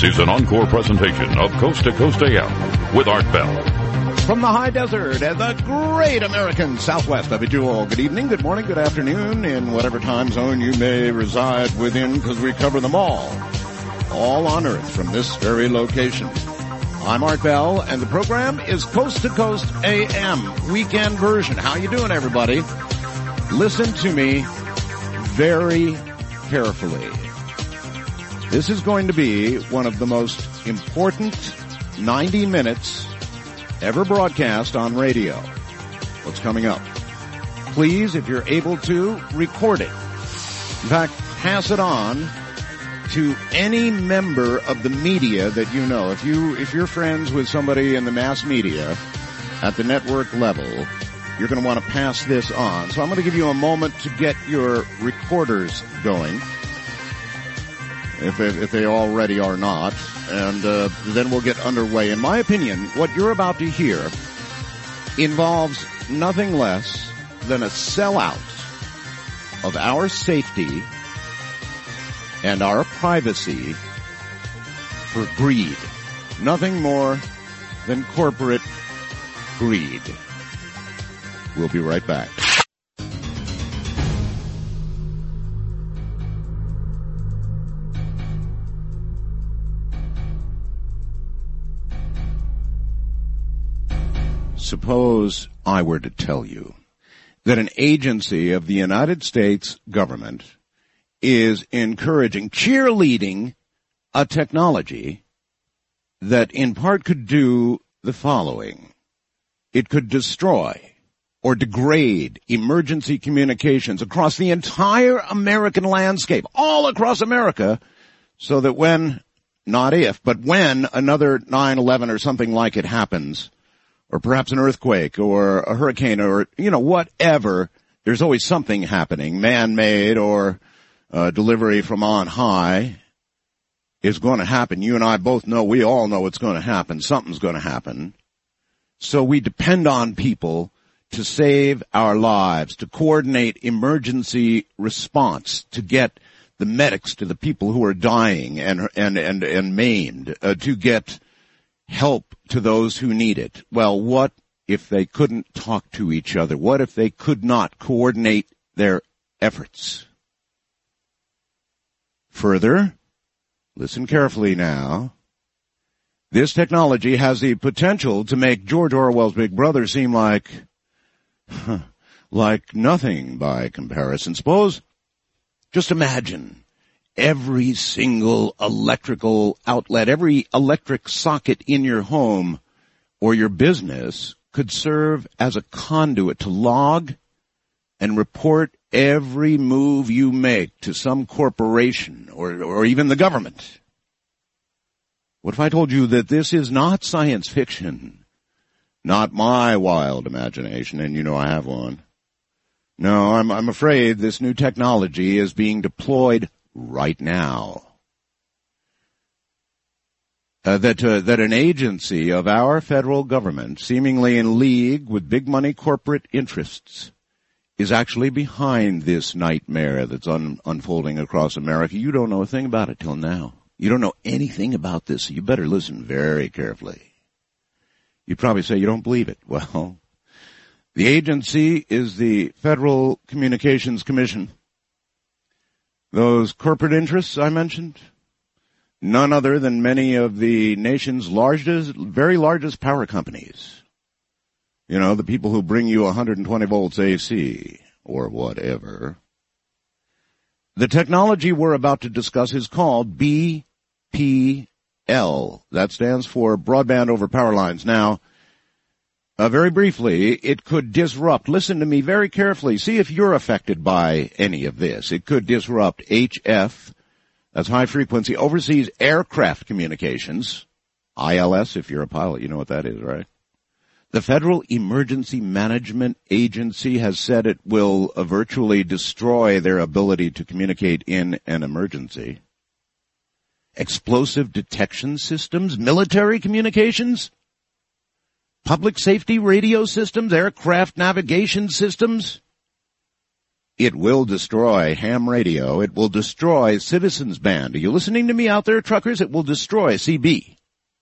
This is an encore presentation of Coast to Coast AM with Art Bell. From the high desert and the great American Southwest, I bid you all good evening, good morning, good afternoon, in whatever time zone you may reside within, because we cover them all on Earth from this very location. I'm Art Bell, and the program is Coast to Coast AM, weekend version. How you doing, everybody? Listen to me very carefully. This is going to be one of the most important 90 minutes ever broadcast on radio. What's coming up? Please, if you're able to, record it. In fact, pass it on to any member of the media that you know. If you're friends with somebody in the mass media at the network level, you're going to want to pass this on. So I'm going to give you a moment to get your recorders going, if they already are not, and then we'll get underway. In my opinion, what you're about to hear involves nothing less than a sellout of our safety and our privacy for greed. Nothing more than corporate greed. We'll be right back. Suppose I were to tell you that an agency of the United States government is encouraging, cheerleading a technology that in part could do the following. It could destroy or degrade emergency communications across the entire American landscape, all across America, so that when, not if, but when another 9/11 or something like it happens, or perhaps an earthquake or a hurricane or, whatever, there's always something happening, man-made or delivery from on high is going to happen. You and I both know, we all know it's going to happen. Something's going to happen. So we depend on people to save our lives, to coordinate emergency response, to get the medics to the people who are dying and maimed, to get help to those who need it. Well, what if they couldn't talk to each other? What if they could not coordinate their efforts? Further, listen carefully now. This technology has the potential to make George Orwell's Big Brother seem like nothing by comparison. Just imagine every single electrical outlet, every electric socket in your home or your business could serve as a conduit to log and report every move you make to some corporation or even the government. What if I told you that this is not science fiction, not my wild imagination, and you know I have one. No, I'm afraid this new technology is being deployed right now. That an agency of our federal government, seemingly in league with big money corporate interests, is actually behind this nightmare that's unfolding across America. You don't know a thing about it till now. You don't know anything about this, so you better listen very carefully. You'd probably say you don't believe it. Well, the agency is the Federal Communications Commission. Those corporate interests I mentioned, none other than many of the nation's very largest power companies. The people who bring you 120 volts AC or whatever. The technology we're about to discuss is called BPL. That stands for Broadband Over Power Lines. Now, very briefly, it could disrupt, listen to me very carefully, see if you're affected by any of this. It could disrupt HF, that's high frequency, overseas aircraft communications, ILS if you're a pilot, you know what that is, right? The Federal Emergency Management Agency has said it will virtually destroy their ability to communicate in an emergency. Explosive detection systems, military communications, public safety radio systems, aircraft navigation systems, It will destroy ham radio. It will destroy Citizens Band. Are you listening to me out there, truckers? It will destroy CB.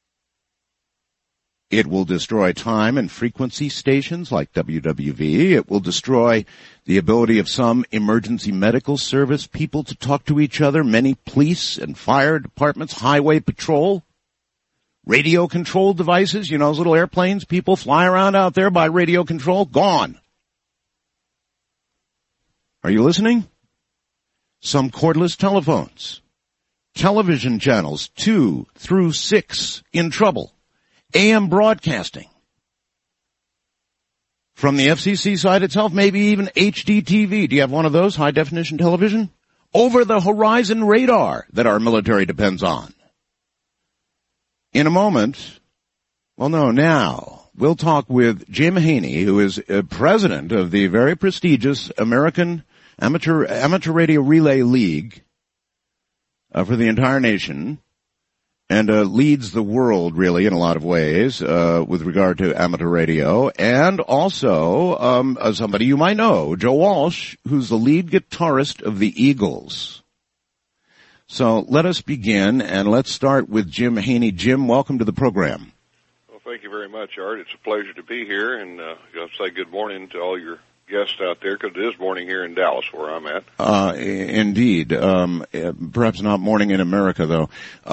It will destroy time and frequency stations like WWV. It will destroy the ability of some emergency medical service people to talk to each other, many police and fire departments, highway patrol, radio control devices, you know, those little airplanes people fly around out there by radio control, gone. Are you listening? Some cordless telephones, television channels 2 through 6 in trouble. AM broadcasting. From the FCC side itself, maybe even HDTV. Do you have one of those, high definition television? Over the horizon radar that our military depends on. In a moment, now, we'll talk with Jim Haney, who is president of the very prestigious American Amateur Radio Relay League for the entire nation. And leads the world, really, in a lot of ways, with regard to amateur radio. And also, somebody you might know, Joe Walsh, who's the lead guitarist of the Eagles. So let us begin, and let's start with Jim Haney. Jim, welcome to the program. Well, thank you very much, Art. It's a pleasure to be here, and I'll say good morning to all your guests out there, because it is morning here in Dallas where I'm at. Indeed. Perhaps not morning in America, though.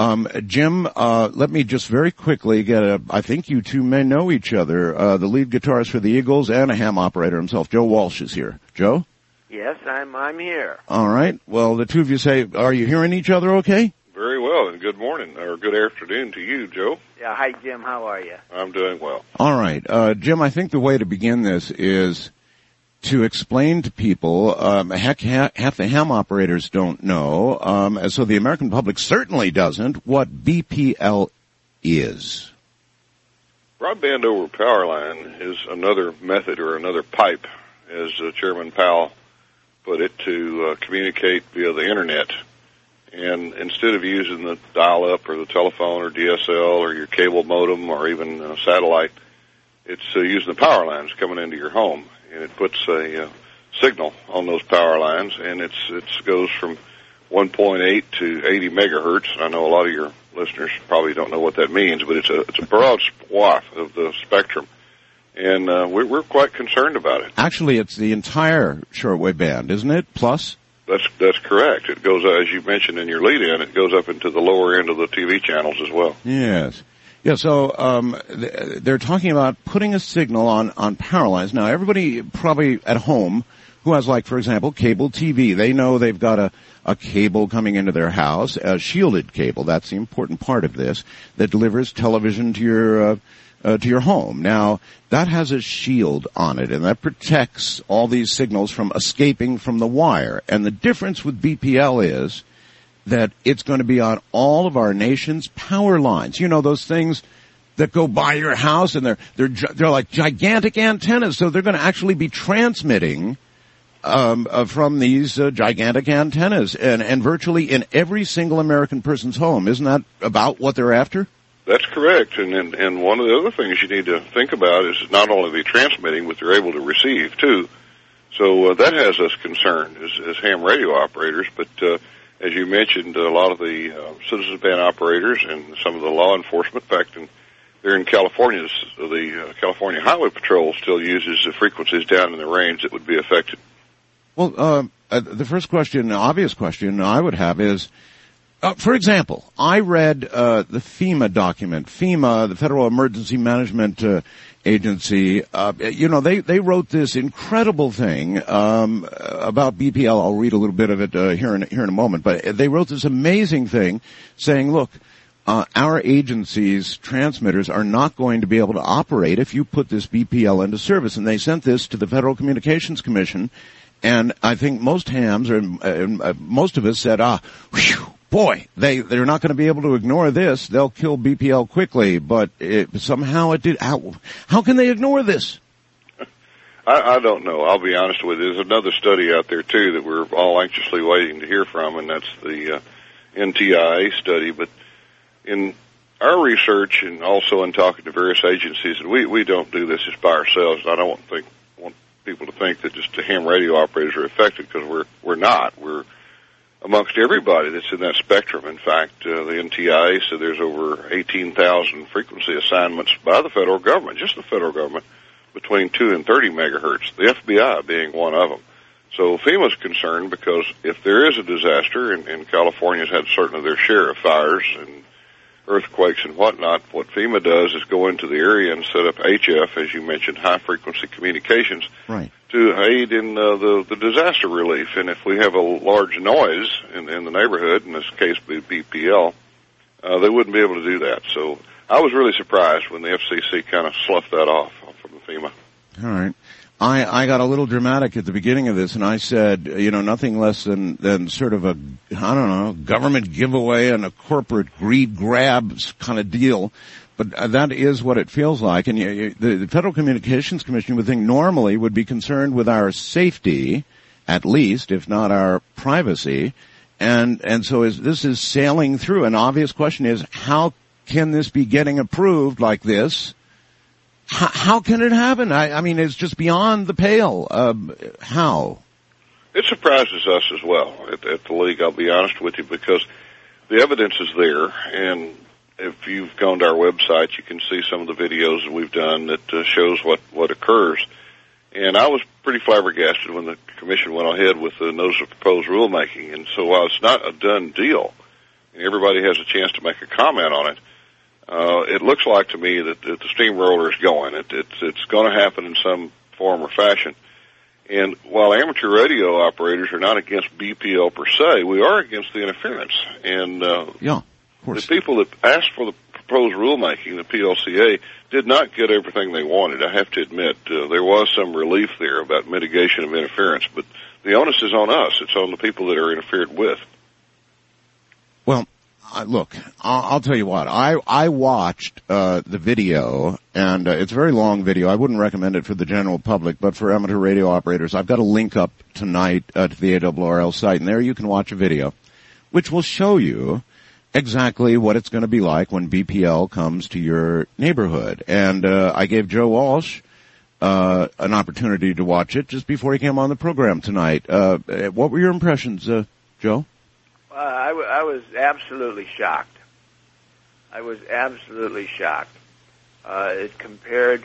Jim, let me just very quickly I think you two may know each other. The lead guitarist for the Eagles and a ham operator himself, Joe Walsh, is here. Joe? Yes, I'm here. All right. Well, the two of you say, are you hearing each other okay? Very well, and good morning, or good afternoon to you, Joe. Yeah, hi, Jim. How are you? I'm doing well. All right. Jim, I think the way to begin this is to explain to people, half the ham operators don't know, so the American public certainly doesn't, what BPL is. Broadband over power line is another method or another pipe, as Chairman Powell put it, to communicate via the Internet. And instead of using the dial-up or the telephone or DSL or your cable modem or even satellite, it's using the power lines coming into your home. And it puts a signal on those power lines, and it goes from 1.8 to 80 megahertz. I know a lot of your listeners probably don't know what that means, but it's a broad swath of the spectrum, and we're quite concerned about it. Actually, it's the entire shortwave band, isn't it? Plus, that's correct. It goes, as you mentioned in your lead-in, it goes up into the lower end of the TV channels as well. Yes. Yeah, so they're talking about putting a signal on power lines. Now, everybody probably at home who has, like, for example, cable TV, they know they've got a cable coming into their house, a shielded cable. That's the important part of this, that delivers television to your home. Now, that has a shield on it, and that protects all these signals from escaping from the wire. And the difference with BPL is that it's going to be on all of our nation's power lines. You know, those things that go by your house, and they're like gigantic antennas, so they're going to actually be transmitting from these gigantic antennas, and virtually in every single American person's home. Isn't that about what they're after? That's correct, and one of the other things you need to think about is not only the transmitting, but they're able to receive, too. So that has us concerned as ham radio operators, but as you mentioned, a lot of the citizen band operators and some of the law enforcement, in fact, they're in California, the California Highway Patrol still uses the frequencies down in the range that would be affected. Well, the first question, the obvious question I would have is, for example, I read the FEMA document. FEMA, the Federal Emergency Management Agency, they wrote this incredible thing about BPL. I'll read a little bit of it here in a moment. But they wrote this amazing thing saying, look, our agency's transmitters are not going to be able to operate if you put this BPL into service. And they sent this to the Federal Communications Commission. And I think most hams, or most of us said, boy, they're not going to be able to ignore this. They'll kill BPL quickly, but somehow it did. How can they ignore this? I don't know. I'll be honest with you. There's another study out there, too, that we're all anxiously waiting to hear from, and that's the NTIA study. But in our research and also in talking to various agencies, and we don't do this just by ourselves. I don't want people to think that just the ham radio operators are affected, because we're not. We're amongst everybody that's in that spectrum. In fact, the NTIA said there's over 18,000 frequency assignments by the federal government, just the federal government, between 2 and 30 megahertz, the FBI being one of them. So FEMA's concerned because if there is a disaster, and California's had certainly their share of fires and earthquakes and whatnot, what FEMA does is go into the area and set up HF, as you mentioned, high-frequency communications, right, to aid in the disaster relief. And if we have a large noise in the neighborhood, in this case BPL, they wouldn't be able to do that. So I was really surprised when the FCC kind of sloughed that off from the FEMA. All right. I got a little dramatic at the beginning of this, and I said, nothing less than sort of a, government giveaway and a corporate greed grabs kind of deal. But that is what it feels like. And the Federal Communications Commission would think normally would be concerned with our safety, at least, if not our privacy. And so this is sailing through. An obvious question is, how can this be getting approved like this? How can it happen? I mean, it's just beyond the pale. How? It surprises us as well at the league, I'll be honest with you, because the evidence is there, and if you've gone to our website, you can see some of the videos that we've done that shows what occurs. And I was pretty flabbergasted when the commission went ahead with the notice of proposed rulemaking. And so while it's not a done deal, and everybody has a chance to make a comment on it, it looks like to me that the steamroller is going. It's going to happen in some form or fashion. And while amateur radio operators are not against BPL per se, we are against the interference. And yeah, of course. The people that asked for the proposed rulemaking, the PLCA, did not get everything they wanted. I have to admit, there was some relief there about mitigation of interference, but the onus is on us. It's on the people that are interfered with. Well, look, I'll tell you what. I watched the video, and it's a very long video. I wouldn't recommend it for the general public, but for amateur radio operators, I've got a link up tonight to the ARRL site, and there you can watch a video, which will show you exactly what it's going to be like when BPL comes to your neighborhood. And I gave Joe Walsh an opportunity to watch it just before he came on the program tonight. What were your impressions, Joe? I was absolutely shocked. It compared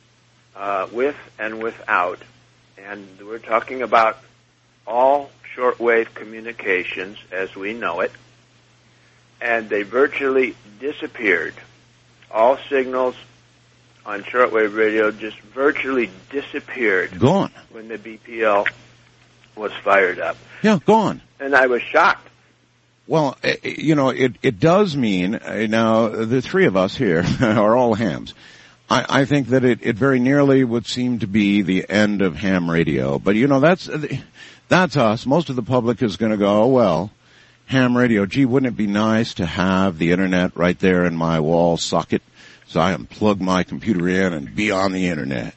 with and without, and we're talking about all shortwave communications as we know it, and they virtually disappeared. All signals on shortwave radio just virtually disappeared. Gone. When the BPL was fired up. Yeah, gone. And I was shocked. Well, it does mean, now, the three of us here are all hams. I think that it very nearly would seem to be the end of ham radio. But, that's us. Most of the public is going to go, oh, well, ham radio, gee, wouldn't it be nice to have the Internet right there in my wall socket so I can plug my computer in and be on the Internet?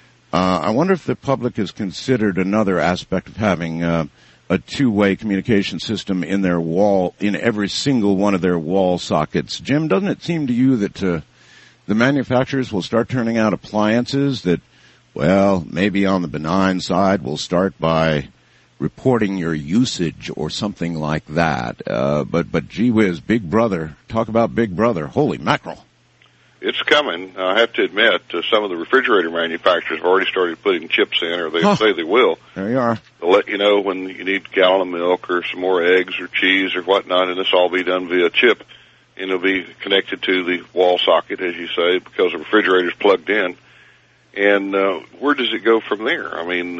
I wonder if the public has considered another aspect of having a two-way communication system in their wall, in every single one of their wall sockets. Jim, doesn't it seem to you that the manufacturers will start turning out appliances that, well, maybe on the benign side will start by reporting your usage or something like that? But gee whiz, Big Brother, talk about Big Brother. Holy mackerel. It's coming. I have to admit, some of the refrigerator manufacturers have already started putting chips in, or they say they will. There you are. They'll let you know when you need a gallon of milk or some more eggs or cheese or whatnot, and this will all be done via chip. And it'll be connected to the wall socket, as you say, because the refrigerator's plugged in. And where does it go from there? I mean,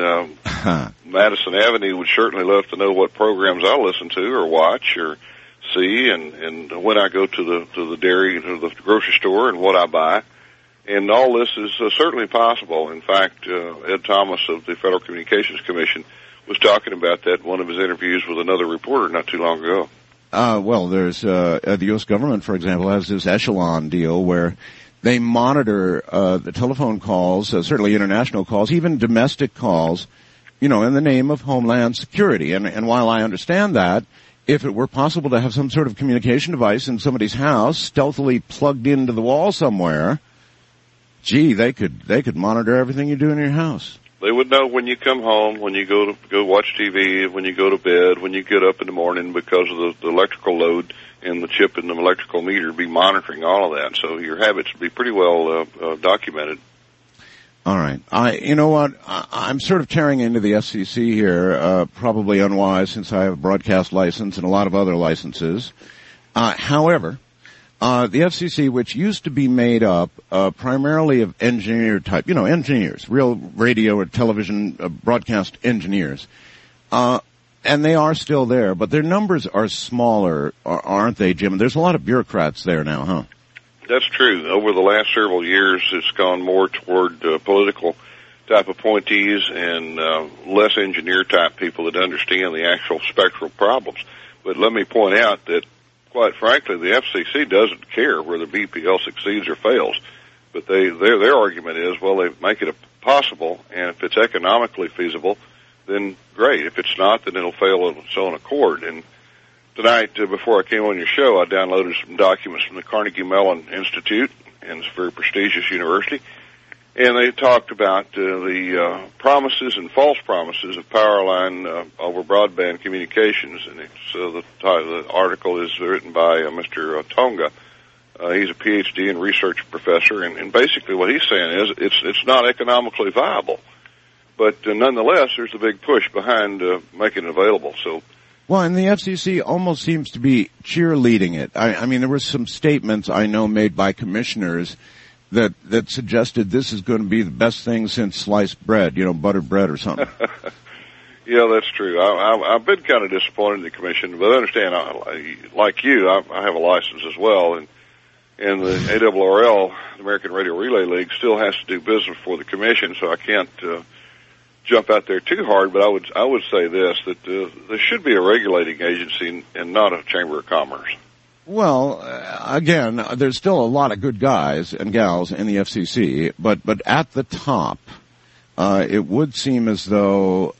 Madison Avenue would certainly love to know what programs I listen to or watch or see, and when I go to the dairy, to the grocery store, and what I buy. And all this is certainly possible. In fact, Ed Thomas of the Federal Communications Commission was talking about that in one of his interviews with another reporter not too long ago. Well, there's the U.S. government, for example, has this Echelon deal where they monitor the telephone calls, certainly international calls, even domestic calls, in the name of Homeland Security. And while I understand that, if it were possible to have some sort of communication device in somebody's house stealthily plugged into the wall somewhere, gee, they could monitor everything you do in your house. They would know when you come home, when you go watch TV, when you go to bed, when you get up in the morning, because of the electrical load and the chip in the electrical meter, be monitoring all of that. So your habits would be pretty well documented. All right. You know what? I'm sort of tearing into the FCC here, probably unwise since I have a broadcast license and a lot of other licenses. However, the FCC, which used to be made up primarily of engineer type, engineers, real radio or television broadcast engineers, and they are still there, but their numbers are smaller, aren't they, Jim? There's a lot of bureaucrats there now, huh? That's true. Over the last several years, it's gone more toward political type appointees and less engineer type people that understand the actual spectral problems. But let me point out that, quite frankly, the FCC doesn't care whether BPL succeeds or fails. But their argument is, well, they make it possible, and if it's economically feasible, then great. If it's not, then it'll fail of its own accord. And tonight, before I came on your show, I downloaded some documents from the Carnegie Mellon Institute, and it's a very prestigious university. And they talked about the promises and false promises of Powerline over broadband communications. And the article is written by Mr. Tonga. He's a PhD and research professor, and basically what he's saying is it's not economically viable. But nonetheless, there's a big push behind making it available. So. Well, and the FCC almost seems to be cheerleading it. I mean, there were some statements I know made by commissioners that suggested this is going to be the best thing since sliced bread, buttered bread or something. Yeah, that's true. I've been kind of disappointed in the commission, but I understand, like you, I have a license as well, and the ARRL, the American Radio Relay League, still has to do business for the commission, so I can't jump out there too hard. But I would say this, that there should be a regulating agency and not a chamber of commerce. Well, again, there's still a lot of good guys and gals in the FCC, but at the top, it would seem as though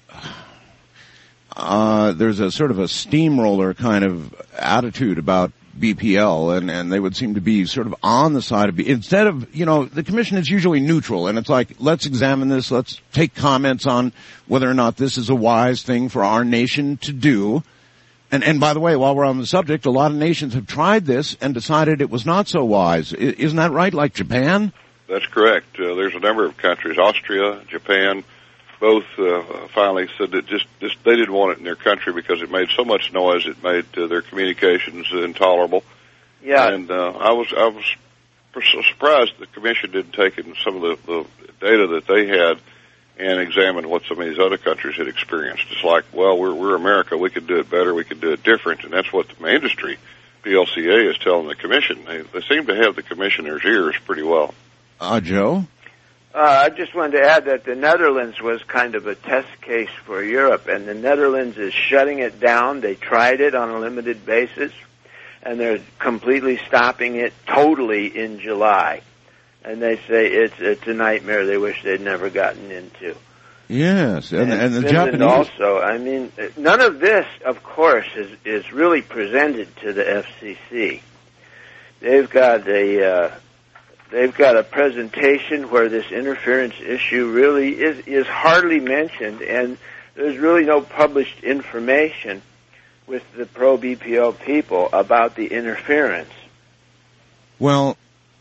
there's a sort of a steamroller kind of attitude about BPL, and they would seem to be sort of on the side of instead of, the commission is usually neutral, and it's like, let's examine this, let's take comments on whether or not this is a wise thing for our nation to do. And by the way, while we're on the subject, a lot of nations have tried this and decided it was not so wise. Isn't that right, like Japan? That's correct. There's a number of countries, Austria, Japan, both finally said that just they didn't want it in their country because it made so much noise, it made their communications intolerable. Yeah. And I was surprised the commission didn't take in some of the data that they had and examine what some of these other countries had experienced. It's like, well, we're America, we could do it better, we could do it different, and that's what the industry, PLCA, is telling the commission. They seem to have the commissioner's ears pretty well. Joe? I just wanted to add that the Netherlands was kind of a test case for Europe, and the Netherlands is shutting it down. They tried it on a limited basis, and they're completely stopping it totally in July. And they say it's a nightmare they wish they'd never gotten into. Yes, and the Finland Japanese also. I mean, none of this, of course, is really presented to the FCC. They've got a presentation where this interference issue really is hardly mentioned, and there's really no published information with the pro-BPO people about the interference. Well,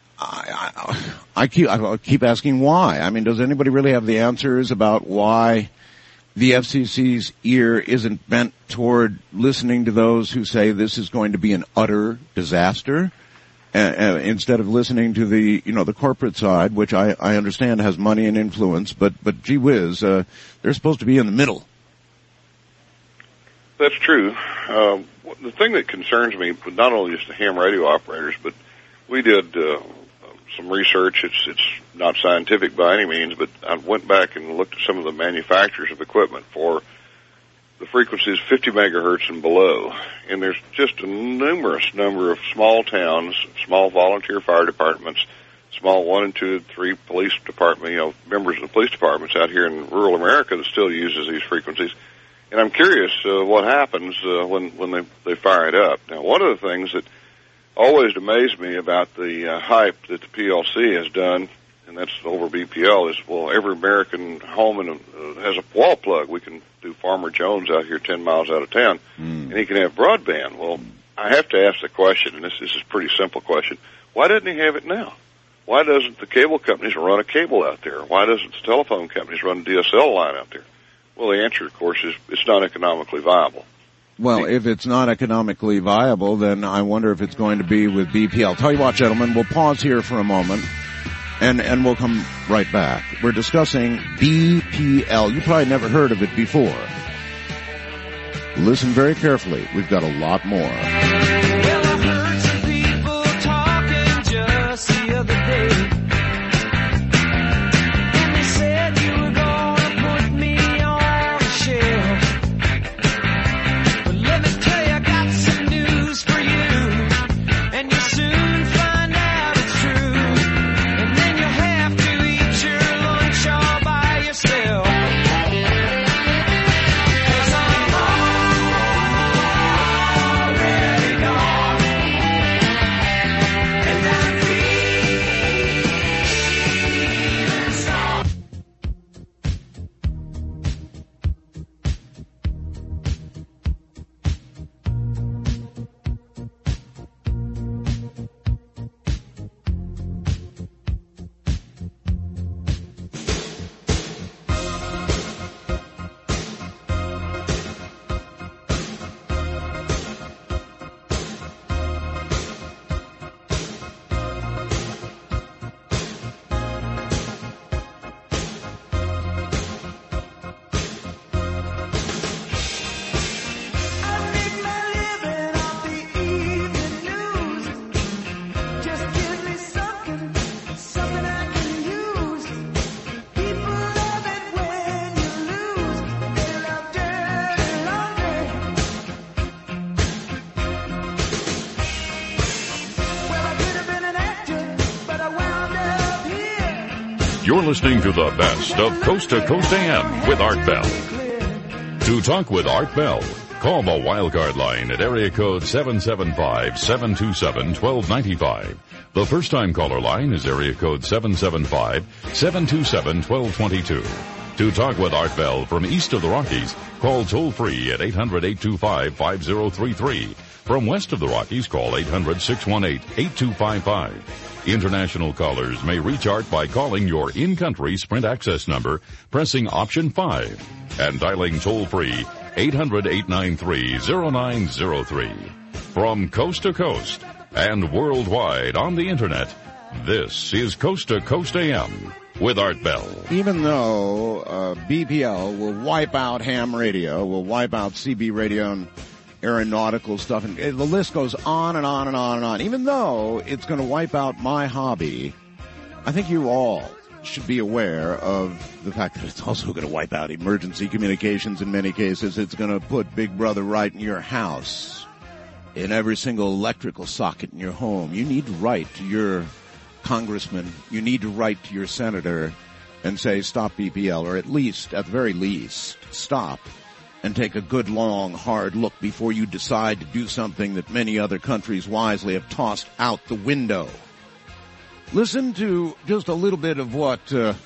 I keep asking why. I mean, does anybody really have the answers about why the FCC's ear isn't bent toward listening to those who say this is going to be an utter disaster, instead of listening to the corporate side, which I understand has money and influence, but gee whiz, they're supposed to be in the middle. That's true. The thing that concerns me, not only just the ham radio operators, but we did some research. It's not scientific by any means, but I went back and looked at some of the manufacturers of equipment for the frequencies 50 megahertz and below. And there's just a numerous number of small towns, small volunteer fire departments, small 1 and 2 and 3 police department, members of the police departments out here in rural America that still uses these frequencies. And I'm curious what happens when they fire it up. Now, one of the things that always amazed me about the hype that the PLC has done and that's over BPL, is, well, every American home has a wall plug. We can do Farmer Jones out here 10 miles out of town, and he can have broadband. Well, I have to ask the question, and this is a pretty simple question. Why doesn't he have it now? Why doesn't the cable companies run a cable out there? Why doesn't the telephone companies run a DSL line out there? Well, the answer, of course, is it's not economically viable. Well, if it's not economically viable, then I wonder if it's going to be with BPL. Tell you what, gentlemen, we'll pause here for a moment, and we'll come right back. We're discussing BPL. You probably never heard of it before. Listen very carefully. We've got a lot more. You're listening to the best of Coast to Coast AM with Art Bell. To talk with Art Bell, call the Wildcard line at area code 775-727-1295. The first-time caller line is area code 775-727-1222. To talk with Art Bell from east of the Rockies, call toll-free at 800-825-5033. From west of the Rockies, call 800-618-8255. International callers may reach Art by calling your in-country Sprint access number, pressing option 5, and dialing toll-free 800-893-0903. From coast to coast and worldwide on the Internet, this is Coast to Coast AM with Art Bell. Even though BPL will wipe out ham radio, will wipe out CB radio and aeronautical stuff, and the list goes on and on and on and on. Even though it's going to wipe out my hobby, I think you all should be aware of the fact that it's also going to wipe out emergency communications in many cases. It's going to put Big Brother right in your house, in every single electrical socket in your home. You need to write to your congressman. You need to write to your senator and say, stop BPL, or at least, at the very least, stop. And take a good, long, hard look before you decide to do something that many other countries wisely have tossed out the window. Listen to just a little bit of what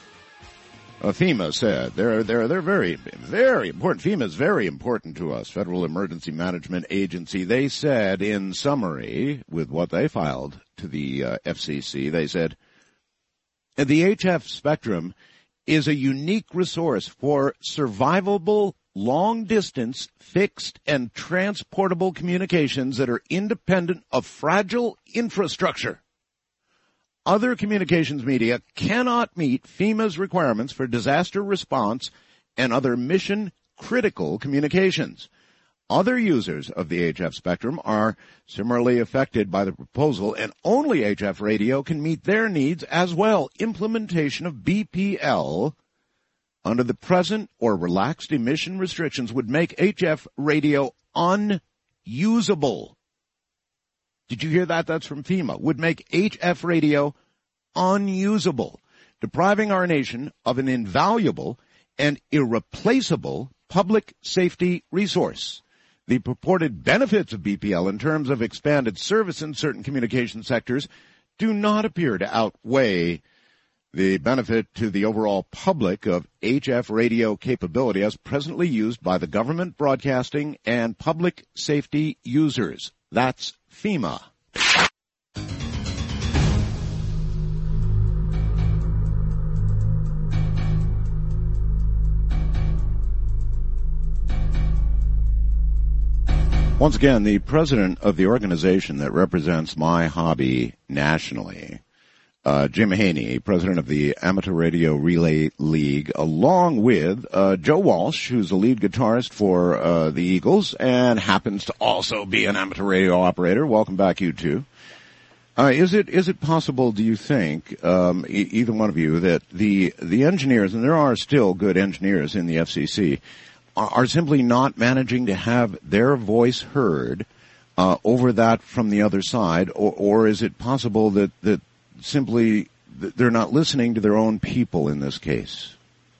FEMA said. They're very, very important. FEMA is very important to us, Federal Emergency Management Agency. They said in summary, with what they filed to the FCC, they said, the HF spectrum is a unique resource for survivable long-distance, fixed, and transportable communications that are independent of fragile infrastructure. Other communications media cannot meet FEMA's requirements for disaster response and other mission-critical communications. Other users of the HF spectrum are similarly affected by the proposal, and only HF radio can meet their needs as well. Implementation of BPL under the present or relaxed emission restrictions would make HF radio unusable. Did you hear that? That's from FEMA. Would make HF radio unusable, depriving our nation of an invaluable and irreplaceable public safety resource. The purported benefits of BPL in terms of expanded service in certain communication sectors do not appear to outweigh the benefit to the overall public of HF radio capability as presently used by the government broadcasting and public safety users. That's FEMA. Once again, the president of the organization that represents my hobby nationally, Jim Haney, president of the Amateur Radio Relay League, along with Joe Walsh, who's the lead guitarist for the Eagles and happens to also be an amateur radio operator. Welcome back, you two. Is it possible, do you think, either one of you, that the engineers, and there are still good engineers in the FCC, are simply not managing to have their voice heard over that from the other side, or is it possible that simply they're not listening to their own people in this case?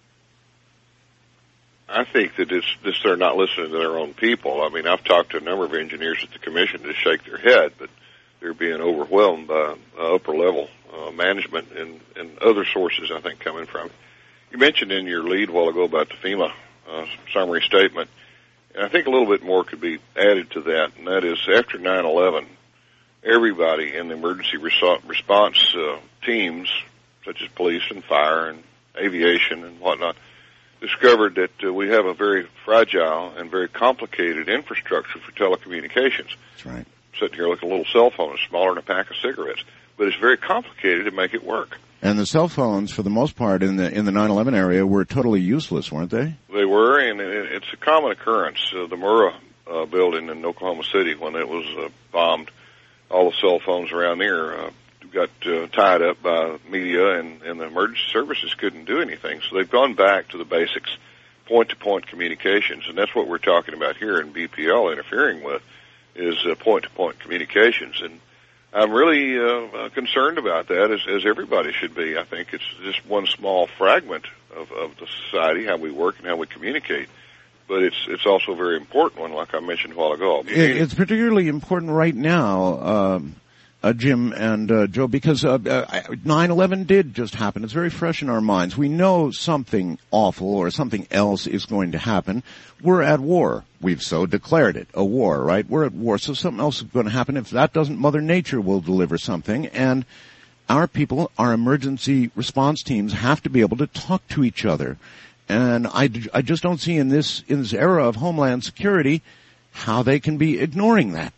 I think that they're not listening to their own people. I mean, I've talked to a number of engineers at the commission to shake their head, but they're being overwhelmed by upper level management and other sources, I think, coming from it. You mentioned in your lead a while ago about the FEMA summary statement, and I think a little bit more could be added to that, and that is after 9/11, everybody in the emergency response teams, such as police and fire and aviation and whatnot, discovered that we have a very fragile and very complicated infrastructure for telecommunications. That's right. Sitting here looking at a little cell phone, it's smaller than a pack of cigarettes, but it's very complicated to make it work. And the cell phones, for the most part, in the 9/11 area, were totally useless, weren't they? They were, and it's a common occurrence. The Murrah building in Oklahoma City, when it was bombed, all the cell phones around there got tied up by media, and the emergency services couldn't do anything. So they've gone back to the basics, point-to-point communications, and that's what we're talking about here in BPL interfering with, is point-to-point communications. And I'm really concerned about that, as everybody should be. I think it's just one small fragment of the society, how we work and how we communicate. But it's also a very important one, like I mentioned a while ago. It's particularly important right now, Jim and Joe, because 9/11 did just happen. It's very fresh in our minds. We know something awful or something else is going to happen. We're at war. We've so declared it, a war, right? We're at war, so something else is going to happen. If that doesn't, Mother Nature will deliver something. And our people, our emergency response teams, have to be able to talk to each other. And I just don't see in this era of Homeland Security how they can be ignoring that.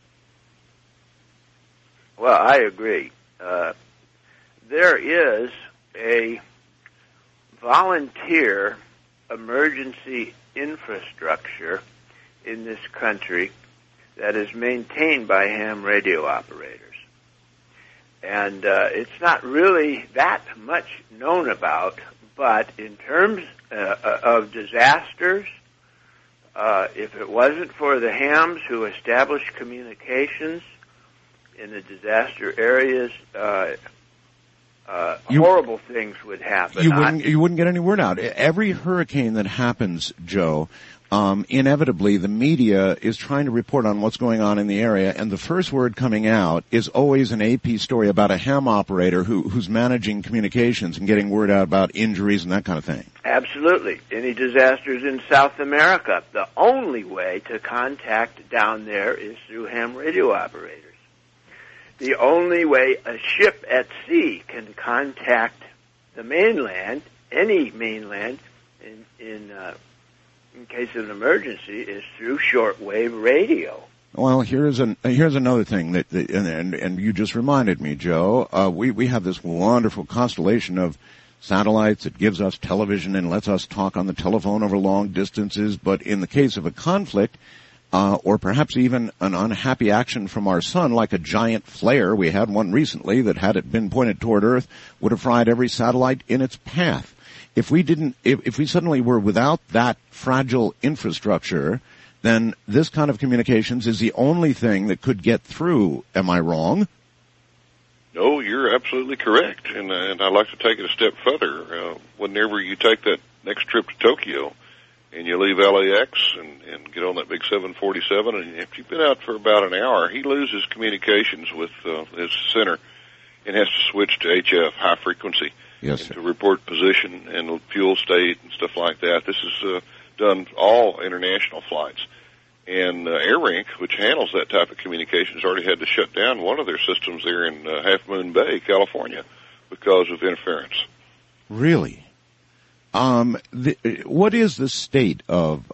Well, I agree. There is a volunteer emergency infrastructure in this country that is maintained by ham radio operators. And it's not really that much known about, but in terms of disasters, if it wasn't for the hams who established communications in the disaster areas, horrible things would happen. You wouldn't get any word out. Every hurricane that happens, Joe, inevitably the media is trying to report on what's going on in the area, and the first word coming out is always an AP story about a ham operator who's managing communications and getting word out about injuries and that kind of thing. Absolutely. Any disasters in South America, the only way to contact down there is through ham radio operators. The only way a ship at sea can contact the mainland, any mainland, in case of an emergency, is through shortwave radio. Well, here's another thing that and you just reminded me, Joe. We have this wonderful constellation of satellites that gives us television and lets us talk on the telephone over long distances. But in the case of a conflict, or perhaps even an unhappy action from our sun, like a giant flare. We had one recently that, had it been pointed toward Earth, would have fried every satellite in its path. If we suddenly were without that fragile infrastructure, then this kind of communications is the only thing that could get through. Am I wrong? No, you're absolutely correct. And I'd like to take it a step further. Whenever you take that next trip to Tokyo, and you leave LAX and get on that big 747, and if you've been out for about an hour, he loses communications with his center and has to switch to HF, high frequency. Yes, and sir. to report position and fuel state and stuff like that. This is done all international flights. And AirLink, which handles that type of communication, has already had to shut down one of their systems there in Half Moon Bay, California, because of interference. Really? What is the state of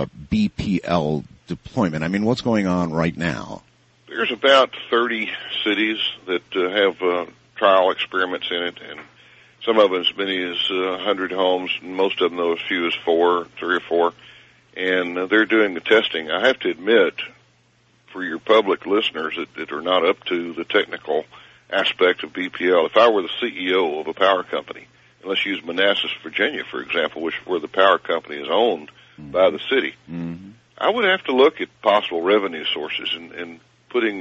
BPL deployment? I mean, what's going on right now? There's about 30 cities that have trial experiments in it, and some of them as many as 100 homes, and most of them, though, as few as 3 or 4. And they're doing the testing. I have to admit, for your public listeners that are not up to the technical aspect of BPL, if I were the CEO of a power company, and let's use Manassas, Virginia, for example, where the power company is owned by the city, I would have to look at possible revenue sources and putting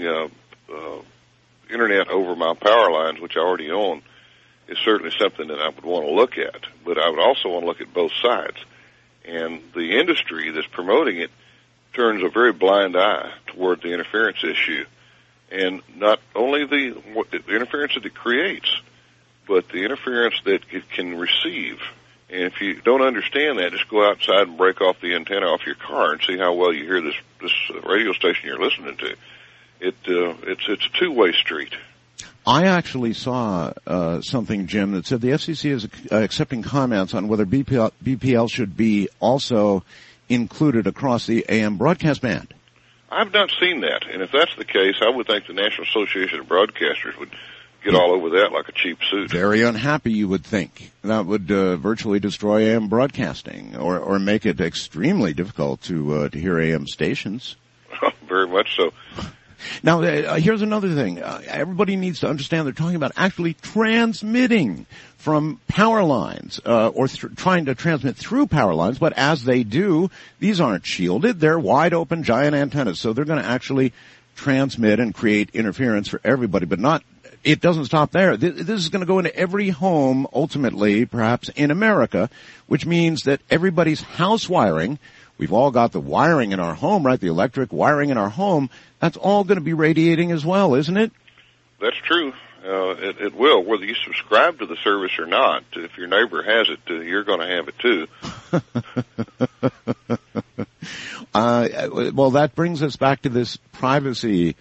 internet over my power lines, which I already own, is certainly something that I would want to look at. But I would also want to look at both sides. And the industry that's promoting it turns a very blind eye toward the interference issue. And not only the interference that it creates, but the interference that it can receive. And if you don't understand that, just go outside and break off the antenna off your car and see how well you hear this radio station you're listening to. It's a two-way street. I actually saw something, Jim, that said the FCC is accepting comments on whether BPL should be also included across the AM broadcast band. I've not seen that, and if that's the case, I would think the National Association of Broadcasters would get all over that like a cheap suit. Very unhappy, you would think. That would virtually destroy AM broadcasting, or make it extremely difficult to hear AM stations. Very much so. Now, here's another thing. Everybody needs to understand they're talking about actually transmitting from power lines, or trying to transmit through power lines, but as they do, these aren't shielded. They're wide open, giant antennas, so they're going to actually transmit and create interference for everybody, but it doesn't stop there. This is going to go into every home, ultimately, perhaps in America, which means that everybody's house wiring, we've all got the wiring in our home, right? The electric wiring in our home, that's all going to be radiating as well, isn't it? That's true. It will, whether you subscribe to the service or not. If your neighbor has it, you're going to have it too. Well, that brings us back to this privacy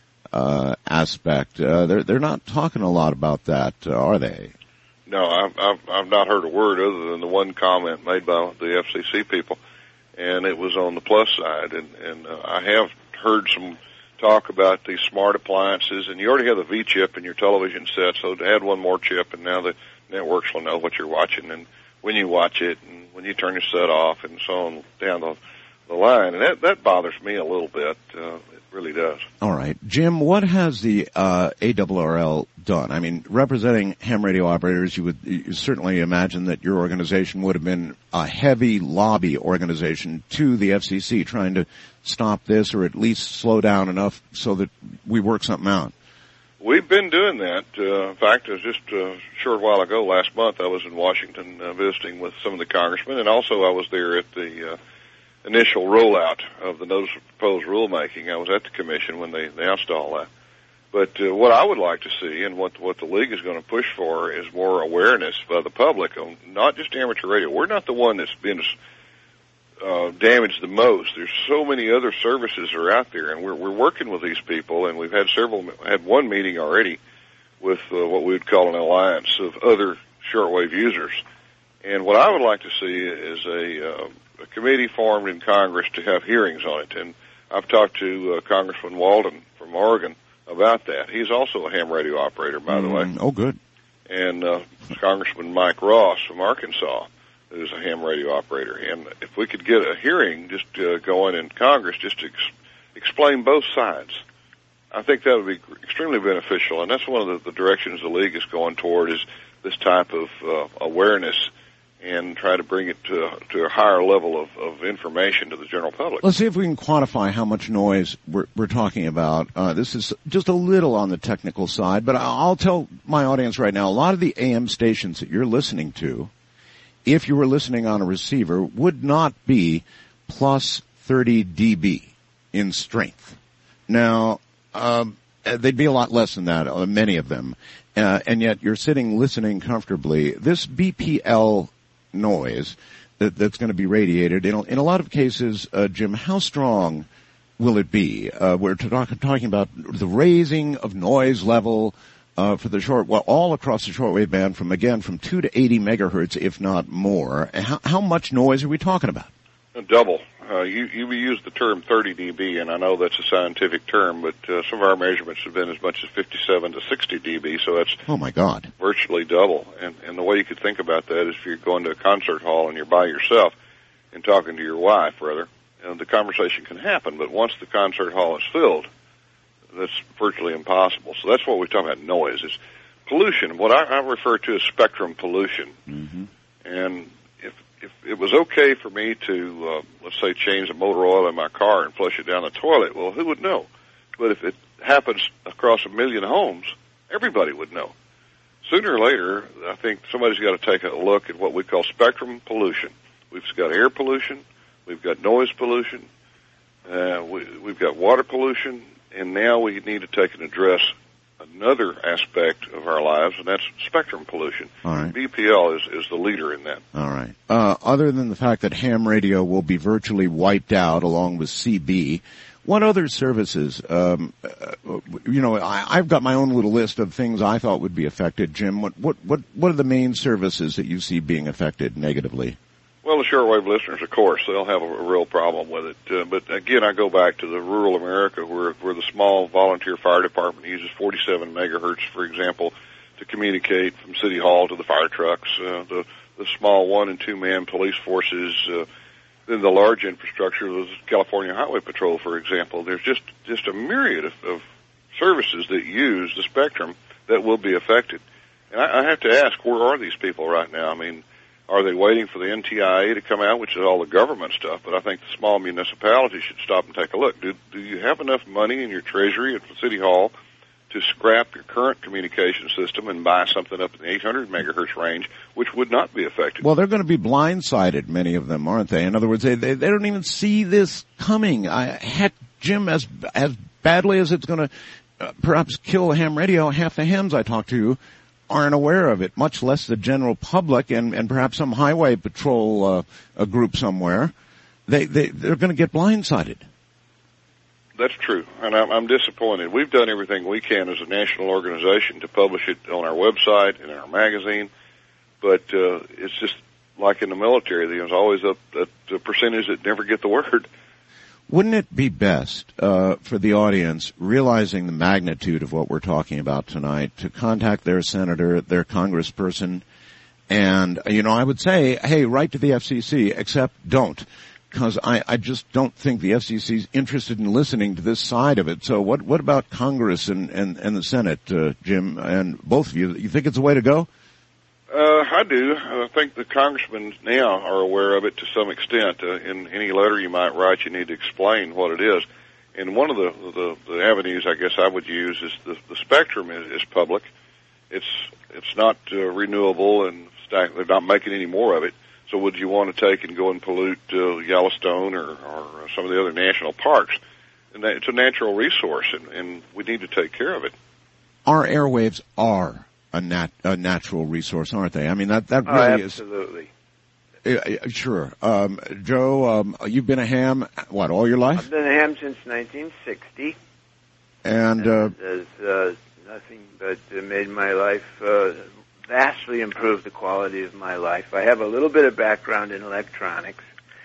aspect. They're not talking a lot about that, are they? No, I've not heard a word other than the one comment made by the FCC people, and it was on the plus side. And I have heard some talk about these smart appliances, and you already have the V chip in your television set, so to add one more chip, and now the networks will know what you're watching and when you watch it, and when you turn your set off, and so on down the line. And that bothers me a little bit. It really does. All right. Jim, what has the ARRL done? I mean, representing ham radio operators, you certainly imagine that your organization would have been a heavy lobby organization to the FCC trying to stop this, or at least slow down enough so that we work something out. We've been doing that. In fact, it was just a short while ago, last month, I was in Washington visiting with some of the congressmen, and also I was there at the initial rollout of the notice of proposed rulemaking. I was at the commission when they announced all that. But what I would like to see, and what the league is going to push for, is more awareness by the public on not just amateur radio. We're not the one that's been damaged the most. There's so many other services that are out there, and we're working with these people, and we've had one meeting already with what we would call an alliance of other shortwave users. And what I would like to see is a committee formed in Congress to have hearings on it. And I've talked to Congressman Walden from Oregon about that. He's also a ham radio operator, by the way. Oh, good. And Congressman Mike Ross from Arkansas, who's a ham radio operator. And if we could get a hearing just going in Congress just to explain both sides, I think that would be extremely beneficial. And that's one of the directions the league is going toward, is this type of awareness, and try to bring it to a higher level of information to the general public. Let's see if we can quantify how much noise we're talking about. This is just a little on the technical side, but I'll tell my audience right now, a lot of the AM stations that you're listening to, if you were listening on a receiver, would not be plus 30 dB in strength. Now, they'd be a lot less than that, many of them. and yet you're sitting listening comfortably. This BPL noise that's going to be radiated, in a lot of cases, Jim, how strong will it be? We're talking about the raising of noise level for the all across the shortwave band from 2 to 80 megahertz, if not more. How much noise are we talking about? Double. You used the term 30 dB, and I know that's a scientific term, but some of our measurements have been as much as 57 to 60 dB, so that's oh my God, virtually double. And the way you could think about that is if you're going to a concert hall and you're by yourself and talking to your wife, rather, and the conversation can happen, but once the concert hall is filled, that's virtually impossible. So that's what we're talking about, noise. It's pollution, what I refer to as spectrum pollution. Mm-hmm. And if it was okay for me to, let's say, change the motor oil in my car and flush it down the toilet, well, who would know? But if it happens across 1 million homes, everybody would know. Sooner or later, I think somebody's got to take a look at what we call spectrum pollution. We've got air pollution, we've got noise pollution, we've got water pollution, and now we need to take and address another aspect of our lives, and that's spectrum pollution. All right. BPL is the leader in that. All right. Other than the fact that ham radio will be virtually wiped out along with CB, what other services, I've got my own little list of things I thought would be affected. Jim, what are the main services that you see being affected negatively? Well, the shortwave listeners, of course, they'll have a real problem with it. But again, I go back to the rural America where the small volunteer fire department uses 47 megahertz, for example, to communicate from City Hall to the fire trucks, the small 1- and 2-man police forces, then the large infrastructure, the California Highway Patrol, for example. There's just a myriad of services that use the spectrum that will be affected. And I have to ask, where are these people right now? I mean, are they waiting for the NTIA to come out, which is all the government stuff? But I think the small municipalities should stop and take a look. Do you have enough money in your treasury at City Hall to scrap your current communication system and buy something up in the 800 megahertz range, which would not be affected? Well, they're going to be blindsided, many of them, aren't they? In other words, they don't even see this coming. Heck, Jim, as badly as it's going to perhaps kill ham radio, half the hams I talk to aren't aware of it, much less the general public and perhaps some highway patrol a group somewhere. They're going to get blindsided. That's true, and I'm disappointed. We've done everything we can as a national organization to publish it on our website and in our magazine, but it's just like in the military. There's always a percentage that never get the word. Wouldn't it be best for the audience, realizing the magnitude of what we're talking about tonight, to contact their senator, their congressperson, and, I would say, hey, write to the FCC, except don't, because I just don't think the FCC is interested in listening to this side of it. So what about Congress and the Senate, Jim, and both of you? You think it's the way to go? I do. I think the congressmen now are aware of it to some extent. In any letter you might write, you need to explain what it is. And one of the avenues I guess I would use is the spectrum is public. It's not renewable, and they're not making any more of it. So would you want to take and go and pollute Yellowstone or some of the other national parks? And it's a natural resource, and we need to take care of it. Our airwaves are a natural resource, aren't they? I mean, that really absolutely. is. Sure. Joe, you've been a ham, all your life? I've been a ham since 1960. And there's nothing but made my life, vastly improved the quality of my life. I have a little bit of background in electronics.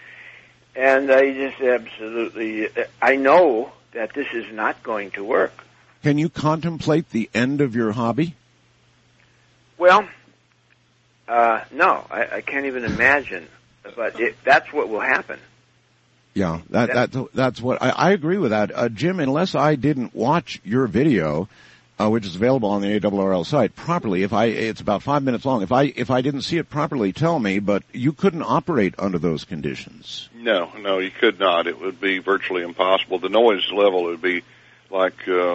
And I just absolutely, I know that this is not going to work. Can you contemplate the end of your hobby? Well, no, I can't even imagine, but that's what will happen. Yeah, that's what, I agree with that. Jim, unless I didn't watch your video, which is available on the ARRL site properly, it's about 5 minutes long. If I didn't see it properly, tell me, but you couldn't operate under those conditions. No, you could not. It would be virtually impossible. The noise level would be like,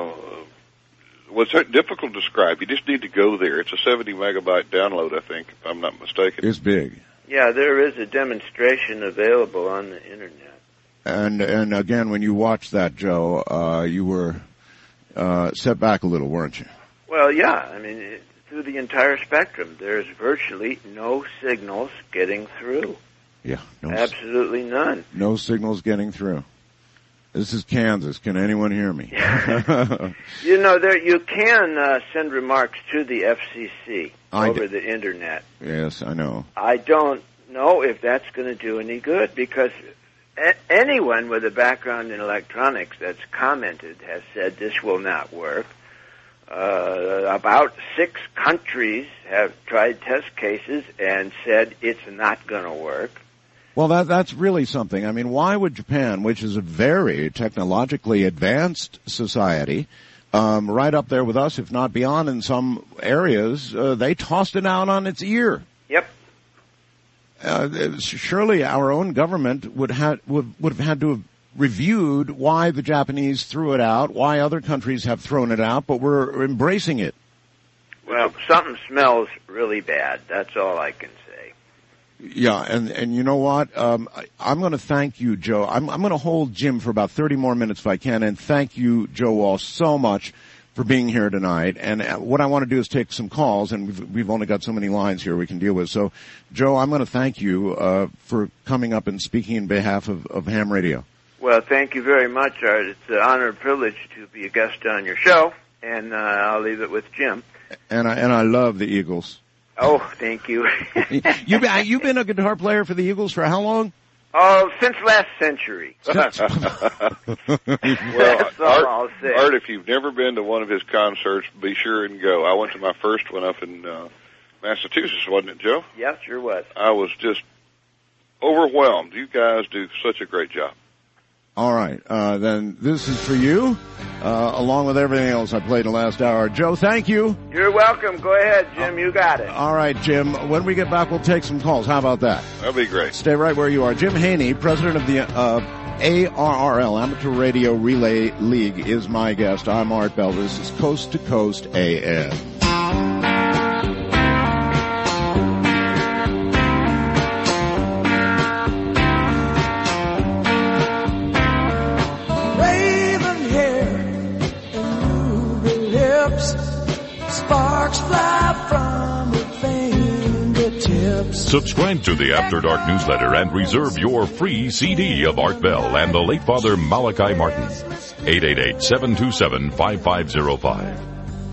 it's difficult to describe. You just need to go there. It's a 70 megabyte download, I think, if I'm not mistaken. It's big. Yeah, there is a demonstration available on the internet. And again, when you watched that, Joe, you were set back a little, weren't you? Well, yeah. I mean, through the entire spectrum, there's virtually no signals getting through. Yeah. Absolutely none. No signals getting through. This is Kansas. Can anyone hear me? You know, you can send remarks to the FCC over the Internet. Yes, I know. I don't know if that's going to do any good, because anyone with a background in electronics that's commented has said this will not work. About 6 countries have tried test cases and said it's not going to work. Well, that's really something. I mean, why would Japan, which is a very technologically advanced society, right up there with us, if not beyond in some areas, they tossed it out on its ear. Yep. Surely our own government would have had to have reviewed why the Japanese threw it out, why other countries have thrown it out, but we're embracing it. Well, something smells really bad. That's all I can say. Yeah, and you know what? I'm going to thank you, Joe. I'm going to hold Jim for about 30 more minutes if I can, and thank you, Joe Walsh, so much for being here tonight. And what I want to do is take some calls, and we've only got so many lines here we can deal with. So, Joe, I'm going to thank you for coming up and speaking on behalf of Ham Radio. Well, thank you very much, Art. It's an honor and privilege to be a guest on your show, and I'll leave it with Jim. And I love the Eagles. Oh, thank you. You've been a guitar player for the Eagles for how long? Oh, since last century. Well, that's all I'll say. Art, if you've never been to one of his concerts, be sure and go. I went to my first one up in Massachusetts, wasn't it, Joe? Yeah, sure was. I was just overwhelmed. You guys do such a great job. All right, then this is for you, along with everything else I played the last hour. Joe, thank you. You're welcome. Go ahead, Jim. You got it. All right, Jim. When we get back, we'll take some calls. How about that? That'll be great. Stay right where you are. Jim Haney, president of the ARRL, Amateur Radio Relay League, is my guest. I'm Art Bell. This is Coast to Coast AM. Sparks fly from her fingertips. Subscribe to the After Dark newsletter and reserve your free CD of Art Bell and the late Father Malachi Martin. 888-727-5505.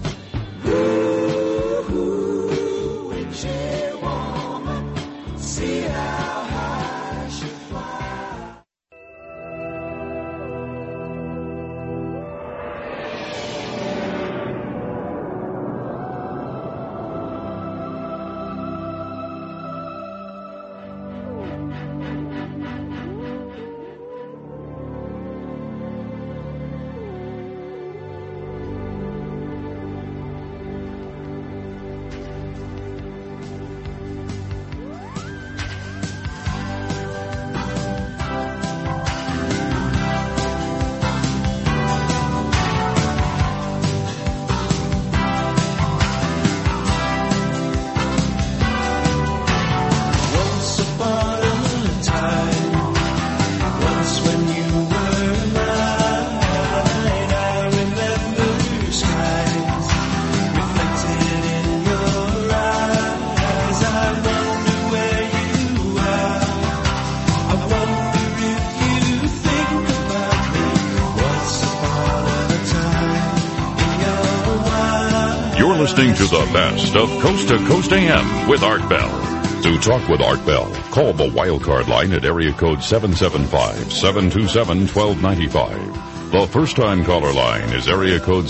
Listening to the best of Coast to Coast AM with Art Bell. To talk with Art Bell, call the wildcard line at area code 775-727-1295. The first-time caller line is area code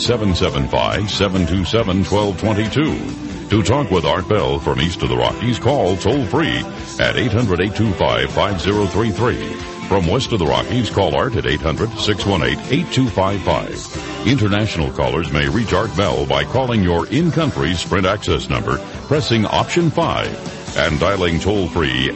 775-727-1222. To talk with Art Bell from east of the Rockies, call toll-free at 800-825-5033. From west of the Rockies, call Art at 800-618-8255. International callers may reach Art Bell by calling your in-country Sprint access number, pressing option 5, and dialing toll-free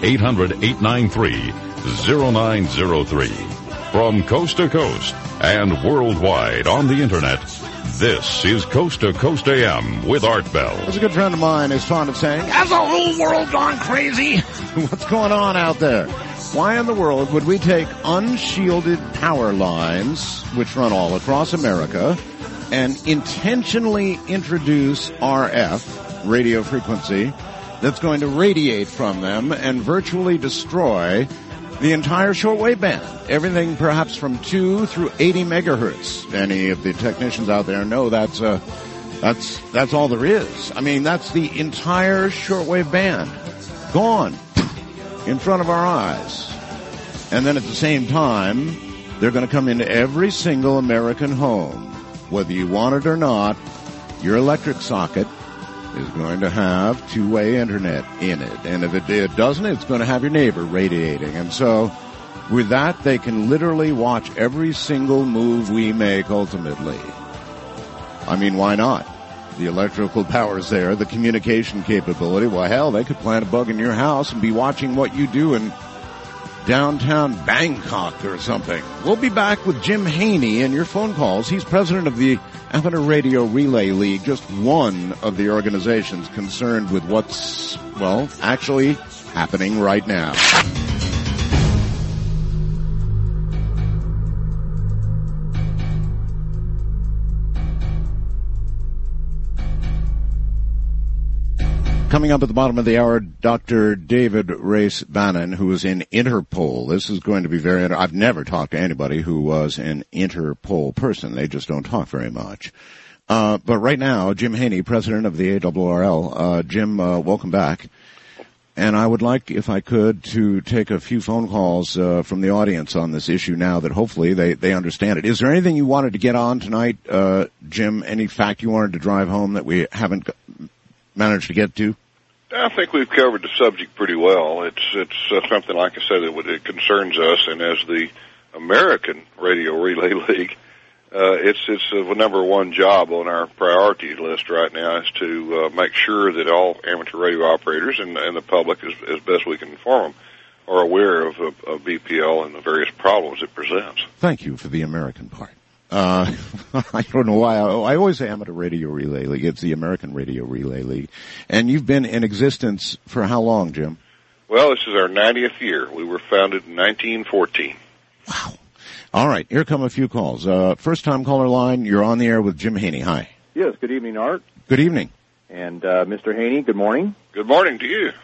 800-893-0903. From coast to coast and worldwide on the Internet, this is Coast to Coast AM with Art Bell. As a good friend of mine is fond of saying, has the whole world gone crazy? What's going on out there? Why in the world would we take unshielded power lines, which run all across America, and intentionally introduce RF, radio frequency, that's going to radiate from them and virtually destroy the entire shortwave band. Everything perhaps from 2 through 80 megahertz. Any of the technicians out there know that's all there is. I mean, that's the entire shortwave band. Gone. In front of our eyes. And then at the same time, they're going to come into every single American home. Whether you want it or not, your electric socket is going to have two-way internet in it. And if it doesn't, it's going to have your neighbor radiating. And so with that, they can literally watch every single move we make ultimately. I mean, why not? The electrical power's there, the communication capability. Well, hell, they could plant a bug in your house and be watching what you do in downtown Bangkok or something. We'll be back with Jim Haney and your phone calls. He's president of the Amateur Radio Relay League, just one of the organizations concerned with what's, well, actually happening right now. Coming up at the bottom of the hour, Dr. David Race-Bannon, who is in Interpol. This is going to be I've never talked to anybody who was an Interpol person. They just don't talk very much. But right now, Jim Haney, president of the ARRL. Jim, welcome back. And I would like, if I could, to take a few phone calls from the audience on this issue now that hopefully they understand it. Is there anything you wanted to get on tonight, Jim? Any fact you wanted to drive home that we haven't managed to get to? I think we've covered the subject pretty well. It's something, like I said, it concerns us, and as the American Radio Relay League, it's the number one job on our priority list right now is to make sure that all amateur radio operators and the public, as best we can inform them, are aware of BPL and the various problems it presents. Thank you for the American part. I don't know why. I always say Amateur Radio Relay League. It's the American Radio Relay League. And you've been in existence for how long, Jim? Well, this is our 90th year. We were founded in 1914. Wow. All right. Here come a few calls. First time caller line. You're on the air with Jim Haney. Hi. Yes. Good evening, Art. Good evening. And, Mr. Haney, good morning. Good morning to you.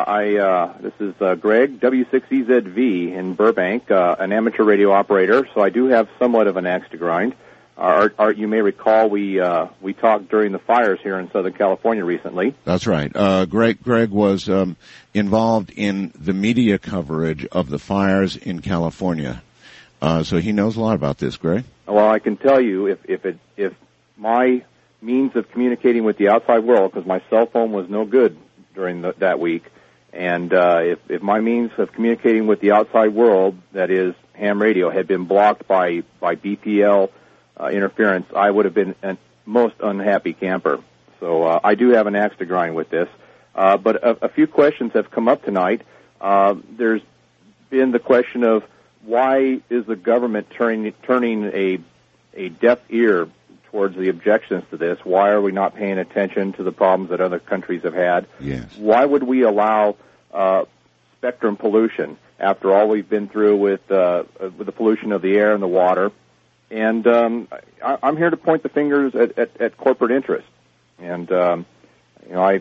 This is Greg, W6EZV in Burbank, an amateur radio operator, so I do have somewhat of an axe to grind. Art, you may recall we talked during the fires here in Southern California recently. That's right. Greg was involved in the media coverage of the fires in California. So he knows a lot about this, Greg. Well, I can tell you if my means of communicating with the outside world, because my cell phone was no good during that week, and if my means of communicating with the outside world, that is ham radio, had been blocked by BPL interference, I would have been a most unhappy camper. So I do have an axe to grind with this. But a few questions have come up tonight. There's been the question of why is the government turning a deaf ear towards the objections to this? Why are we not paying attention to the problems that other countries have had? Yes. Why would we allow spectrum pollution after all we've been through with the pollution of the air and the water? And I'm here to point the fingers at corporate interest. And I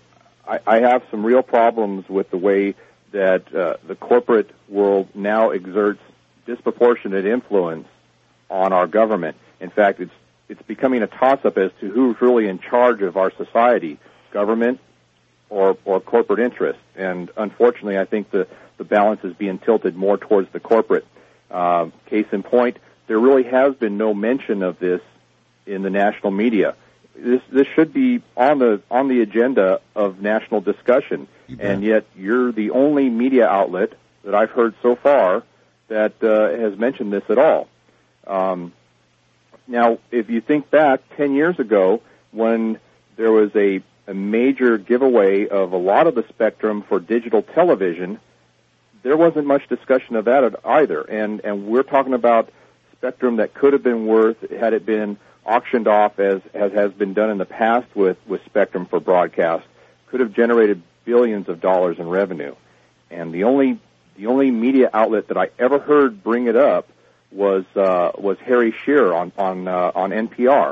have some real problems with the way that the corporate world now exerts disproportionate influence on our government. In fact, it's becoming a toss-up as to who's really in charge of our society, government or corporate interest. And unfortunately, I think the balance is being tilted more towards the corporate. Case in point, there really has been no mention of this in the national media. This should be on the agenda of national discussion, and yet you're the only media outlet that I've heard so far that has mentioned this at all. Now, if you think back 10 years ago when there was a major giveaway of a lot of the spectrum for digital television, there wasn't much discussion of that either. And we're talking about spectrum that could have been worth, had it been auctioned off as has been done in the past with spectrum for broadcast, could have generated billions of dollars in revenue. And the only media outlet that I ever heard bring it up was Harry Shearer on NPR.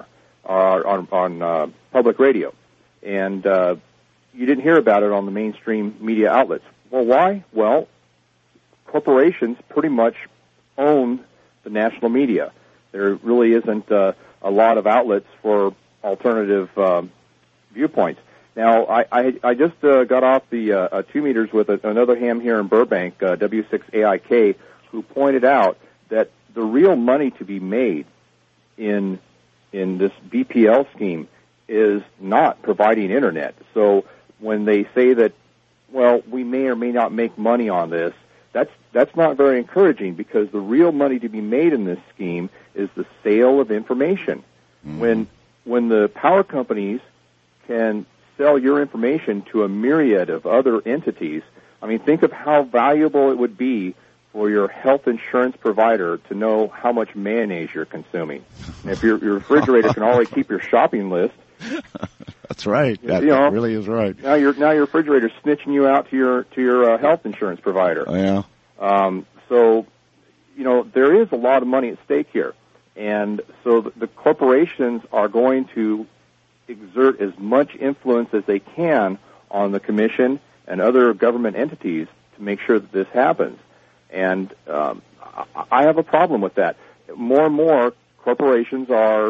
on public radio, and you didn't hear about it on the mainstream media outlets. Well, why? Well, corporations pretty much own the national media. There really isn't a lot of outlets for alternative viewpoints. Now, I just got off the 2 meters with another ham here in Burbank, W6AIK, who pointed out that the real money to be made in this BPL scheme is not providing internet. So when they say that, well, we may or may not make money on this, that's not very encouraging, because the real money to be made in this scheme is the sale of information. Mm. When the power companies can sell your information to a myriad of other entities, I mean, think of how valuable it would be for your health insurance provider to know how much mayonnaise you're consuming. And if your refrigerator can already keep your shopping list. That's right. That really is right. Now your refrigerator's snitching you out to your health insurance provider. Oh, yeah. So, there is a lot of money at stake here. And so the corporations are going to exert as much influence as they can on the commission and other government entities to make sure that this happens. And I have a problem with that. More and more corporations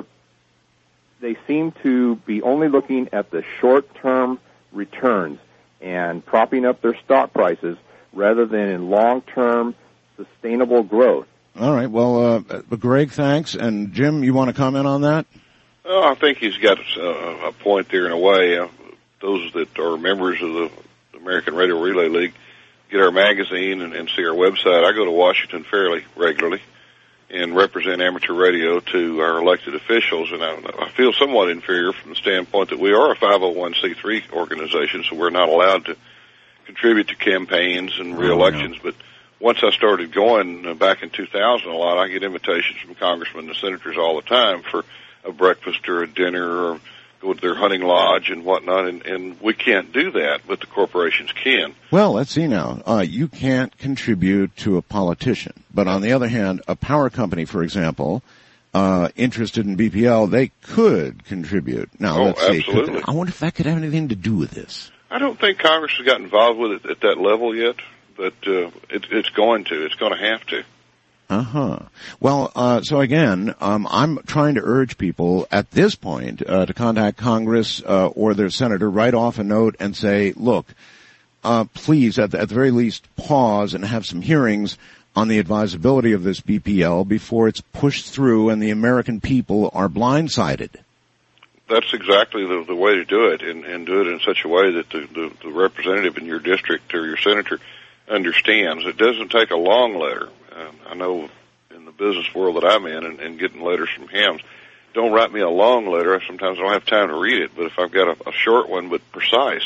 they seem to be only looking at the short-term returns and propping up their stock prices rather than in long-term sustainable growth. All right. Well, Greg, thanks. And Jim, you want to comment on that? Oh, I think he's got a point there in a way. Those that are members of the American Radio Relay League get our magazine and see our website. I go to Washington fairly regularly and represent amateur radio to our elected officials, and I feel somewhat inferior from the standpoint that we are a 501c3 organization, so we're not allowed to contribute to campaigns and re-elections. But once I started going back in 2000 a lot, I get invitations from congressmen and senators all the time for a breakfast or a dinner or go to their hunting lodge and whatnot, and we can't do that, but the corporations can. Well, let's see now. You can't contribute to a politician, but on the other hand, a power company, for example, interested in BPL, they could contribute. Now, let's see. Absolutely. I wonder if that could have anything to do with this. I don't think Congress has got involved with it at that level yet, but it's going to. It's going to have to. Uh-huh. Well, so again, I'm trying to urge people at this point to contact Congress or their senator, write off a note and say, look, please, at the very least, pause and have some hearings on the advisability of this BPL before it's pushed through and the American people are blindsided. That's exactly the way to do it, and do it in such a way that the representative in your district or your senator understands. It doesn't take a long letter. I know in the business world that I'm in and getting letters from hams, don't write me a long letter. Sometimes I don't have time to read it, but if I've got a short one but precise.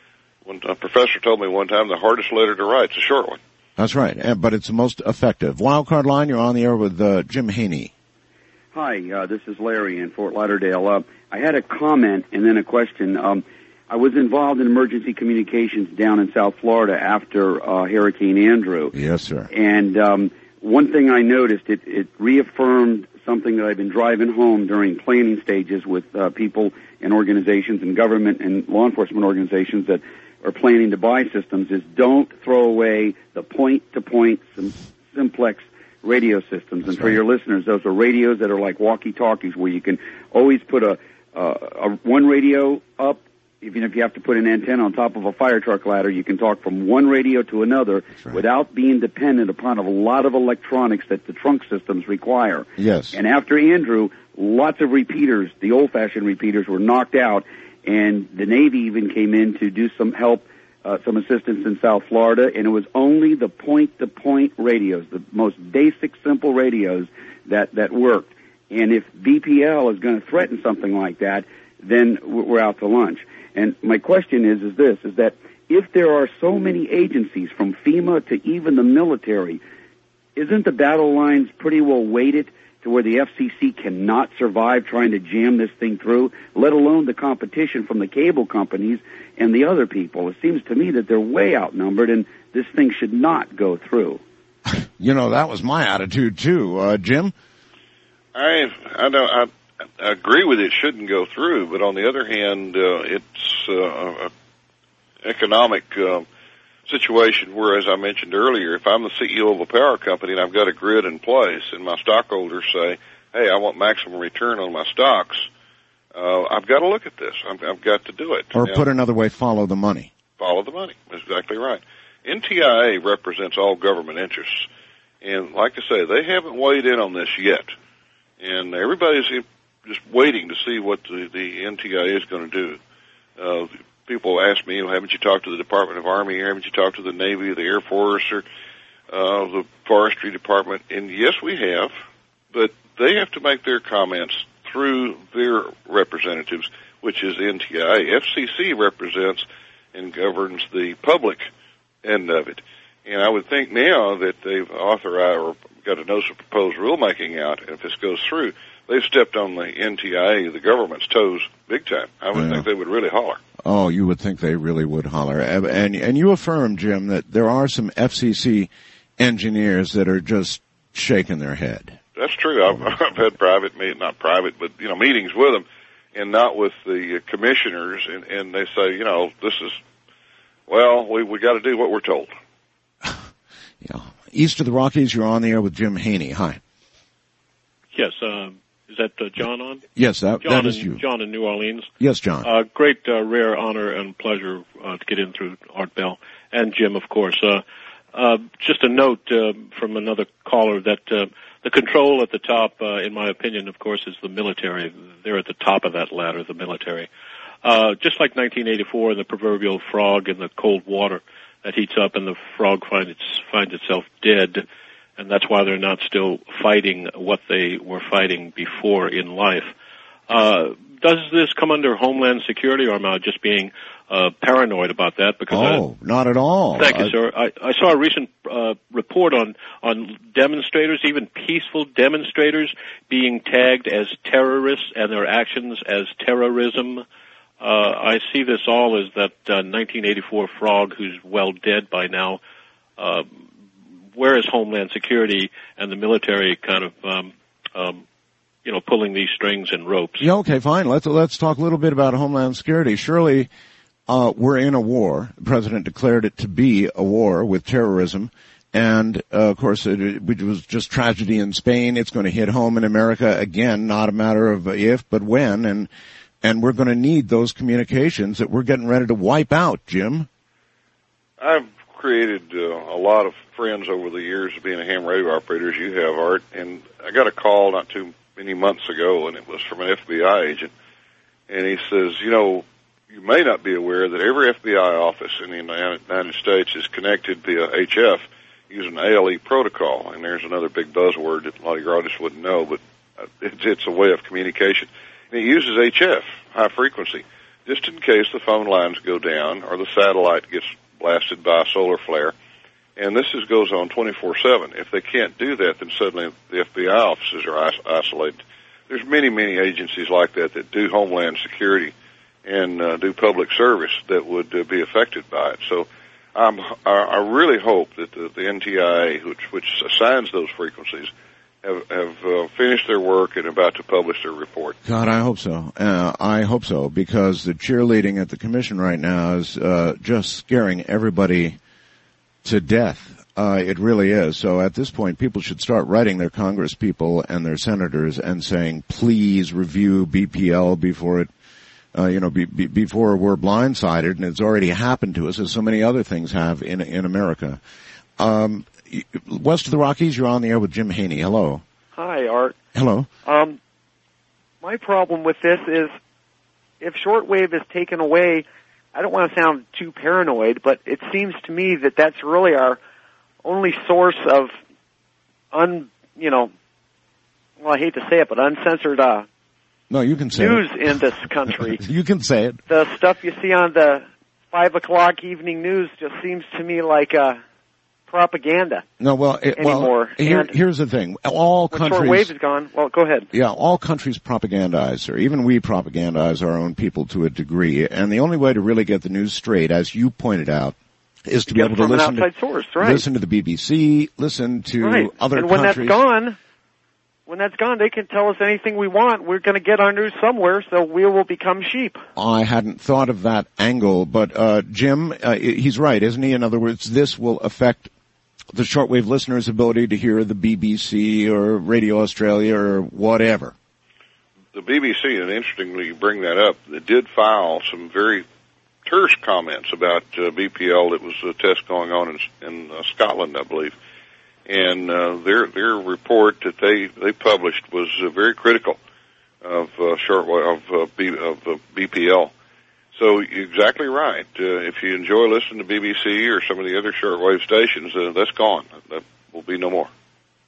A professor told me one time the hardest letter to write is a short one. That's right, but it's the most effective. Wildcard Line, you're on the air with Jim Haney. Hi, this is Larry in Fort Lauderdale. I had a comment and then a question. I was involved in emergency communications down in South Florida after Hurricane Andrew. Yes, sir. And one thing I noticed, it reaffirmed something that I've been driving home during planning stages with people and organizations and government and law enforcement organizations that are planning to buy systems, is don't throw away the point-to-point simplex radio systems. That's and for right. your listeners, those are radios that are like walkie-talkies where you can always put a one radio up. Even if you have to put an antenna on top of a fire truck ladder, you can talk from one radio to another right. without being dependent upon a lot of electronics that the trunk systems require. Yes. And after Andrew, lots of repeaters, the old-fashioned repeaters, were knocked out, and the Navy even came in to do some help, some assistance in South Florida, and it was only the point-to-point radios, the most basic, simple radios that worked. And if BPL is going to threaten something like that, then we're out to lunch. And my question is that if there are so many agencies from FEMA to even the military, isn't the battle lines pretty well weighted to where the FCC cannot survive trying to jam this thing through, let alone the competition from the cable companies and the other people? It seems to me that they're way outnumbered and this thing should not go through. That was my attitude too. Jim? I I agree with it shouldn't go through, but on the other hand, it's an economic situation where, as I mentioned earlier, if I'm the CEO of a power company and I've got a grid in place and my stockholders say, hey, I want maximum return on my stocks, I've got to look at this. I've got to do it. Or put another way, follow the money. Follow the money. That's exactly right. NTIA represents all government interests. And like I say, they haven't weighed in on this yet. And everybody's just waiting to see what the NTIA is going to do. People ask me, haven't you talked to the Department of Army, or haven't you talked to the Navy, or the Air Force, or the Forestry Department? And yes, we have, but they have to make their comments through their representatives, which is NTIA. FCC represents and governs the public end of it. And I would think now that they've authorized or got a notice of proposed rulemaking out, and if this goes through, they've stepped on the NTIA, the government's toes, big time. I would think they would really holler. Oh, you would think they really would holler. And you affirm, Jim, that there are some FCC engineers that are just shaking their head. That's true. I've had not private, but, meetings with them, and not with the commissioners, and they say, this is, we got to do what we're told. Yeah. East of the Rockies, you're on the air with Jim Haney. Hi. Yes, is that John on? Yes, that is you. John in New Orleans. Yes, John. Great, rare honor and pleasure to get in through Art Bell and Jim, of course. Just a note from another caller that the control at the top, in my opinion, of course, is the military. They're at the top of that ladder, the military. Just like 1984, the proverbial frog in the cold water that heats up and the frog finds itself dead, and that's why they're not still fighting what they were fighting before in life. Does this come under Homeland Security, or am I just being paranoid about that? Because not at all. Thank you, sir. I saw a recent report on demonstrators, even peaceful demonstrators, being tagged as terrorists and their actions as terrorism. I see this all as that 1984 frog who's well dead by now. Where is Homeland Security and the military kind of, pulling these strings and ropes? Yeah, okay, fine. Let's talk a little bit about Homeland Security. Surely, we're in a war. The president declared it to be a war with terrorism. And, of course, it was just tragedy in Spain. It's going to hit home in America again, not a matter of if, but when. And we're going to need those communications that we're getting ready to wipe out, Jim. I've created a lot of friends over the years of being a ham radio operator, as you have, Art, and I got a call not too many months ago, and it was from an FBI agent, and he says, you may not be aware that every FBI office in the United States is connected via HF using ALE protocol, and there's another big buzzword that a lot of your audience wouldn't know, but it's a way of communication. And it uses HF, high frequency, just in case the phone lines go down or the satellite gets blasted by a solar flare. And this goes on 24/7. If they can't do that, then suddenly the FBI offices are isolated. There's many, many agencies like that do Homeland Security and do public service that would be affected by it. So I really hope that the NTIA, which assigns those frequencies, have finished their work and about to publish their report. God, I hope so. I hope so, because the cheerleading at the commission right now is just scaring everybody to death. It really is. So at this point, people should start writing their Congress people and their senators and saying, please review BPL before it, before we're blindsided. And it's already happened to us, as so many other things have in America. West of the Rockies, you're on the air with Jim Haney. Hello. Hi, Art. Hello. My problem with this is if shortwave is taken away, I don't want to sound too paranoid, but it seems to me that that's really our only source of I hate to say it, but uncensored no, you can say news it. In this country. You can say it. The stuff you see on the 5 o'clock evening news just seems to me like propaganda. No, anymore. Here's the thing. All countries. Shortwave is gone. Well, go ahead. Yeah, all countries propagandize, or even we propagandize our own people to a degree. And the only way to really get the news straight, as you pointed out, is to be able to listen an outside source, right. Listen to the BBC, listen to other countries. And when that's gone, And when that's gone, well, go ahead. Yeah, here's the thing. All countries propagandize, or even we propagandize our own people to a degree. And the only way to really get the news straight, as you pointed out, is to be able to listen to BBC, listen to other countries. when that's gone, they can tell us anything we want. We're going to get our news somewhere, so we will become sheep. I hadn't thought of that angle, but Jim, he's right, isn't he? In other words, this will affect the shortwave listeners' ability to hear the BBC or Radio Australia or whatever. The BBC, and interestingly you bring that up, they did file some very terse comments about BPL. It was a test going on in Scotland, I believe. And their report that they published was very critical of BPL. So you're exactly right. If you enjoy listening to BBC or some of the other shortwave stations, that's gone. That will be no more.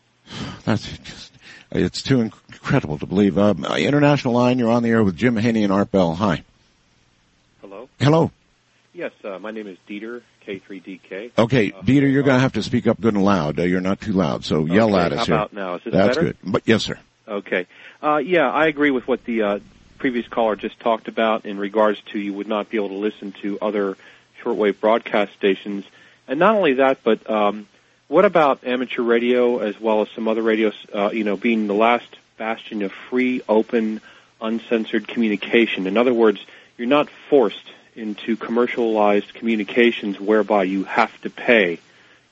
It's too incredible to believe. International line, you're on the air with Jim Haney and Art Bell. Hi. Hello. Hello. Yes, my name is Dieter, K3DK. Okay, Dieter, you're going to have to speak up good and loud. You're not too loud, so yell at us how here. About now? Is this That's better? Good. But yes, sir. Okay. Yeah, I agree with what the previous caller just talked about in regards to you would not be able to listen to other shortwave broadcast stations. And not only that, but what about amateur radio as well as some other radios, being the last bastion of free, open, uncensored communication? In other words, you're not forced into commercialized communications whereby you have to pay.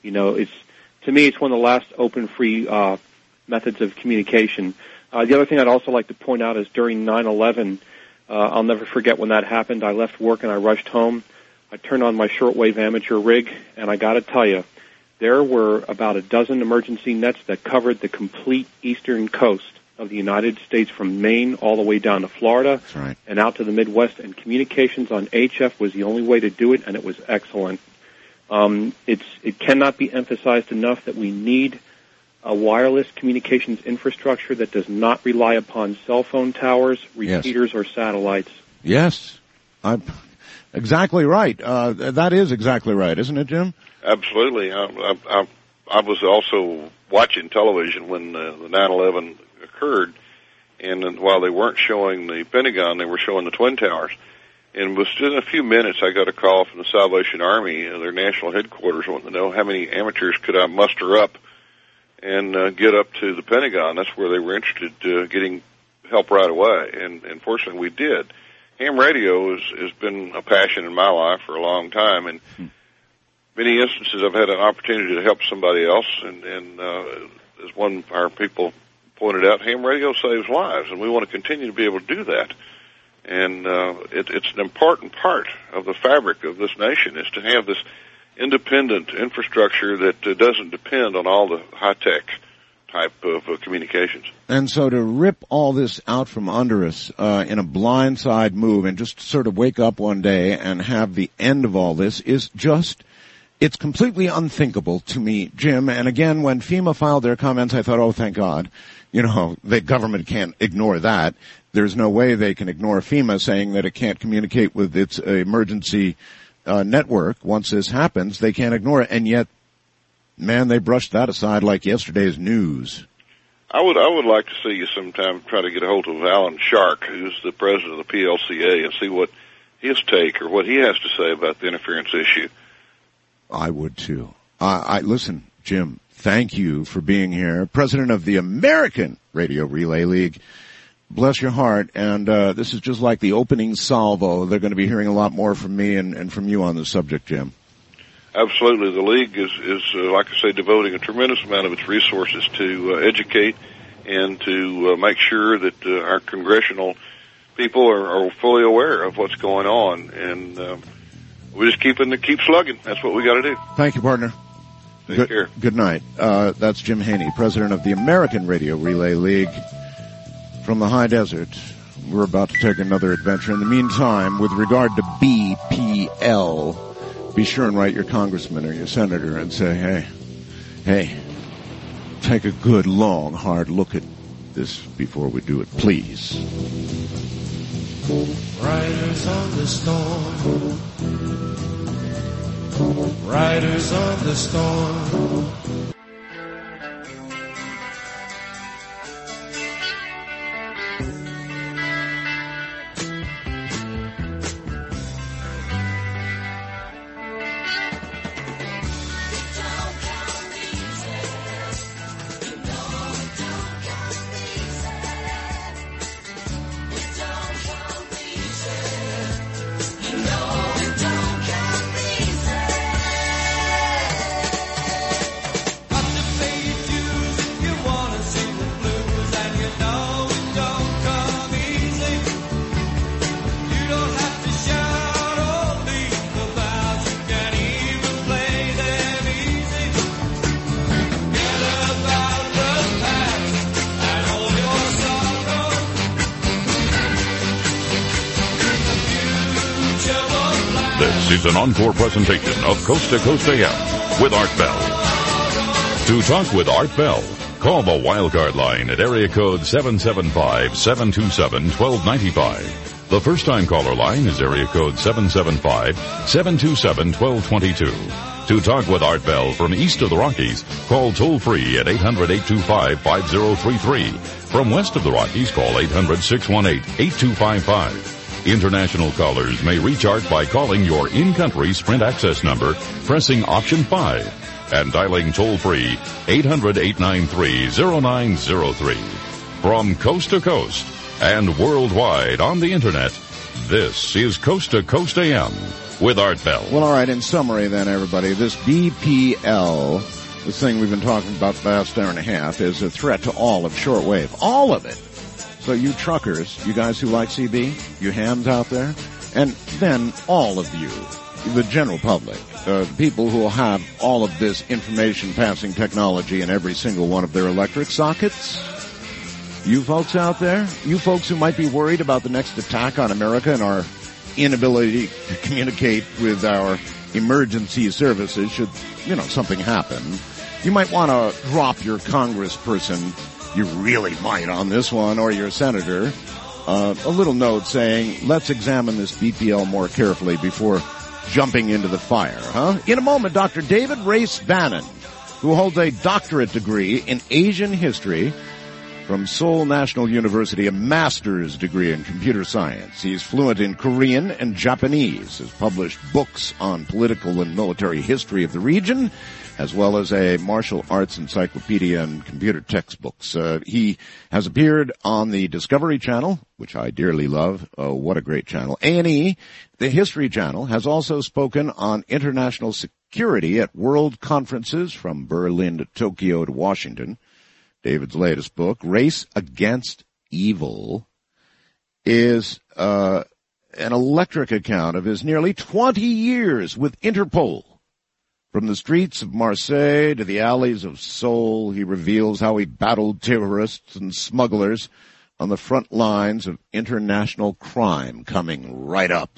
To me, it's one of the last open, free methods of communication. The other thing I'd also like to point out is during 9/11, I'll never forget when that happened. I left work and I rushed home. I turned on my shortwave amateur rig, and I got to tell you, there were about a dozen emergency nets that covered the complete eastern coast of the United States from Maine all the way down to Florida. That's right. And out to the Midwest, and communications on HF was the only way to do it, and it was excellent. It cannot be emphasized enough that we need a wireless communications infrastructure that does not rely upon cell phone towers, repeaters, or satellites. Yes. I'm exactly right. That is exactly right, isn't it, Jim? Absolutely. I was also watching television when the 9/11 occurred, and while they weren't showing the Pentagon, they were showing the Twin Towers. And within a few minutes, I got a call from the Salvation Army, their national headquarters, wanting to know how many amateurs could I muster up and get up to the Pentagon. That's where they were interested getting help right away, and fortunately we did. Ham radio has been a passion in my life for a long time, and many instances I've had an opportunity to help somebody else, and as one of our people pointed out, ham radio saves lives, and we want to continue to be able to do that. And it's an important part of the fabric of this nation is to have this independent infrastructure that doesn't depend on all the high-tech type of communications. And so to rip all this out from under us in a blindside move and just sort of wake up one day and have the end of all this is just, it's completely unthinkable to me, Jim. And again, when FEMA filed their comments, I thought, oh, thank God. The government can't ignore that. There's no way they can ignore FEMA saying that it can't communicate with its emergency network. Once this happens, they can't ignore it. And yet, man, they brushed that aside like yesterday's news. I would like to see you sometime try to get a hold of Alan Shark, who's the president of the PLCA, and see what his take or what he has to say about the interference issue. I would too. Listen, Jim, thank you for being here. President of the American Radio Relay League. Bless your heart. And this is just like the opening salvo. They're going to be hearing a lot more from me and from you on the subject, Jim. Absolutely. The League is like I say, devoting a tremendous amount of its resources to educate and to make sure that our congressional people are fully aware of what's going on. And we're just keep slugging. That's what we got to do. Thank you, partner. Take care. Good night. That's Jim Haney, president of the American Radio Relay League from the high desert. We're about to take another adventure. In the meantime, with regard to BPL, be sure and write your congressman or your senator and say, hey, take a good, long, hard look at this before we do it, please. Riders on the storm. Riders on the storm. This is an encore presentation of Coast to Coast AM with Art Bell. To talk with Art Bell, call the Wildcard line at area code 775-727-1295. The first-time caller line is area code 775-727-1222. To talk with Art Bell from east of the Rockies, call toll-free at 800-825-5033. From west of the Rockies, call 800-618-8255. International callers may reach Art by calling your in-country Sprint access number, pressing option 5, and dialing toll-free 800-893-0903. From coast to coast and worldwide on the Internet, this is Coast to Coast AM with Art Bell. Well, all right, in summary then, everybody, this BPL, this thing we've been talking about the last hour and a half, is a threat to all of shortwave. All of it. So you truckers, you guys who like CB, you hams out there, and then all of you, the general public, the people who will have all of this information passing technology in every single one of their electric sockets. You folks out there, you folks who might be worried about the next attack on America and our inability to communicate with our emergency services should, something happen. You might want to drop your congressperson, you really might on this one, or your senator, a little note saying, let's examine this BPL more carefully before jumping into the fire, huh? In a moment, Dr. David Race Bannon, who holds a doctorate degree in Asian history from Seoul National University, a master's degree in computer science. He's fluent in Korean and Japanese, has published books on political and military history of the region, as well as a martial arts encyclopedia and computer textbooks. He has appeared on the Discovery Channel, which I dearly love. Oh, what a great channel. A&E, the History Channel, has also spoken on international security at world conferences from Berlin to Tokyo to Washington. David's latest book, Race Against Evil, is an electric account of his nearly 20 years with Interpol. From the streets of Marseille to the alleys of Seoul, he reveals how he battled terrorists and smugglers on the front lines of international crime coming right up.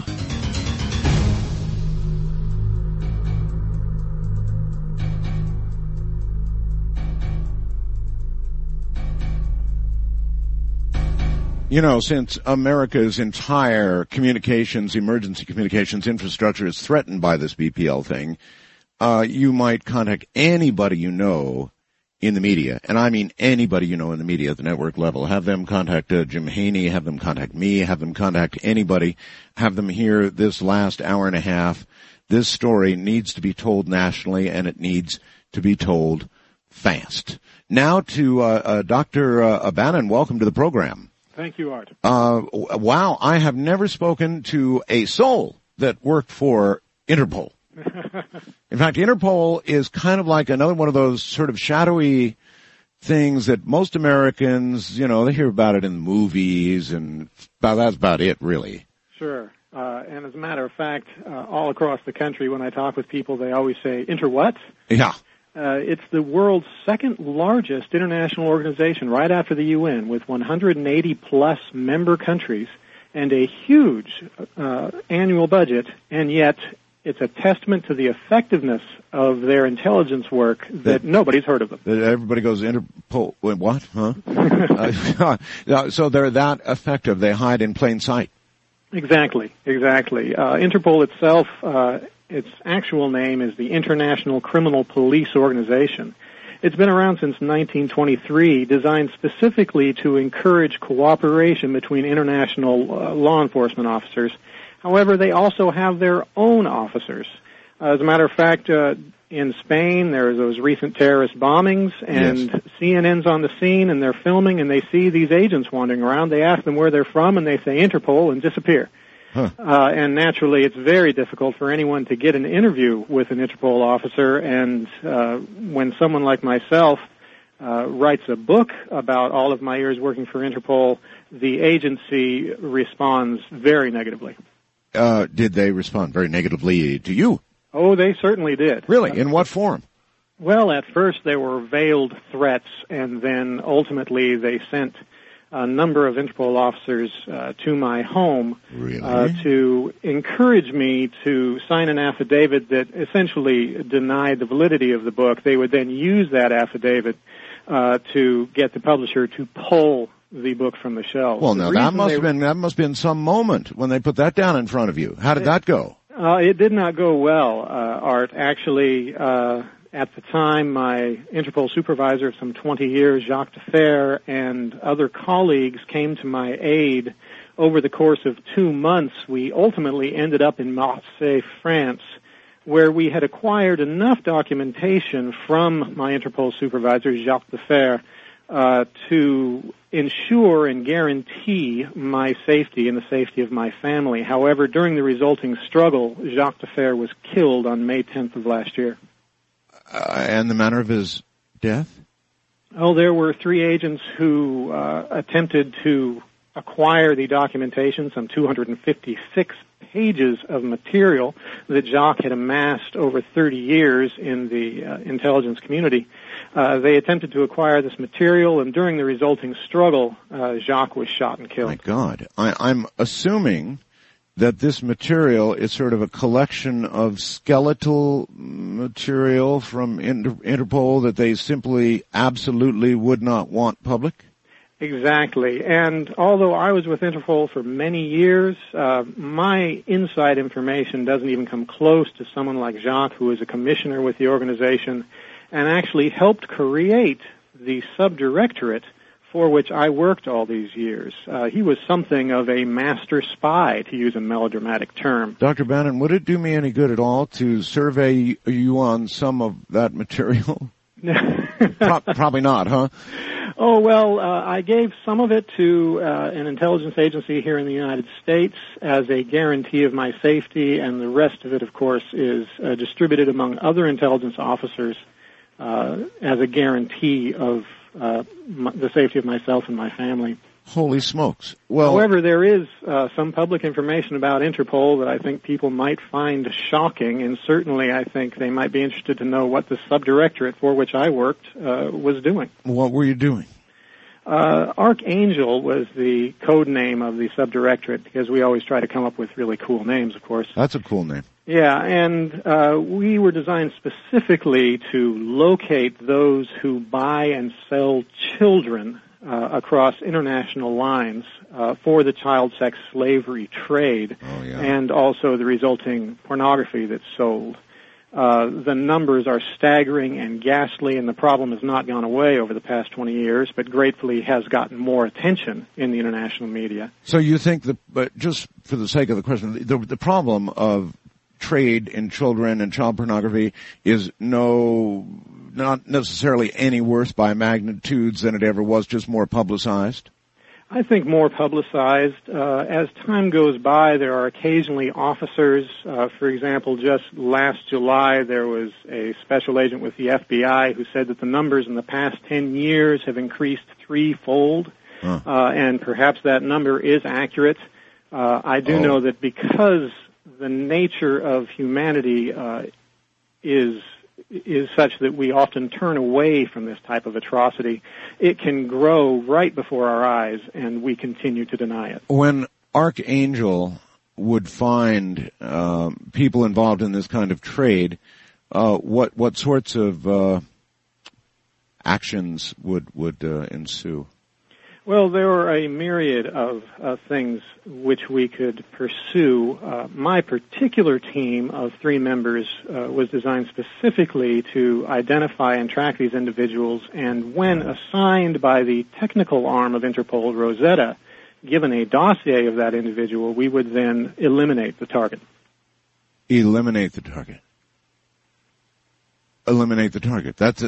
Since America's entire emergency communications infrastructure is threatened by this BPL thing, you might contact anybody you know in the media, and I mean anybody you know in the media at the network level. Have them contact Jim Haney, have them contact me, have them contact anybody, have them hear this last hour and a half. This story needs to be told nationally, and it needs to be told fast. Now to Dr. Bannon, welcome to the program. Thank you, Art. Wow, I have never spoken to a soul that worked for Interpol. In fact, Interpol is kind of like another one of those sort of shadowy things that most Americans, they hear about it in movies, and that's about it, really. Sure. And as a matter of fact, all across the country, when I talk with people, they always say, Inter what? Yeah. It's the world's second largest international organization, right after the UN, with 180-plus member countries and a huge annual budget, and yet it's a testament to the effectiveness of their intelligence work that nobody's heard of them. Everybody goes, Interpol, wait, what? Huh? So they're that effective. They hide in plain sight. Exactly. Interpol itself, its actual name is the International Criminal Police Organization. It's been around since 1923, designed specifically to encourage cooperation between international law enforcement officers. However, they also have their own officers. As a matter of fact, in Spain, there are those recent terrorist bombings, and yes. CNN's on the scene, and they're filming, and they see these agents wandering around. They ask them where they're from, and they say Interpol, and disappear. Huh. And naturally, it's very difficult for anyone to get an interview with an Interpol officer, and when someone like myself writes a book about all of my years working for Interpol, the agency responds very negatively. Did they respond very negatively to you? Oh, they certainly did. Really? In what form? Well, at first they were veiled threats, and then ultimately they sent a number of Interpol officers to my home Really? to encourage me to sign an affidavit that essentially denied the validity of the book. They would then use that affidavit to get the publisher to pull the book from the shelves. Well, now that must have been some moment when they put that down in front of you. How did that go? It did not go well, Art. Actually, at the time, my Interpol supervisor of some 20 years, Jacques Defer, and other colleagues came to my aid. Over the course of 2 months, we ultimately ended up in Marseille, France, where we had acquired enough documentation from my Interpol supervisor, Jacques Defer, to ensure and guarantee my safety and the safety of my family. However, during the resulting struggle, Jacques Defer was killed on May 10th of last year. And the manner of his death? Oh, there were 3 agents who attempted to acquire the documentation, some 256 pages of material that Jacques had amassed over 30 years in the intelligence community. They attempted to acquire this material, and during the resulting struggle, Jacques was shot and killed. My God. I'm assuming that this material is sort of a collection of skeletal material from Interpol that they simply absolutely would not want public? Exactly. And although I was with Interpol for many years, my inside information doesn't even come close to someone like Jacques, who is a commissioner with the organization and actually helped create the subdirectorate for which I worked all these years. He was something of a master spy, to use a melodramatic term. Dr. Bannon, would it do me any good at all to survey you on some of that material? Probably not, huh? Oh, well, I gave some of it to an intelligence agency here in the United States as a guarantee of my safety, and the rest of it, of course, is distributed among other intelligence officers as a guarantee of the safety of myself and my family. Holy smokes. Well, however, there is some public information about Interpol that I think people might find shocking, and certainly I think they might be interested to know what the subdirectorate for which I worked was doing. What were you doing? Archangel was the code name of the subdirectorate, because we always try to come up with really cool names, of course. That's a cool name. Yeah, and we were designed specifically to locate those who buy and sell children across international lines for the child sex slavery trade, and also the resulting pornography that's sold. The numbers are staggering and ghastly, and the problem has not gone away over the past 20 years, but gratefully has gotten more attention in the international media. So you think that, but just for the sake of the question, the problem of trade in children and child pornography is not necessarily any worse by magnitudes than it ever was, just more publicized? I think more publicized. As time goes by, there are occasionally officers. For example, just last July, there was a special agent with the FBI who said that the numbers in the past 10 years have increased threefold, and perhaps that number is accurate. I do know that because the nature of humanity is such that we often turn away from this type of atrocity, it can grow right before our eyes, and we continue to deny it. When Archangel would find people involved in this kind of trade, what sorts of actions would ensue? Well, there were a myriad of things which we could pursue. My particular team of 3 members was designed specifically to identify and track these individuals, and when assigned by the technical arm of Interpol, Rosetta, given a dossier of that individual, we would then eliminate the target. Eliminate the target. Eliminate the target. That's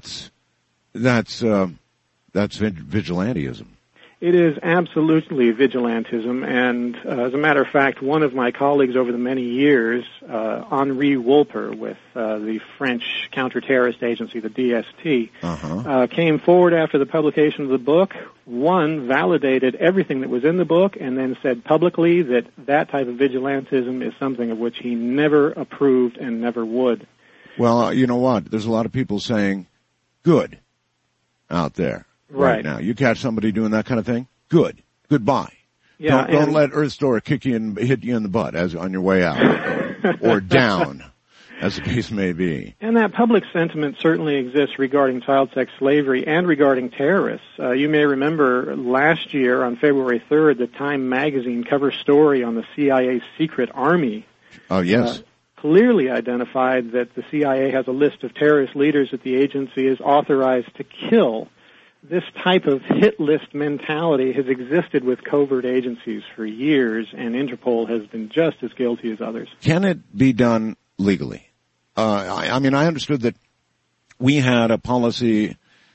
vigilantism. It is absolutely vigilantism, and as a matter of fact, one of my colleagues over the many years, Henri Wolper with the French counterterrorist agency, the DST, came forward after the publication of the book, validated everything that was in the book, and then said publicly that that type of vigilantism is something of which he never approved and never would. Well, you know what? There's a lot of people saying, good, out there. right now. You catch somebody doing that kind of thing, good. Goodbye. Yeah, don't let Earth Store hit you in the butt as on your way out or down, as the case may be. And that public sentiment certainly exists regarding child sex slavery and regarding terrorists. You may remember last year on February 3rd, the Time magazine cover story on the CIA's secret army. Oh, yes. Clearly identified that the CIA has a list of terrorist leaders that the agency is authorized to kill. This type of hit list mentality has existed with covert agencies for years, and Interpol has been just as guilty as others. Can it be done legally? I understood that we had a policy,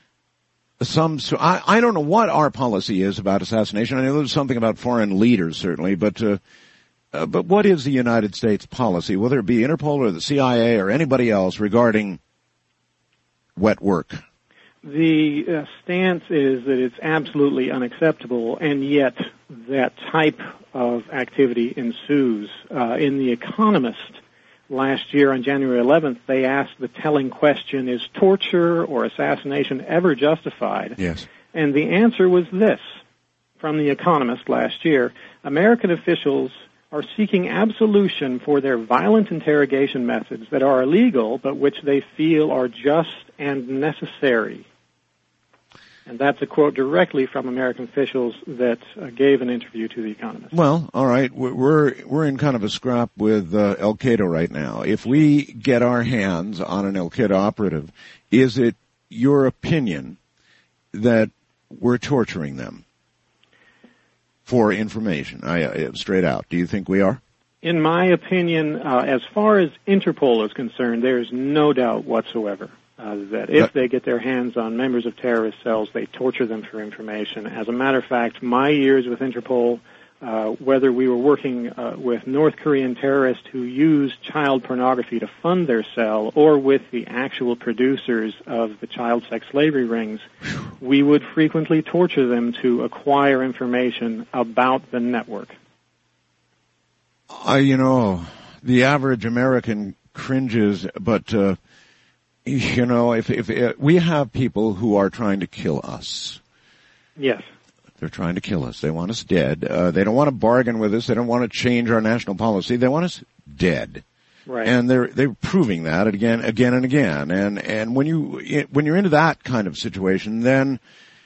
I don't know what our policy is about assassination. I know there's something about foreign leaders, certainly, but what is the United States policy, whether it be Interpol or the CIA or anybody else, regarding wet work? The stance is that it's absolutely unacceptable, and yet that type of activity ensues. In The Economist last year on January 11th, they asked the telling question, is torture or assassination ever justified? Yes. And the answer was this, from The Economist last year: American officials are seeking absolution for their violent interrogation methods that are illegal, but which they feel are just and necessary. And that's a quote directly from American officials that gave an interview to The Economist. Well, all right, we're in kind of a scrap with Al Qaeda right now. If we get our hands on an Al Qaeda operative, is it your opinion that we're torturing them for information? Straight out, do you think we are? In my opinion, as far as Interpol is concerned, there is no doubt whatsoever that if they get their hands on members of terrorist cells, they torture them for information. As a matter of fact, my years with Interpol, whether we were working with North Korean terrorists who used child pornography to fund their cell, or with the actual producers of the child sex slavery rings, we would frequently torture them to acquire information about the network. The average American cringes, but if we have people who are trying to kill us. Yes. They're trying to kill us. They want us dead. They don't want to bargain with us. They don't want to change our national policy. They want us dead. Right. And they're proving that again and again. And when you're into that kind of situation, then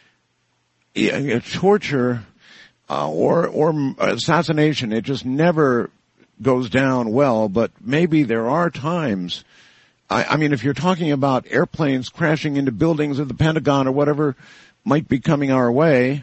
torture or assassination, it just never goes down well. But maybe there are times. I mean, if you're talking about airplanes crashing into buildings of the Pentagon or whatever might be coming our way,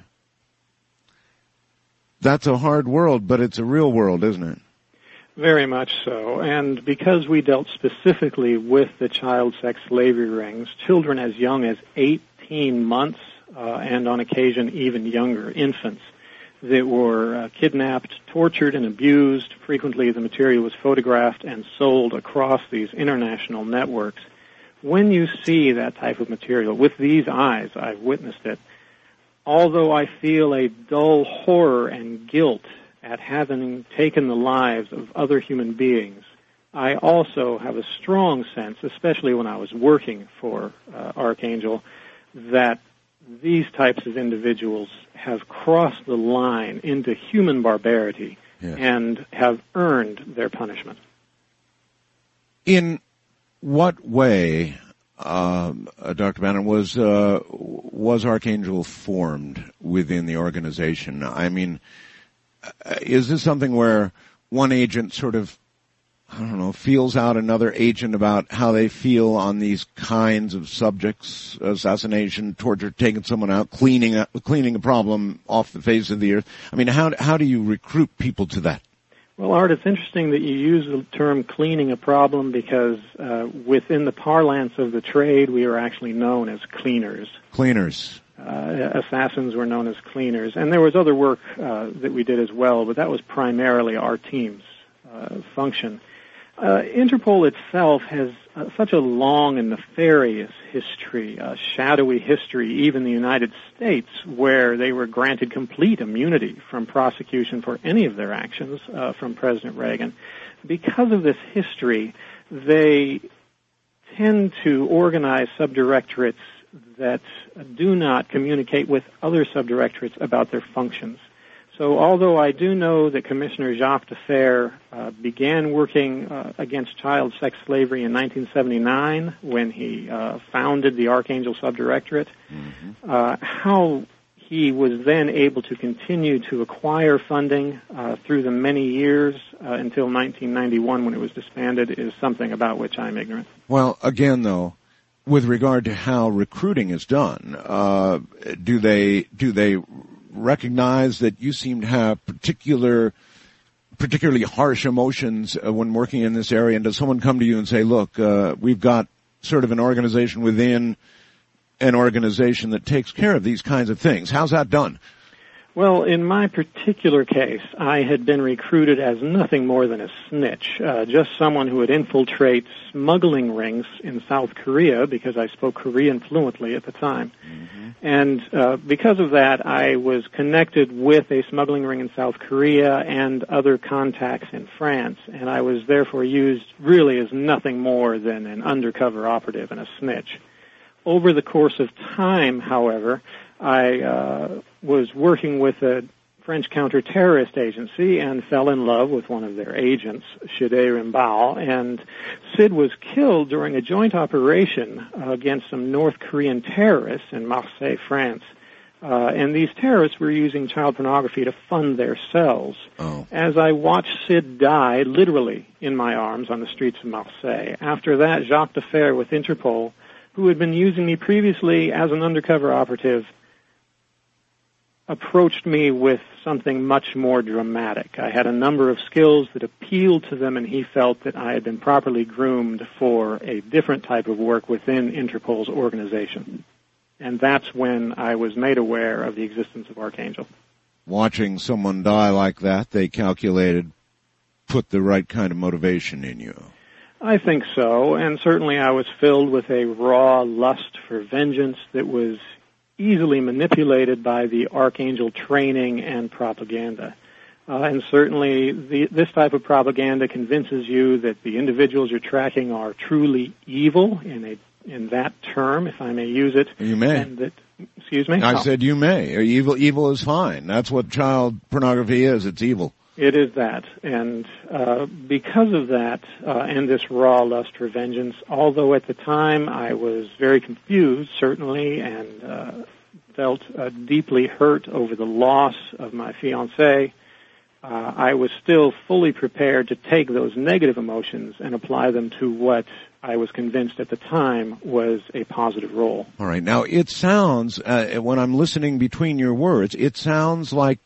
that's a hard world, but it's a real world, isn't it? Very much so. And because we dealt specifically with the child sex slavery rings, children as young as 18 months, and on occasion even younger, infants, that were kidnapped, tortured, and abused. Frequently the material was photographed and sold across these international networks. When you see that type of material with these eyes, I've witnessed it, although I feel a dull horror and guilt at having taken the lives of other human beings, I also have a strong sense, especially when I was working for Archangel, that these types of individuals have crossed the line into human barbarity and have earned their punishment. In what way, Dr. Bannon, was Archangel formed within the organization? I mean, is this something where one agent sort of, feels out another agent about how they feel on these kinds of subjects, assassination, torture, taking someone out, cleaning a problem off the face of the earth? I mean, how do you recruit people to that? Well, Art, it's interesting that you use the term cleaning a problem because within the parlance of the trade, we are actually known as cleaners. Cleaners. Assassins were known as cleaners. And there was other work that we did as well, but that was primarily our team's function. Interpol itself has such a long and nefarious history, a shadowy history, even in the United States, where they were granted complete immunity from prosecution for any of their actions from President Reagan. Because of this history, they tend to organize subdirectorates that do not communicate with other subdirectorates about their functions. So although I do know that Commissioner Jacques Defferre began working against child sex slavery in 1979 when he founded the Archangel Subdirectorate, how he was then able to continue to acquire funding through the many years until 1991 when it was disbanded is something about which I'm ignorant. Well, again, though, with regard to how recruiting is done, do they recognize that you seem to have particularly harsh emotions when working in this area? And does someone come to you and say, look, we've got sort of an organization within an organization that takes care of these kinds of things? How's that done? Well, in my particular case, I had been recruited as nothing more than a snitch, just someone who would infiltrate smuggling rings in South Korea because I spoke Korean fluently at the time. And because of that, I was connected with a smuggling ring in South Korea and other contacts in France, and I was therefore used really as nothing more than an undercover operative and a snitch. Over the course of time, however, I was working with a French counter-terrorist agency and fell in love with one of their agents, Shide Rimbal, and Sid was killed during a joint operation against some North Korean terrorists in Marseille, France. And these terrorists were using child pornography to fund their cells. As I watched Sid die, literally in my arms on the streets of Marseille, after that, Jacques Defferre with Interpol, who had been using me previously as an undercover operative, approached me with something much more dramatic. I had a number of skills that appealed to them, and he felt that I had been properly groomed for a different type of work within Interpol's organization. And that's when I was made aware of the existence of Archangel. Watching someone die like that, they calculated, put the right kind of motivation in you. I think so, and certainly I was filled with a raw lust for vengeance that was easily manipulated by the Archangel training and propaganda. And certainly this type of propaganda convinces you that the individuals you're tracking are truly evil, in that term, if I may use it. You may. And that, excuse me? I said you may. Evil is fine. That's what child pornography is. It's evil. It is that, and because of that, and this raw lust for vengeance, although at the time I was very confused, certainly, and felt deeply hurt over the loss of my fiancée, I was still fully prepared to take those negative emotions and apply them to what I was convinced at the time was a positive role. All right. Now, it sounds, when I'm listening between your words, it sounds like,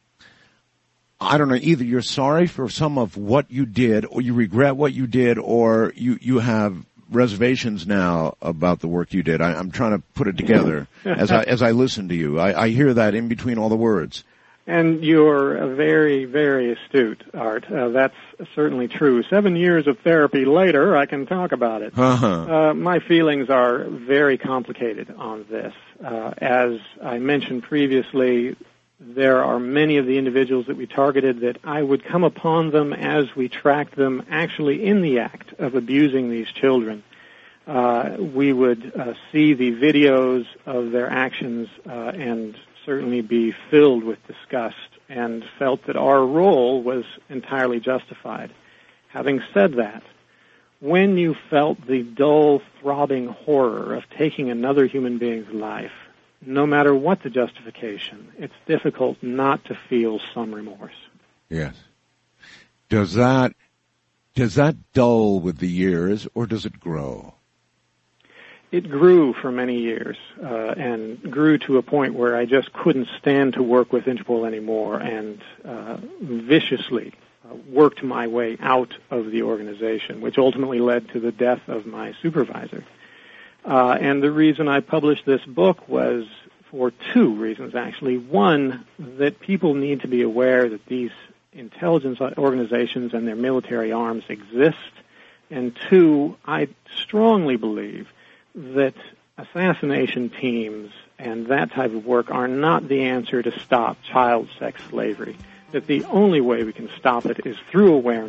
I don't know, either you're sorry for some of what you did, or you regret what you did, or you have reservations now about the work you did. I'm trying to put it together as I listen to you. I hear that in between all the words. And you're very, very astute, Art. That's certainly true. 7 years of therapy later, I can talk about it. My feelings are very complicated on this. As I mentioned previously, there are many of the individuals that we targeted that I would come upon them as we tracked them actually in the act of abusing these children. We would see the videos of their actions and certainly be filled with disgust and felt that our role was entirely justified. Having said that, when you felt the dull, throbbing horror of taking another human being's life, no matter what the justification, it's difficult not to feel some remorse. Yes. Does that dull with the years, or does it grow? It grew for many years, and grew to a point where I just couldn't stand to work with Interpol anymore, and viciously worked my way out of the organization, which ultimately led to the death of my supervisor. And the reason I published this book was for two reasons, actually. One, that people need to be aware that these intelligence organizations and their military arms exist. And two, I strongly believe that assassination teams and that type of work are not the answer to stop child sex slavery. That the only way we can stop it is through awareness,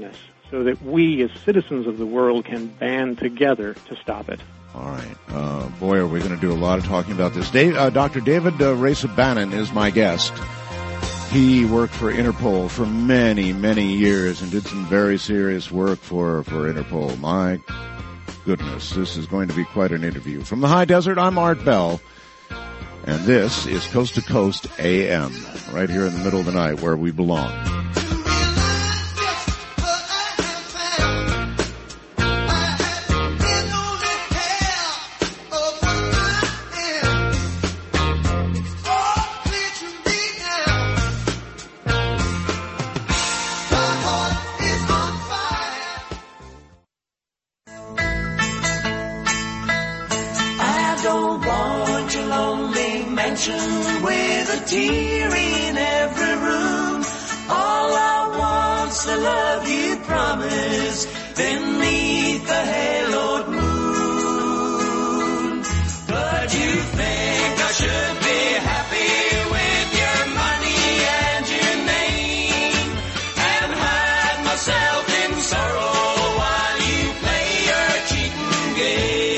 so that we as citizens of the world can band together to stop it. All right. Boy, are we going to do a lot of talking about this. Dr. David Race-Bannon is my guest. He worked for Interpol for many, many years and did some very serious work for Interpol. My goodness, this is going to be quite an interview. From the high desert, I'm Art Bell, and this is Coast to Coast AM, right here in the middle of the night where we belong. With a tear in every room, all I want's the love you promised beneath the haloed moon. But you think I should be happy with your money and your name, and hide myself in sorrow while you play your cheating game.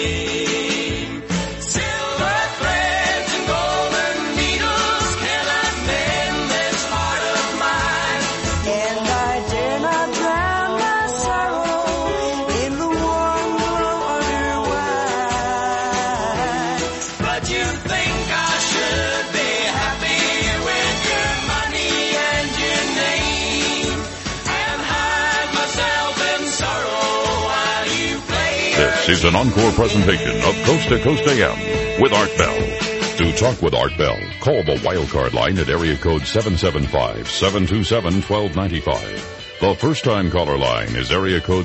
This is an encore presentation of Coast to Coast AM with Art Bell. To talk with Art Bell, call the wildcard line at area code 775-727-1295. The first-time caller line is area code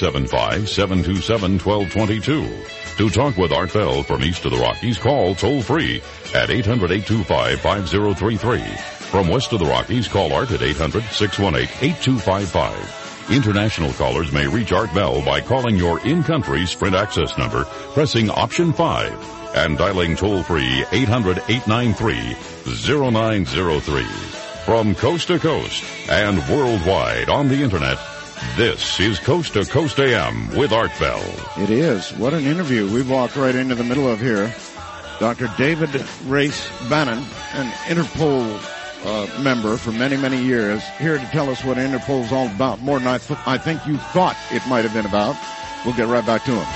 775-727-1222. To talk with Art Bell from east of the Rockies, call toll-free at 800-825-5033. From west of the Rockies, call Art at 800-618-8255. International callers may reach Art Bell by calling your in-country Sprint access number, pressing option 5, and dialing toll-free 800-893-0903. From coast to coast and worldwide on the Internet, this is Coast to Coast AM with Art Bell. It is. What an interview we walked right into the middle of here. Dr. David Race-Bannon, an Interpol member for many, many years, here to tell us what Interpol is all about, more than I think you thought it might have been about. We'll get right back to him.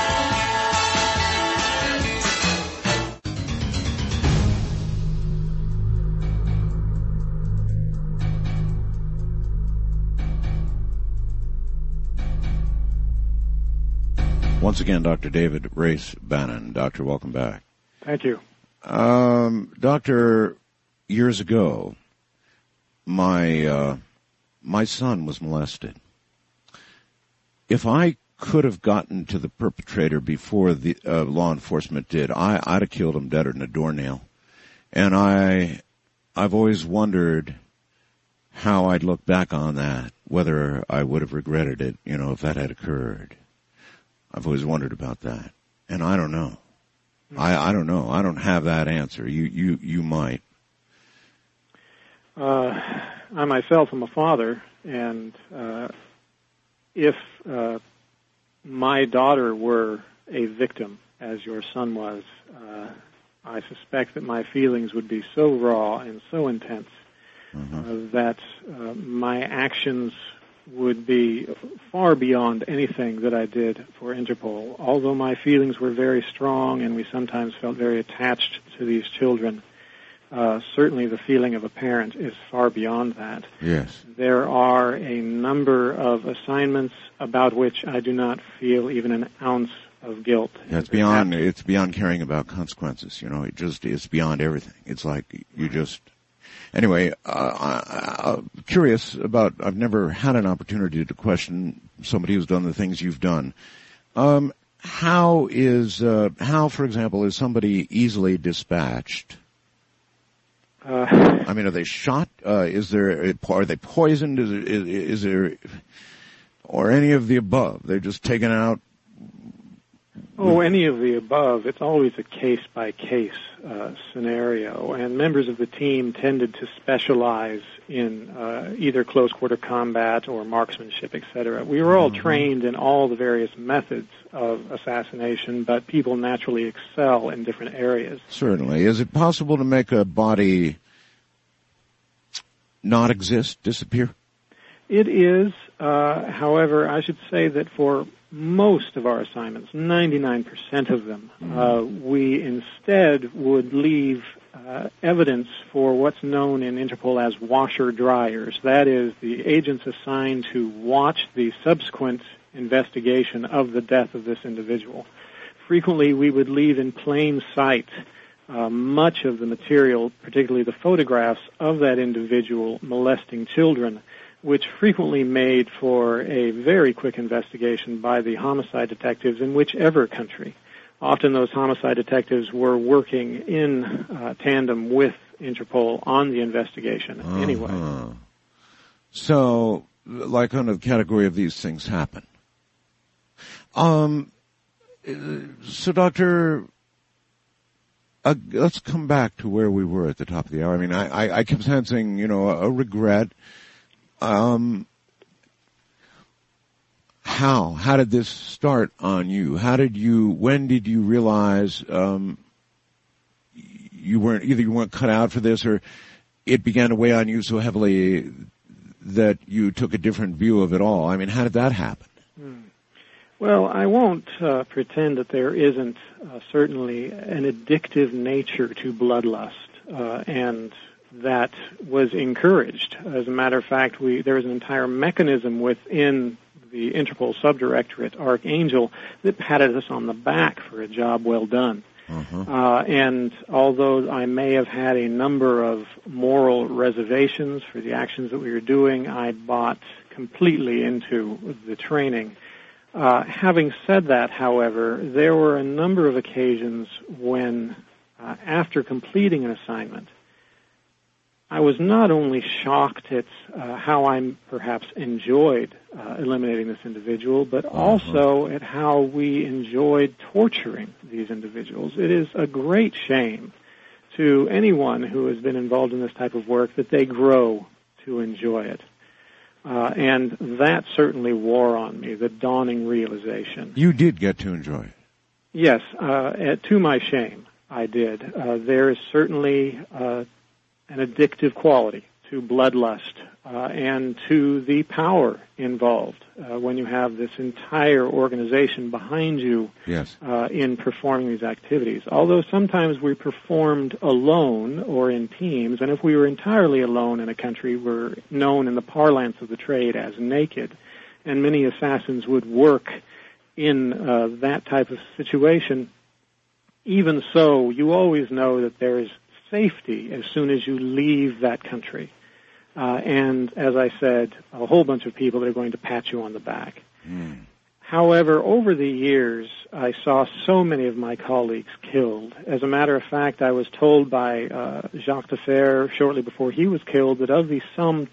Once again, Dr. David Race-Bannon. Doctor, welcome back. Thank you. Doctor, years ago, my son was molested. If I could have gotten to the perpetrator before the law enforcement did, I'd have killed him deader than a doornail. And I've always wondered how I'd look back on that, whether I would have regretted it, if that had occurred. I've always wondered about that, and I don't know. I don't know. I don't have that answer. You might. I myself am a father, and if my daughter were a victim, as your son was, I suspect that my feelings would be so raw and so intense that my actions would be far beyond anything that I did for Interpol. Although my feelings were very strong and we sometimes felt very attached to these children, certainly the feeling of a parent is far beyond that. Yes. There are a number of assignments about which I do not feel even an ounce of guilt. Yeah, it's beyond caring about consequences, it's beyond everything. It's like you just... Anyway, I'm curious about, I've never had an opportunity to question somebody who's done the things you've done. How, for example, is somebody easily dispatched? Are they shot? Are they poisoned? Is there, or any of the above? They're just taken out Oh, any of the above. It's always a case-by-case scenario, and members of the team tended to specialize in either close-quarter combat or marksmanship, etc. We were all trained in all the various methods of assassination, but people naturally excel in different areas. Certainly. Is it possible to make a body not exist, disappear? It is. However, I should say that for most of our assignments, 99% of them, we instead would leave evidence for what's known in Interpol as washer-dryers. That is, the agents assigned to watch the subsequent investigation of the death of this individual. Frequently, we would leave in plain sight much of the material, particularly the photographs of that individual molesting children, which frequently made for a very quick investigation by the homicide detectives in whichever country. Often those homicide detectives were working in tandem with Interpol on the investigation anyway. So, like under the category of these things happen. So, Doctor, let's come back to where we were at the top of the hour. I mean, I kept sensing, a regret. How did this start on you? When did you realize, you weren't cut out for this, or it began to weigh on you so heavily that you took a different view of it all? I mean, how did that happen? Well, I won't pretend that there isn't certainly an addictive nature to bloodlust, and that was encouraged. As a matter of fact, there is an entire mechanism within the Interpol Subdirectorate, Archangel, that patted us on the back for a job well done. And although I may have had a number of moral reservations for the actions that we were doing, I bought completely into the training. Having said that, however, there were a number of occasions when, after completing an assignment, I was not only shocked at how I perhaps enjoyed eliminating this individual, but also at how we enjoyed torturing these individuals. It is a great shame to anyone who has been involved in this type of work that they grow to enjoy it. And that certainly wore on me, the dawning realization. You did get to enjoy it? Yes, to my shame, I did. There is certainly an addictive quality to bloodlust and to the power involved when you have this entire organization behind you in performing these activities. Although sometimes we performed alone or in teams, and if we were entirely alone in a country, we're known in the parlance of the trade as naked, and many assassins would work in that type of situation. Even so, you always know that there is safety as soon as you leave that country. And as I said, a whole bunch of people that are going to pat you on the back. However, over the years, I saw so many of my colleagues killed. As a matter of fact, I was told by Jacques Defer shortly before he was killed that of the some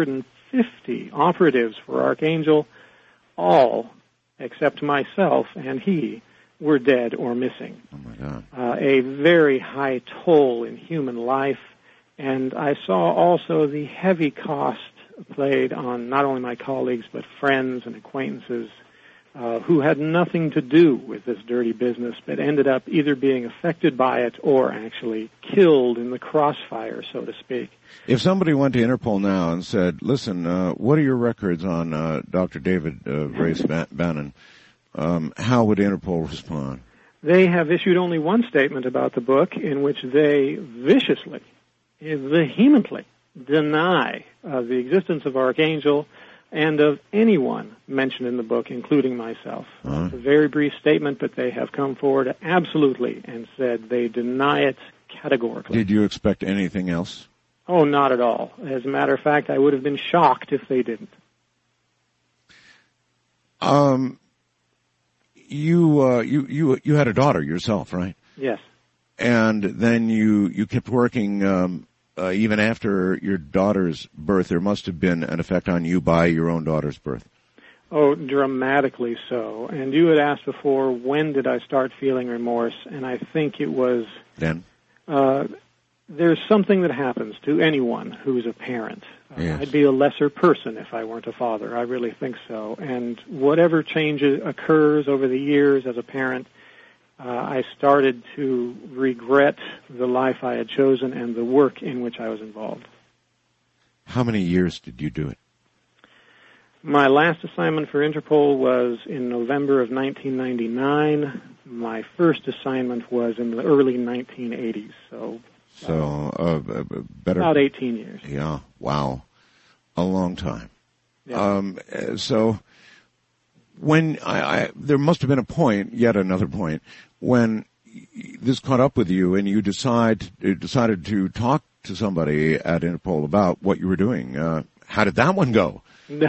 250 operatives for Archangel, all, except myself and he, were dead or missing. Oh, my God. A very high toll in human life, and I saw also the heavy cost played on not only my colleagues but friends and acquaintances who had nothing to do with this dirty business but ended up either being affected by it or actually killed in the crossfire, so to speak. If somebody went to Interpol now and said, listen, what are your records on Dr. David Race Bannon? How would Interpol respond? They have issued only one statement about the book in which they viciously, vehemently deny the existence of Archangel and of anyone mentioned in the book, including myself. It's a very brief statement, but they have come forward absolutely and said they deny it categorically. Did you expect anything else? Oh, not at all. As a matter of fact, I would have been shocked if they didn't. You had a daughter yourself, right? Yes. And then you kept working even after your daughter's birth. There must have been an effect on you by your own daughter's birth. Oh, dramatically so. And you had asked before, when did I start feeling remorse? And I think it was... Then? There's something that happens to anyone who's a parent. Yes. I'd be a lesser person if I weren't a father. I really think so. And whatever change occurs over the years as a parent, I started to regret the life I had chosen and the work in which I was involved. How many years did you do it? My last assignment for Interpol was in November of 1999. My first assignment was in the early 1980s, so better, about 18 years. Yeah, wow. A long time. Yeah. So when there must have been a point, yet another point, when this caught up with you and you decided to talk to somebody at Interpol about what you were doing. How did that one go?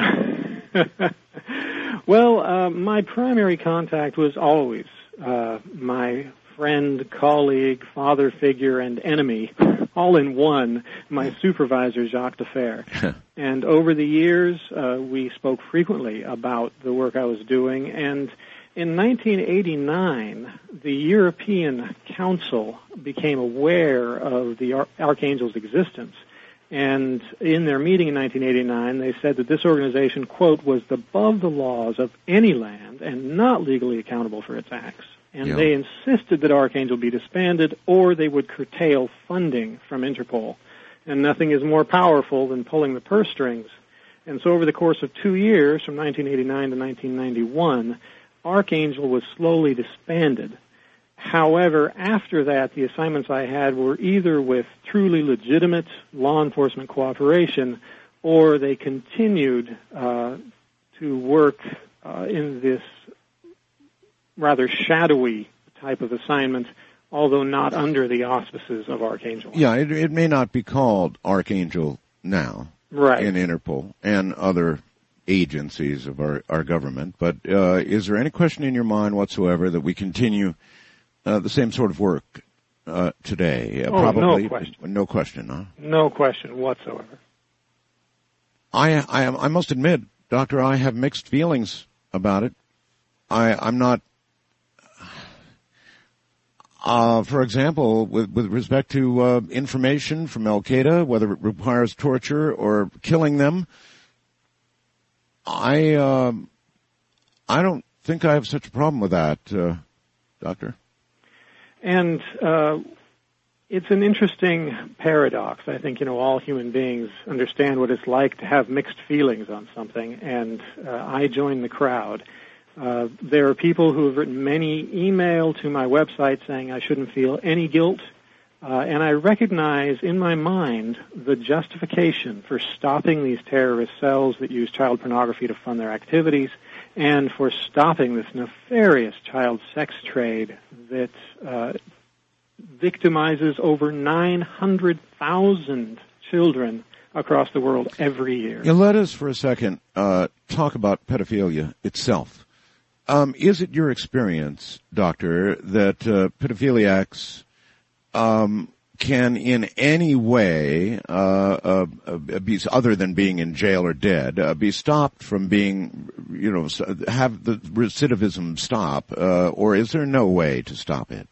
Well, my primary contact was always my friend, colleague, father figure, and enemy, all in one, my supervisor, Jacques Defer. And over the years, we spoke frequently about the work I was doing, and in 1989, the European Council became aware of the Archangel's existence. And in their meeting in 1989, they said that this organization, quote, was above the laws of any land and not legally accountable for its acts. And they insisted that Archangel be disbanded or they would curtail funding from Interpol. And nothing is more powerful than pulling the purse strings. And so over the course of 2 years, from 1989 to 1991, Archangel was slowly disbanded. However, after that, the assignments I had were either with truly legitimate law enforcement cooperation, or they continued to work in this rather shadowy type of assignment, although not under the auspices of Archangel. Yeah, it may not be called Archangel now, right, in Interpol and other agencies of our government, but is there any question in your mind whatsoever that we continue the same sort of work today? Probably. No question. No question, huh? No question whatsoever. I must admit, Doctor, I have mixed feelings about it. I'm not... for example, with respect to information from Al-Qaeda, whether it requires torture or killing them, I don't think I have such a problem with that, Doctor. And it's an interesting paradox. I think, all human beings understand what it's like to have mixed feelings on something, and I join the crowd. There are people who have written many email to my website saying I shouldn't feel any guilt, and I recognize in my mind the justification for stopping these terrorist cells that use child pornography to fund their activities, and for stopping this nefarious child sex trade that victimizes over 900,000 children across the world every year. Let us for a second talk about pedophilia itself. Is it your experience, Doctor, that pedophiliacs can in any way, be, other than being in jail or dead, be stopped from being, have the recidivism stop, or is there no way to stop it?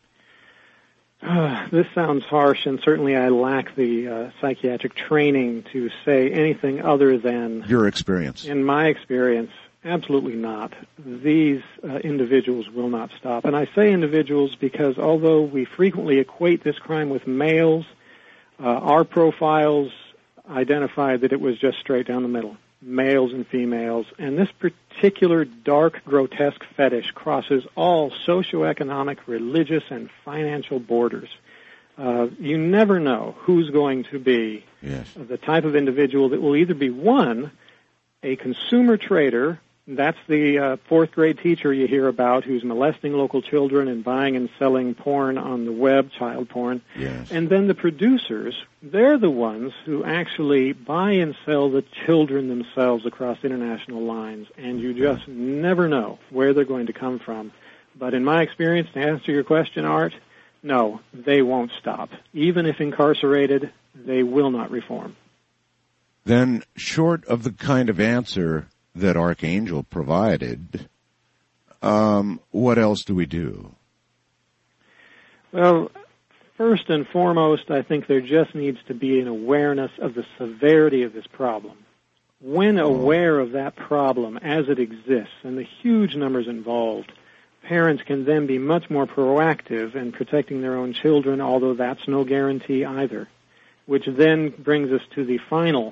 This sounds harsh, and certainly I lack the psychiatric training to say anything other than... Your experience. In my experience, absolutely not. These individuals will not stop. And I say individuals because although we frequently equate this crime with males, our profiles identified that it was just straight down the middle, males and females. And this particular dark, grotesque fetish crosses all socioeconomic, religious, and financial borders. You never know who's going to be the type of individual that will either be, one, a consumer trader. That's the fourth grade teacher you hear about who's molesting local children and buying and selling porn on the web, child porn. Yes. And then the producers, they're the ones who actually buy and sell the children themselves across international lines. And you just never know where they're going to come from. But in my experience, to answer your question, Art, no, they won't stop. Even if incarcerated, they will not reform. Then, short of the kind of answer that Archangel provided, what else do we do? Well, first and foremost, I think there just needs to be an awareness of the severity of this problem. When aware of that problem as it exists and the huge numbers involved, parents can then be much more proactive in protecting their own children, although that's no guarantee either, which then brings us to the final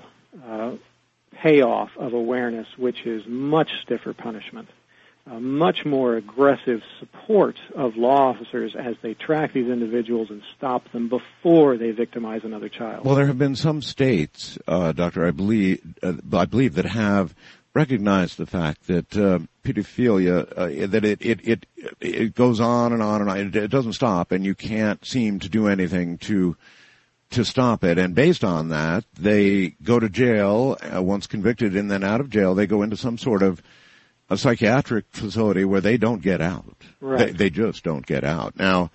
payoff of awareness, which is much stiffer punishment, much more aggressive support of law officers as they track these individuals and stop them before they victimize another child. Well, there have been some states, Doctor, I believe that have recognized the fact that pedophilia, that it goes on and on and on. It doesn't stop, and you can't seem to do anything to stop it. And based on that, they go to jail once convicted, and then out of jail they go into some sort of a psychiatric facility where they don't get out. Right. They just don't get out. Now,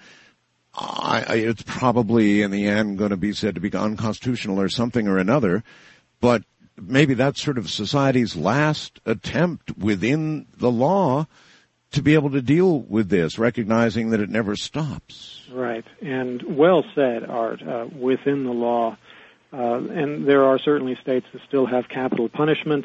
it's probably in the end going to be said to be unconstitutional or something or another, but maybe that's sort of society's last attempt within the law to be able to deal with this, recognizing that it never stops. Right, and well said, Art, within the law. And there are certainly states that still have capital punishment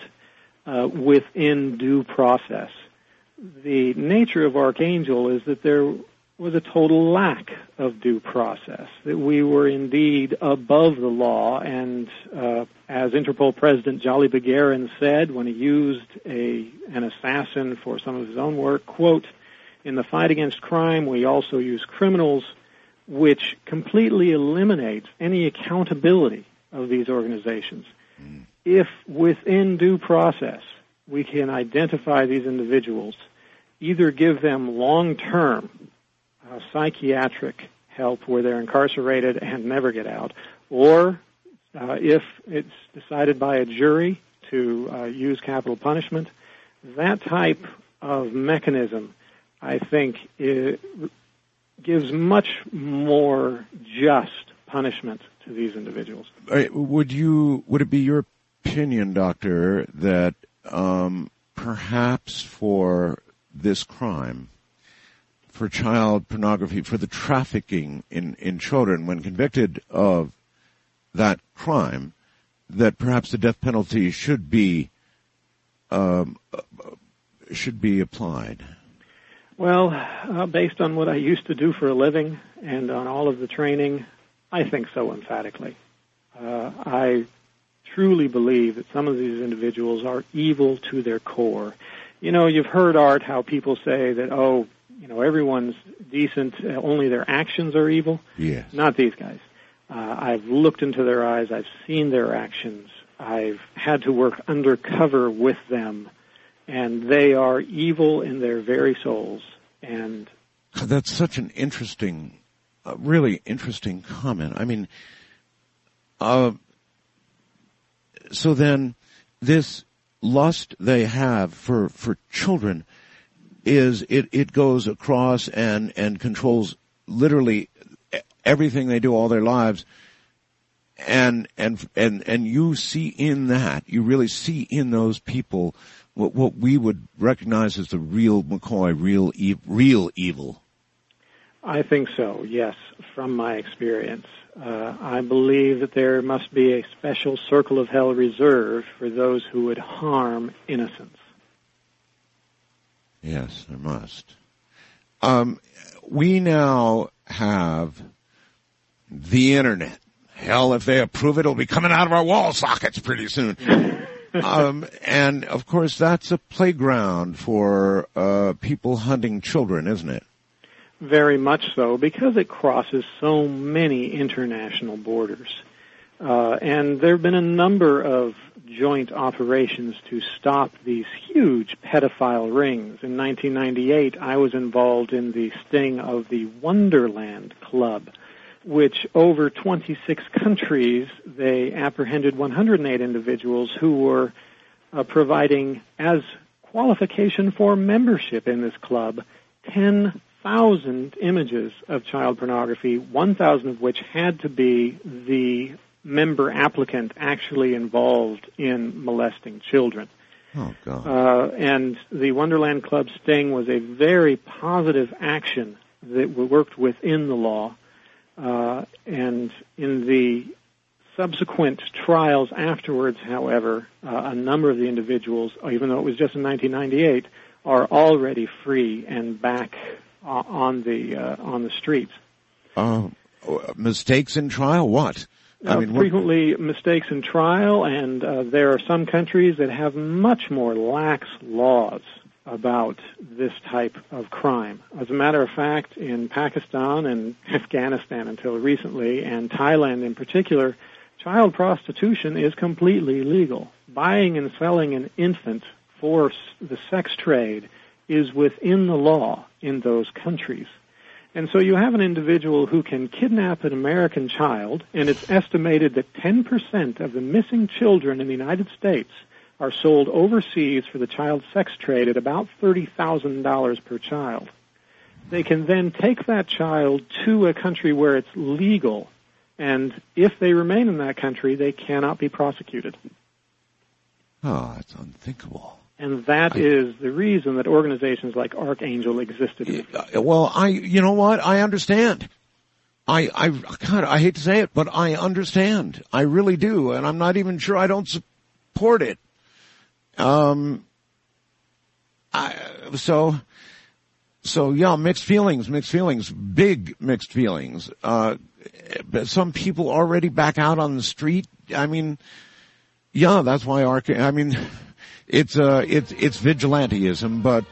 within due process. The nature of Archangel is that there was a total lack of due process, that we were indeed above the law, and as Interpol President Jolly Begarin said when he used an assassin for some of his own work, quote, "In the fight against crime, we also use criminals," which completely eliminates any accountability of these organizations. If within due process we can identify these individuals, either give them long-term psychiatric help where they're incarcerated and never get out, or if it's decided by a jury to use capital punishment, that type of mechanism, I think, gives much more just punishment to these individuals. Would it be your opinion, Doctor, that perhaps for this crime, for child pornography, for the trafficking in children, when convicted of that crime, that perhaps the death penalty should be applied? Well, based on what I used to do for a living and on all of the training, I think so emphatically. I truly believe that some of these individuals are evil to their core. You know, you've heard, Art, how people say that, everyone's decent, only their actions are evil. Yes. Not these guys. I've looked into their eyes. I've seen their actions. I've had to work undercover with them, and they are evil in their very souls. And that's such an interesting, really interesting comment. I mean, so then this lust they have for children is it goes across and controls literally everything they do all their lives, and you see in that, you really see in those people what we would recognize as the real McCoy, real evil. I think so, yes, from my experience. I believe that there must be a special circle of hell reserved for those who would harm innocence. Yes, there must. We now have the Internet. Hell, if they approve it, it'll be coming out of our wall sockets pretty soon. And, of course, that's a playground for people hunting children, isn't it? Very much so, because it crosses so many international borders. And there have been a number of joint operations to stop these huge pedophile rings. In 1998, I was involved in the sting of the Wonderland Club, which over 26 countries, they apprehended 108 individuals who were providing, as qualification for membership in this club, 10,000 images of child pornography, 1,000 of which had to be the member applicant actually involved in molesting children. Oh, God. And the Wonderland Club sting was a very positive action that worked within the law. And in the subsequent trials afterwards, however, a number of the individuals, even though it was just in 1998, are already free and back on the streets. Mistakes in trial? What? Frequently mistakes in trial, and there are some countries that have much more lax laws about this type of crime. As a matter of fact, in Pakistan and Afghanistan until recently, and Thailand in particular, child prostitution is completely legal. Buying and selling an infant for the sex trade is within the law in those countries. And so you have an individual who can kidnap an American child, and it's estimated that 10% of the missing children in the United States are sold overseas for the child sex trade at about $30,000 per child. They can then take that child to a country where it's legal, and if they remain in that country, they cannot be prosecuted. Oh, that's unthinkable. And that is the reason that organizations like Archangel existed. Well, you know what? I understand. I hate to say it, but I understand. I really do, and I'm not even sure I don't support it. So yeah, mixed feelings, big mixed feelings. Some people already back out on the street. I mean, yeah, that's why it's vigilantism, but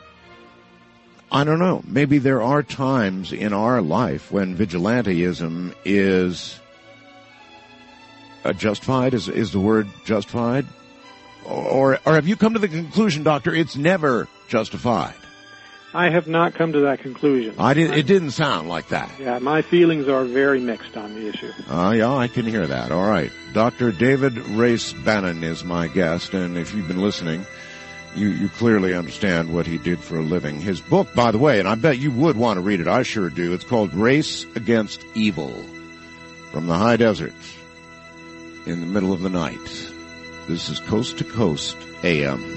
I don't know. Maybe there are times in our life when vigilantism is justified. Is the word justified? Or have you come to the conclusion, Doctor, it's never justified? I have not come to that conclusion. It didn't sound like that. Yeah, my feelings are very mixed on the issue. Yeah, I can hear that. All right. Dr. David Race Bannon is my guest, and if you've been listening, you clearly understand what he did for a living. His book, by the way, and I bet you would want to read it, I sure do, it's called Race Against Evil, From the High Desert in the Middle of the Night. This is Coast to Coast AM.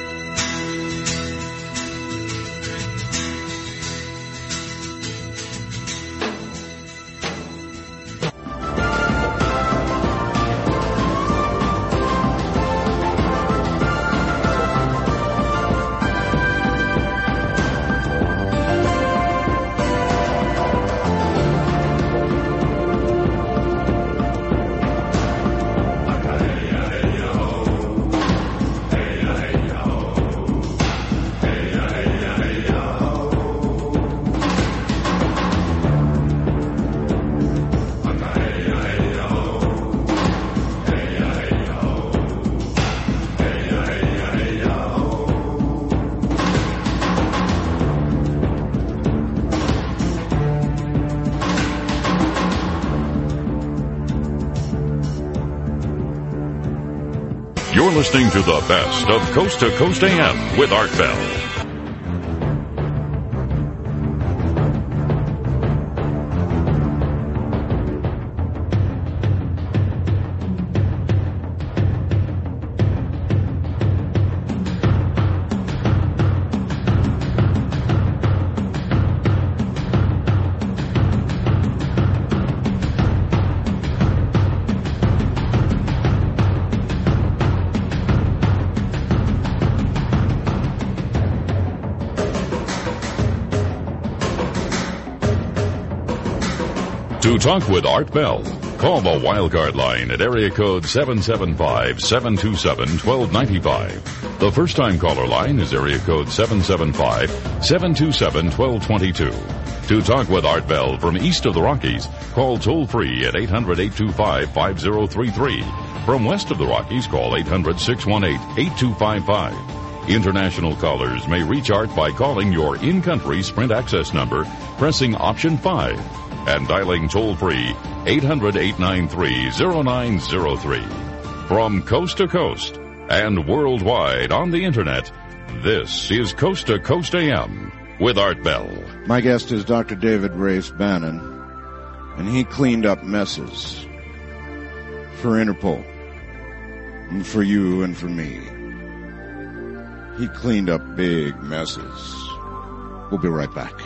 You're listening to the best of Coast to Coast AM with Art Bell. To talk with Art Bell, call the Wildcard line at area code 775-727-1295. The first-time caller line is area code 775-727-1222. To talk with Art Bell from east of the Rockies, call toll-free at 800-825-5033. From west of the Rockies, call 800-618-8255. International callers may reach Art by calling your in-country Sprint access number, pressing option 5. And dialing toll-free 800-893-0903. From coast to coast and worldwide on the Internet, this is Coast to Coast AM with Art Bell. My guest is Dr. David Race Bannon, and he cleaned up messes for Interpol, and for you and for me. He cleaned up big messes. We'll be right back.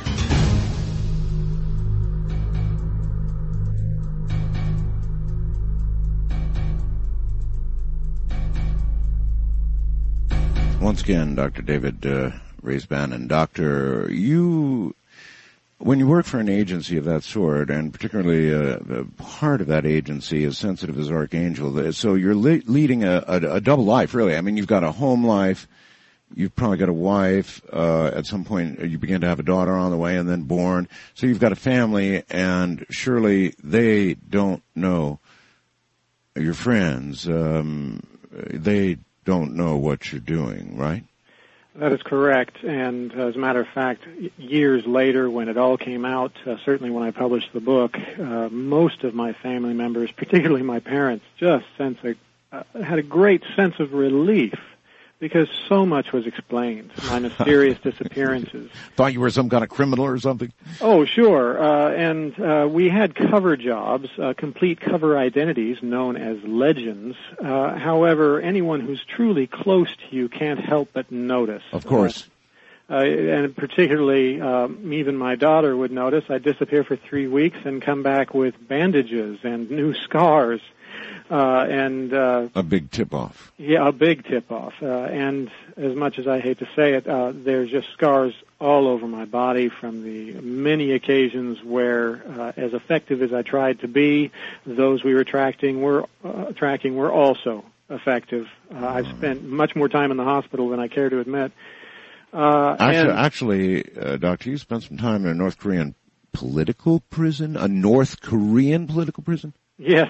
Once again, Dr. David Rees-Bannon. Doctor, when you work for an agency of that sort, and particularly part of that agency is sensitive as Archangel, so you're leading a double life, really. I mean, you've got a home life, you've probably got a wife, at some point you begin to have a daughter on the way and then born, so you've got a family, and surely they don't know your friends, they don't know what you're doing, right? That is correct, and as a matter of fact, years later when it all came out, certainly when I published the book, most of my family members, particularly my parents, just had a great sense of relief because so much was explained. My mysterious disappearances. Thought you were some kind of criminal or something? Oh, sure. And we had cover jobs, complete cover identities known as legends. However, anyone who's truly close to you can't help but notice. Of course. And particularly, even my daughter would notice I'd disappear for 3 weeks and come back with bandages and new scars. A big tip-off. Yeah, a big tip-off. And as much as I hate to say it, there's just scars all over my body from the many occasions where, as effective as I tried to be, those we were tracking were also effective. I've spent much more time in the hospital than I care to admit. Actually, Doctor, you spent some time in a North Korean political prison? A North Korean political prison? Yes.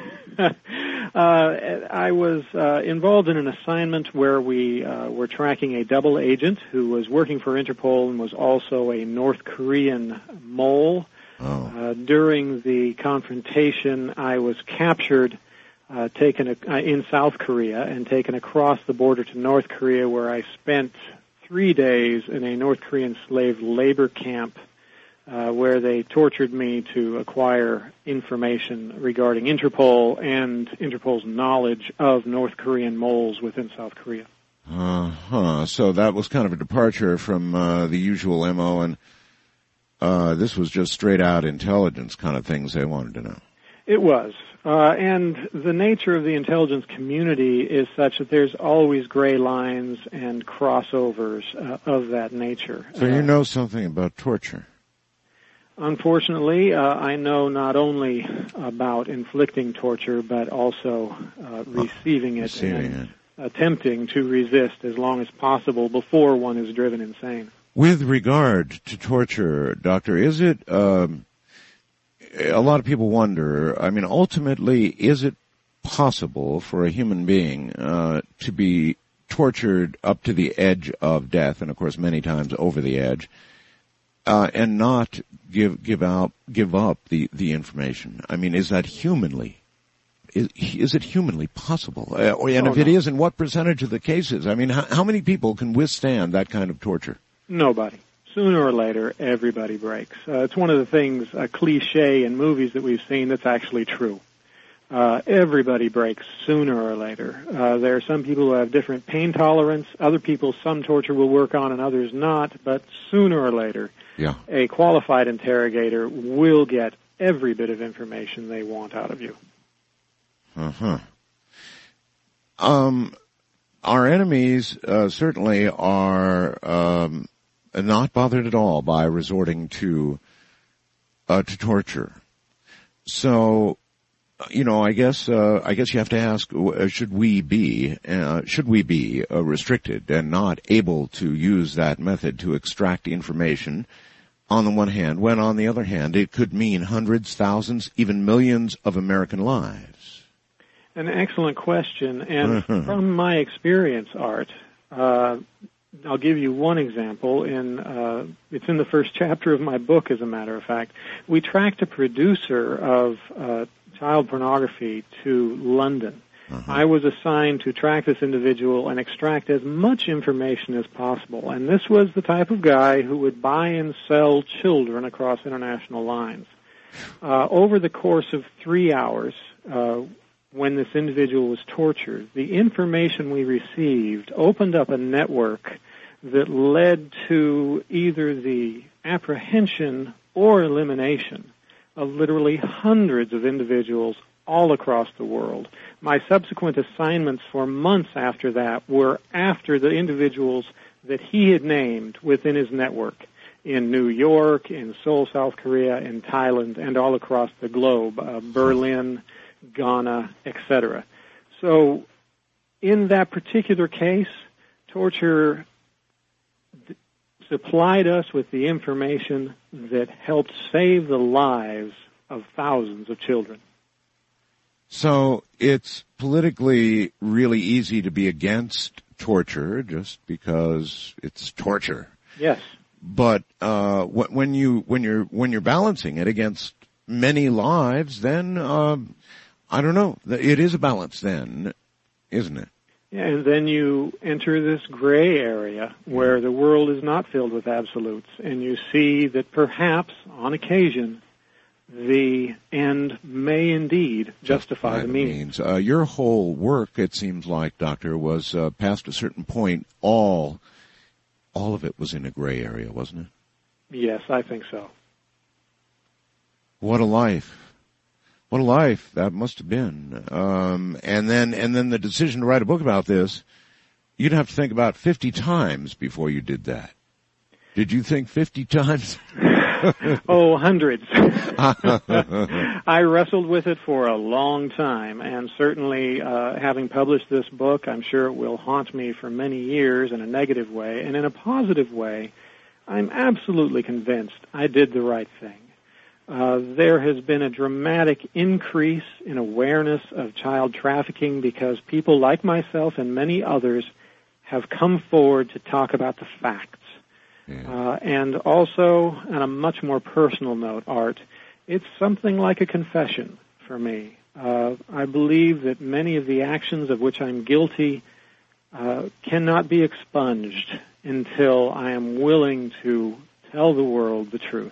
I was involved in an assignment where we were tracking a double agent who was working for Interpol and was also a North Korean mole. Oh. During the confrontation, I was captured, taken in South Korea, and taken across the border to North Korea, where I spent 3 days in a North Korean slave labor camp, where they tortured me to acquire information regarding Interpol and Interpol's knowledge of North Korean moles within South Korea. So that was kind of a departure from the usual MO, and this was just straight-out intelligence kind of things they wanted to know. It was. And the nature of the intelligence community is such that there's always gray lines and crossovers of that nature. So you know something about torture? Unfortunately, I know not only about inflicting torture, but also receiving it and attempting to resist as long as possible before one is driven insane. With regard to torture, Doctor, is it, a lot of people wonder, I mean, ultimately, is it possible for a human being to be tortured up to the edge of death, and of course many times over the edge, and not give up the information? I mean, is that humanly? Is it humanly possible? If it is, in what percentage of the cases? I mean, how many people can withstand that kind of torture? Nobody. Sooner or later, everybody breaks. It's one of the things, a cliche in movies that we've seen that's actually true. Everybody breaks sooner or later. There are some people who have different pain tolerance. Other people, some torture will work on and others not. But sooner or later, a qualified interrogator will get every bit of information they want out of you. Our enemies certainly are not bothered at all by resorting to torture. So, I guess you have to ask, should we be restricted and not able to use that method to extract information on the one hand, when on the other hand it could mean hundreds, thousands, even millions of American lives? An excellent question, and from my experience, Art, I'll give you one example. It's in the first chapter of my book, as a matter of fact. We tracked a producer of child pornography to London. I was assigned to track this individual and extract as much information as possible. And this was the type of guy who would buy and sell children across international lines. Over the course of 3 hours, when this individual was tortured, the information we received opened up a network that led to either the apprehension or elimination of literally hundreds of individuals all across the world. My subsequent assignments for months after that were after the individuals that he had named within his network in New York, in Seoul, South Korea, in Thailand, and all across the globe, Berlin, Ghana, etc. So in that particular case, torture supplied us with the information that helped save the lives of thousands of children. So it's politically really easy to be against torture just because it's torture. Yes. But when you're balancing it against many lives, then I don't know. It is a balance then, isn't it? Yeah, and then you enter this gray area where the world is not filled with absolutes, and you see that perhaps, on occasion, the end may indeed justify the means. Your whole work, it seems like, Doctor, was past a certain point, all of it was in a gray area, wasn't it? Yes, I think so. What a life. What a life that must have been. And then the decision to write a book about this, you'd have to think about 50 times before you did that. Did you think 50 times? Oh, hundreds. I wrestled with it for a long time, and certainly having published this book, I'm sure it will haunt me for many years in a negative way. And in a positive way, I'm absolutely convinced I did the right thing. There has been a dramatic increase in awareness of child trafficking because people like myself and many others have come forward to talk about the facts. Yeah. And also, on a much more personal note, Art, it's something like a confession for me. I believe that many of the actions of which I'm guilty cannot be expunged until I am willing to tell the world the truth.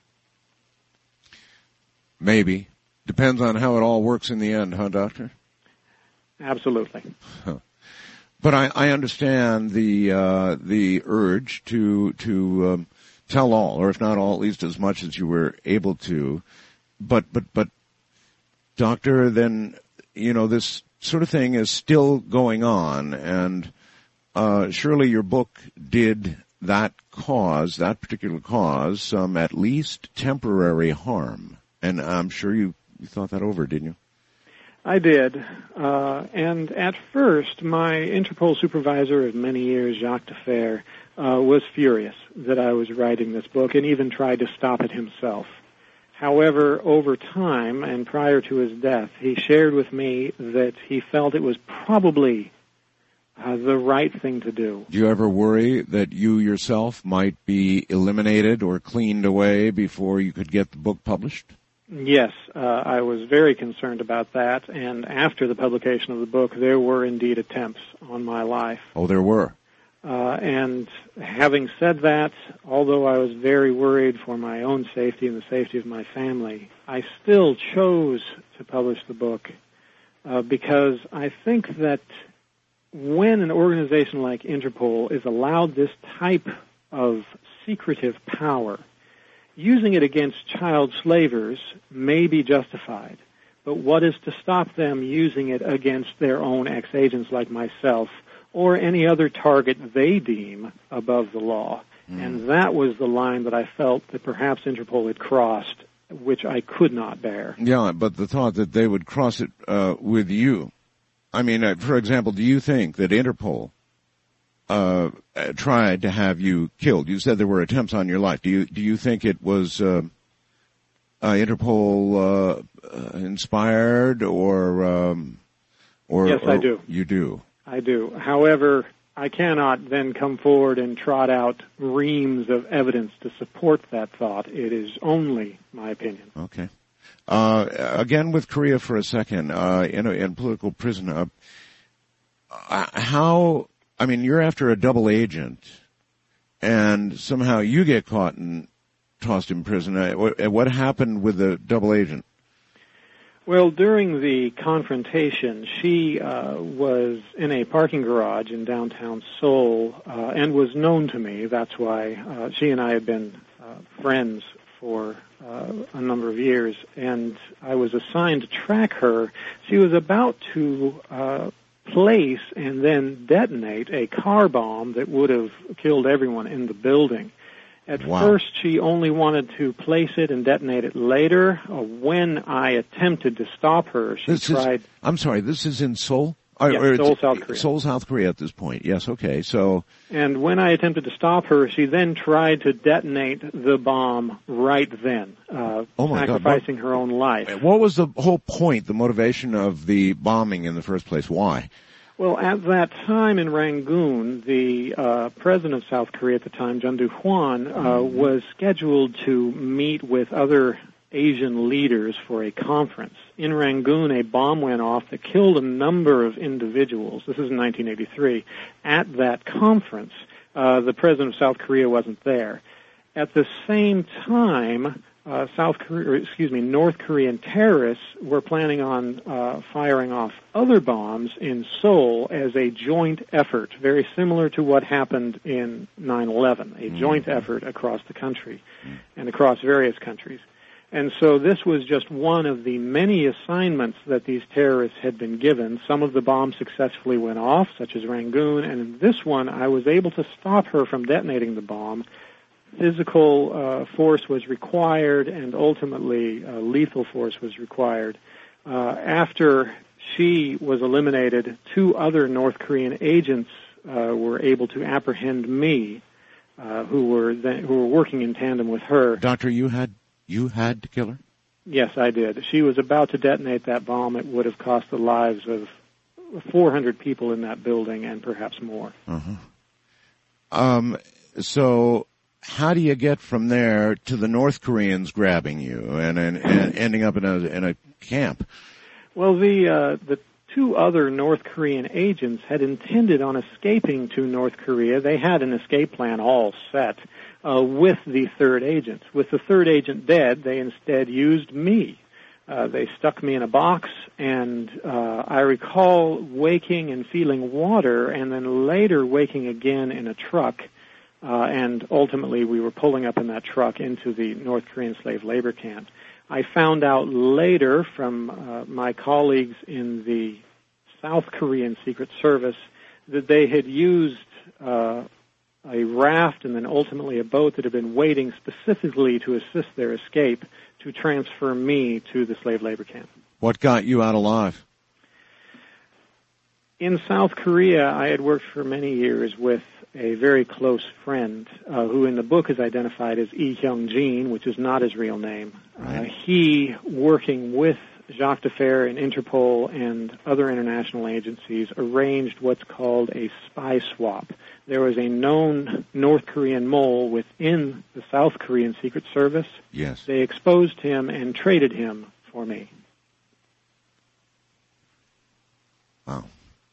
Maybe. Depends on how it all works in the end, huh, Doctor? Absolutely. Huh. But I understand the urge to tell all, or if not all, at least as much as you were able to. But Doctor, then this sort of thing is still going on, and surely your book did that particular cause, some at least temporary harm. And I'm sure you thought that over, didn't you? I did. And at first, my Interpol supervisor of many years, Jacques Defer, was furious that I was writing this book and even tried to stop it himself. However, over time and prior to his death, he shared with me that he felt it was probably the right thing to do. Do you ever worry that you yourself might be eliminated or cleaned away before you could get the book published? Yes, I was very concerned about that, and after the publication of the book, there were indeed attempts on my life. Oh, there were. And having said that, although I was very worried for my own safety and the safety of my family, I still chose to publish the book because I think that when an organization like Interpol is allowed this type of secretive power, using it against child slavers may be justified, but what is to stop them using it against their own ex-agents like myself or any other target they deem above the law? And that was the line that I felt that perhaps Interpol had crossed, which I could not bear. Yeah, but the thought that they would cross it with you. I mean, for example, do you think that Interpol tried to have you killed? You said there were attempts on your life. Do you think it was Interpol inspired or yes, I do. You do. I do. However, I cannot then come forward and trot out reams of evidence to support that thought. It is only my opinion. Okay. Again, with Korea for a second, in political prison, I mean, you're after a double agent, and somehow you get caught and tossed in prison. What happened with the double agent? Well, during the confrontation, she was in a parking garage in downtown Seoul and was known to me. That's why she and I had been friends for a number of years, and I was assigned to track her. She was about to place and then detonate a car bomb that would have killed everyone in the building. At first, she only wanted to place it and detonate it later. When I attempted to stop her, she tried... I'm sorry, this is in Seoul? Yes, Seoul, South Korea. Seoul, South Korea at this point. Yes, okay, so... And when I attempted to stop her, she then tried to detonate the bomb right then, sacrificing her own life. What was the whole point, the motivation of the bombing in the first place? Why? Well, at that time in Rangoon, the president of South Korea at the time, Chun Doo-hwan, was scheduled to meet with other Asian leaders for a conference. In Rangoon, a bomb went off that killed a number of individuals. This is in 1983. At that conference, the president of South Korea wasn't there. At the same time, North Korean terrorists were planning on firing off other bombs in Seoul as a joint effort, very similar to what happened in 9/11, a joint effort across the country and across various countries. And so this was just one of the many assignments that these terrorists had been given. Some of the bombs successfully went off, such as Rangoon, and in this one I was able to stop her from detonating the bomb. Physical force was required, and ultimately lethal force was required. After she was eliminated, 2 other North Korean agents were able to apprehend me, who were working in tandem with her. Doctor, you had to kill her? Yes, I did. She was about to detonate that bomb. It would have cost the lives of 400 people in that building and perhaps more. So how do you get from there to the North Koreans grabbing you and ending up in a camp? Well, the 2 other North Korean agents had intended on escaping to North Korea. They had an escape plan all set with the 3rd agent. With the 3rd agent dead, they instead used me. They stuck me in a box, and I recall waking and feeling water, and then later waking again in a truck, and ultimately we were pulling up in that truck into the North Korean slave labor camp. I found out later from my colleagues in the South Korean Secret Service that they had used a raft and then ultimately a boat that had been waiting specifically to assist their escape to transfer me to the slave labor camp. What got you out alive? In South Korea, I had worked for many years with a very close friend who in the book is identified as Lee Hyung-jin, which is not his real name. He, working with Jacques Defer and Interpol and other international agencies, arranged what's called a spy swap. There was a known North Korean mole within the South Korean Secret Service. Yes. They exposed him and traded him for me. Wow.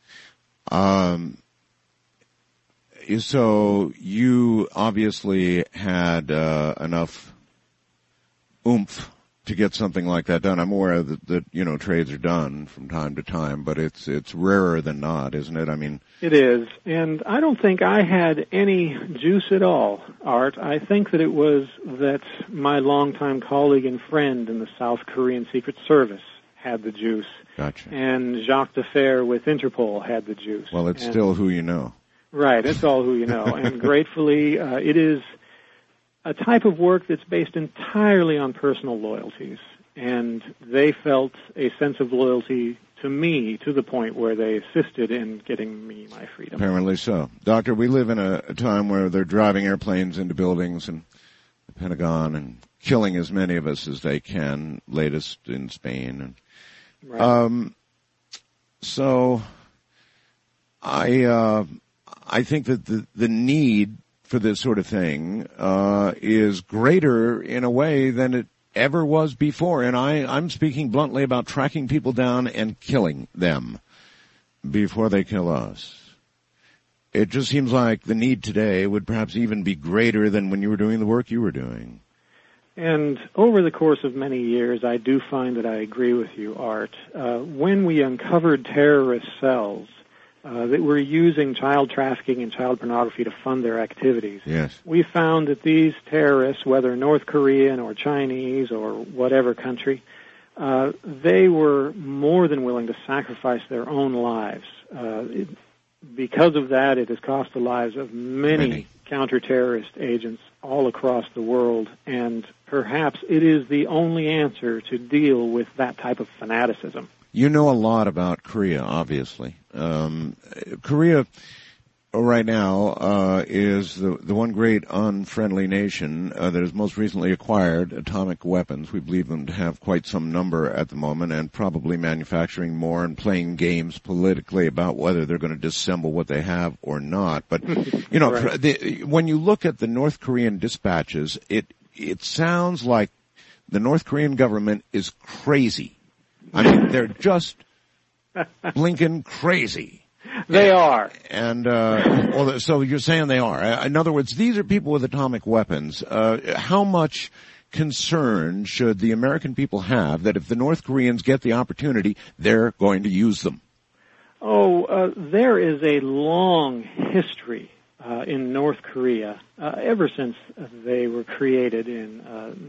So you obviously had enough oomph to get something like that done. I'm aware that trades are done from time to time, but it's rarer than not, isn't it? I mean, it is, and I don't think I had any juice at all, Art. I think that it was that my longtime colleague and friend in the South Korean Secret Service had the juice. Gotcha. And Jacques Defer with Interpol had the juice. Well, it's still who you know. Right, it's all who you know. And gratefully, it is a type of work that's based entirely on personal loyalties. And they felt a sense of loyalty to me to the point where they assisted in getting me my freedom. Apparently so. Doctor, we live in a time where they're driving airplanes into buildings and the Pentagon and killing as many of us as they can, latest in Spain. Right. So I think that the need for this sort of thing is greater in a way than it ever was before. And I'm speaking bluntly about tracking people down and killing them before they kill us. It just seems like the need today would perhaps even be greater than when you were doing the work you were doing. And over the course of many years, I do find that I agree with you, Art. When we uncovered terrorist cells that were using child trafficking and child pornography to fund their activities, yes, we found that these terrorists, whether North Korean or Chinese or whatever country, they were more than willing to sacrifice their own lives. Because of that, it has cost the lives of many counter-terrorist agents all across the world, and perhaps it is the only answer to deal with that type of fanaticism. You know a lot about Korea, obviously. Korea right now is the one great unfriendly nation that has most recently acquired atomic weapons. We believe them to have quite some number at the moment, and probably manufacturing more and playing games politically about whether they're going to disassemble what they have or not. But you know, right. When you look at the North Korean dispatches, it sounds like the North Korean government is crazy. I mean, they're just blinking crazy. They are. And, so you're saying they are. In other words, these are people with atomic weapons. How much concern should the American people have that if the North Koreans get the opportunity, they're going to use them? There is a long history in North Korea, ever since they were created in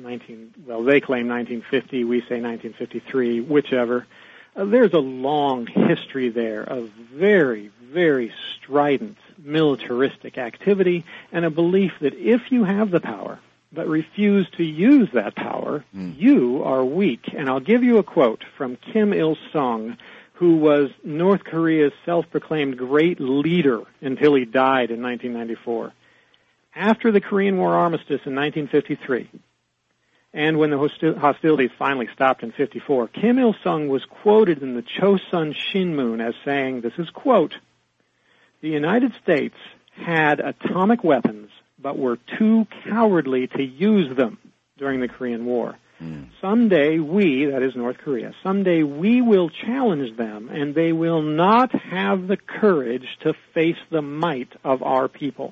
they claim 1950, we say 1953, whichever. There's a long history there of very, very strident militaristic activity and a belief that if you have the power but refuse to use that power, you are weak. And I'll give you a quote from Kim Il-sung, who was North Korea's self-proclaimed great leader until he died in 1994. After the Korean War armistice in 1953, and when the hostilities finally stopped in 54, Kim Il-sung was quoted in the Chosun Shinmun as saying, this is quote, "The United States had atomic weapons but were too cowardly to use them during the Korean War. Someday we," that is North Korea, "someday we will challenge them and they will not have the courage to face the might of our people."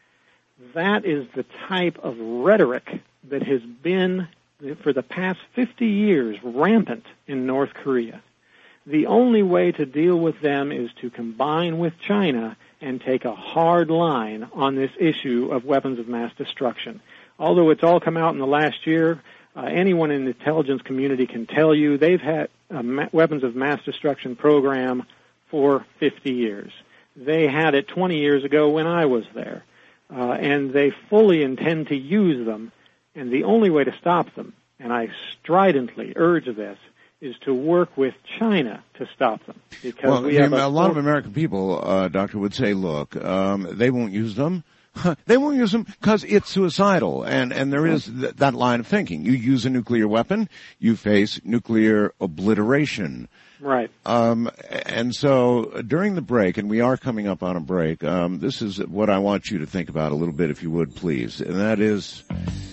That is the type of rhetoric that has been, for the past 50 years, rampant in North Korea. The only way to deal with them is to combine with China and take a hard line on this issue of weapons of mass destruction. Although it's all come out in the last year, anyone in the intelligence community can tell you they've had a weapons of mass destruction program for 50 years. They had it 20 years ago when I was there. And they fully intend to use them, and the only way to stop them, and I stridently urge this, is to work with China to stop them. Because a lot of American people, Doctor, would say, look, they won't use them. They won't use them because it's suicidal, and there is that line of thinking. You use a nuclear weapon, you face nuclear obliteration. Right. And so during the break, and we are coming up on a break, this is what I want you to think about a little bit, if you would, please. And that is,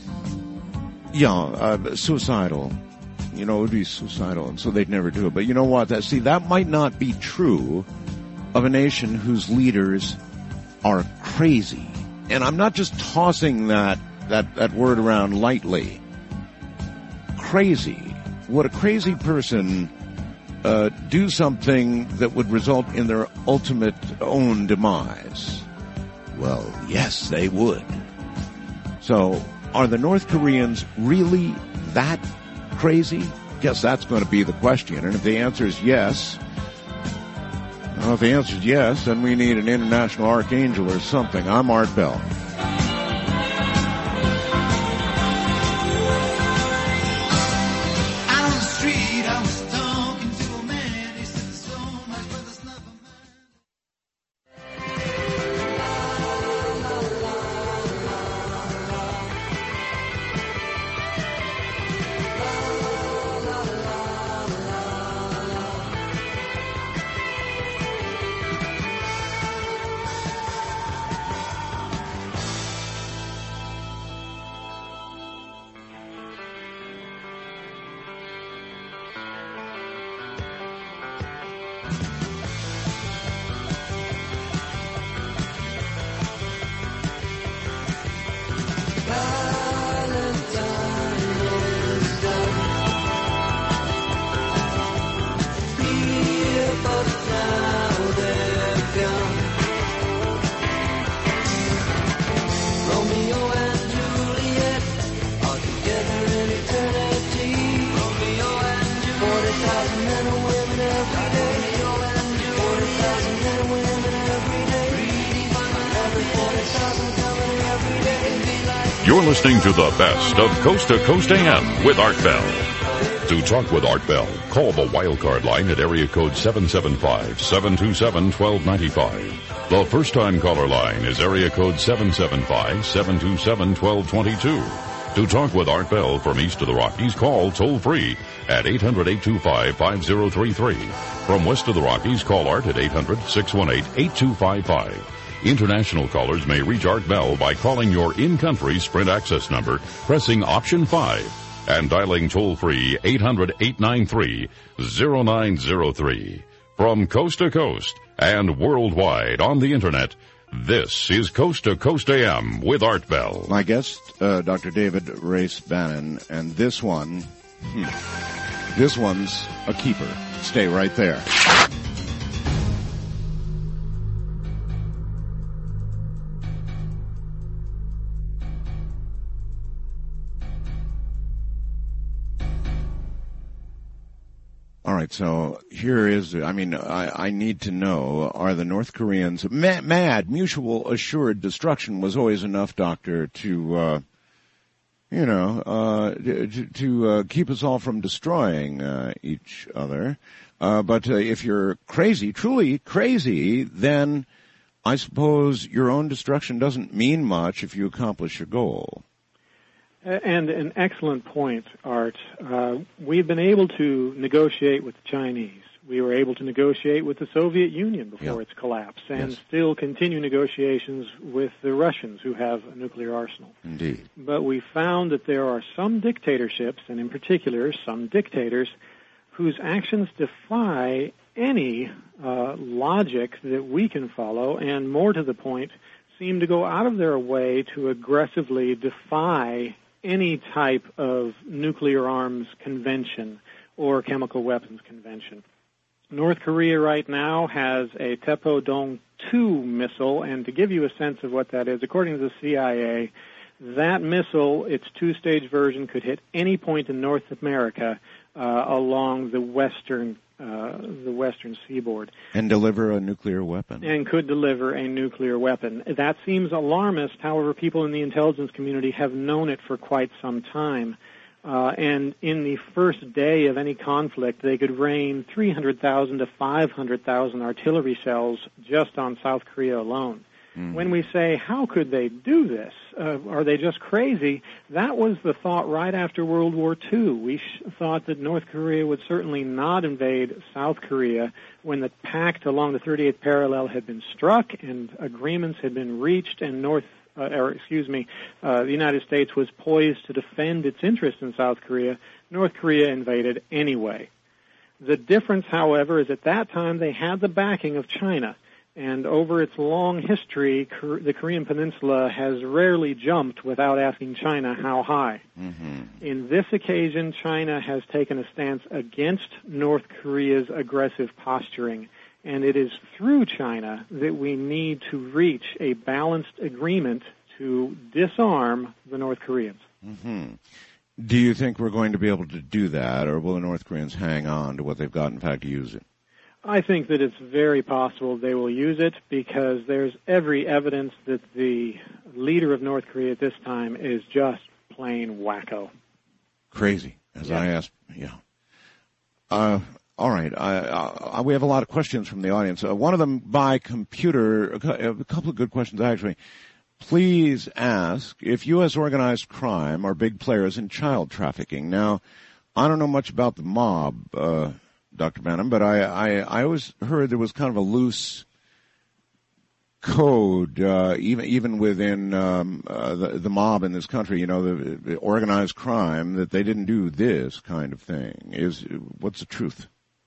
suicidal. You know, it would be suicidal, and so they'd never do it. But you know what? That might not be true of a nation whose leaders are crazy. And I'm not just tossing that word around lightly. Crazy. Would a crazy person do something that would result in their ultimate own demise? Well, yes, they would. So, are the North Koreans really that crazy? Guess that's going to be the question. And if the answer is yes, then we need an international archangel or something. I'm Art Bell. You're listening to the best of Coast to Coast AM with Art Bell. To talk with Art Bell, call the wildcard line at area code 775-727-1295. The first-time caller line is area code 775-727-1222. To talk with Art Bell from east of the Rockies, call toll-free at 800-825-5033. From west of the Rockies, call Art at 800-618-8255. International callers may reach Art Bell by calling your in-country Sprint access number, pressing option 5, and dialing toll-free 800-893-0903. From coast to coast and worldwide on the Internet, this is Coast to Coast AM with Art Bell. My guest, Dr. David Race Bannon, and this one's a keeper. Stay right there. All right, so here is, I need to know, are the North Koreans mad? Mutual assured destruction was always enough, Doctor, to keep us all from destroying each other. But if you're crazy, truly crazy, then I suppose your own destruction doesn't mean much if you accomplish your goal. And an excellent point, Art. We've been able to negotiate with the Chinese. We were able to negotiate with the Soviet Union before its collapse, and still continue negotiations with the Russians, who have a nuclear arsenal. Indeed. But we found that there are some dictatorships, and in particular some dictators, whose actions defy any logic that we can follow, and more to the point, seem to go out of their way to aggressively defy any type of nuclear arms convention or chemical weapons convention. North Korea right now has a Taepodong-2 missile, and to give you a sense of what that is, according to the CIA, that missile, its two-stage version, could hit any point in North America along the western seaboard. And deliver a nuclear weapon. And could deliver a nuclear weapon. That seems alarmist. However, people in the intelligence community have known it for quite some time. And in the first day of any conflict, they could rain 300,000 to 500,000 artillery shells just on South Korea alone. When we say, how could they do this? Are they just crazy? That was the thought right after World War II. We thought that North Korea would certainly not invade South Korea when the pact along the 38th parallel had been struck and agreements had been reached, and the United States was poised to defend its interests in South Korea. North Korea invaded anyway. The difference, however, is at that time they had the backing of China. And over its long history, the Korean Peninsula has rarely jumped without asking China how high. In this occasion, China has taken a stance against North Korea's aggressive posturing. And it is through China that we need to reach a balanced agreement to disarm the North Koreans. Do you think we're going to be able to do that, or will the North Koreans hang on to what they've got, in fact, use it? I think that it's very possible they will use it, because there's every evidence that the leader of North Korea at this time is just plain wacko. Crazy, as I asked. All right. We have a lot of questions from the audience. One of them by computer, a couple of good questions, actually. Please ask if U.S. organized crime are big players in child trafficking. Now, I don't know much about the mob, Dr. Bannon, but I always heard there was kind of a loose code, even within the mob in this country, the organized crime, that they didn't do this kind of thing. What's the truth?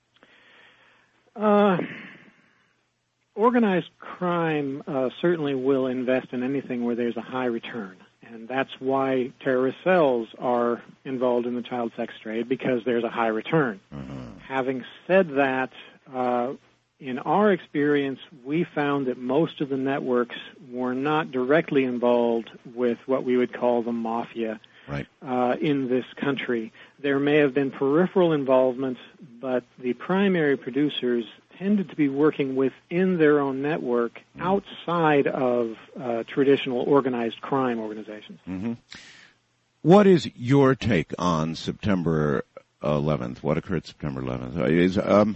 Organized crime certainly will invest in anything where there's a high return. And that's why terrorist cells are involved in the child sex trade, because there's a high return. Having said that, in our experience, we found that most of the networks were not directly involved with what we would call the mafia in this country. there may have been peripheral involvement, but the primary producers tended to be working within their own network outside of traditional organized crime organizations. Mm-hmm. What is your take on September 11th? What occurred September 11th?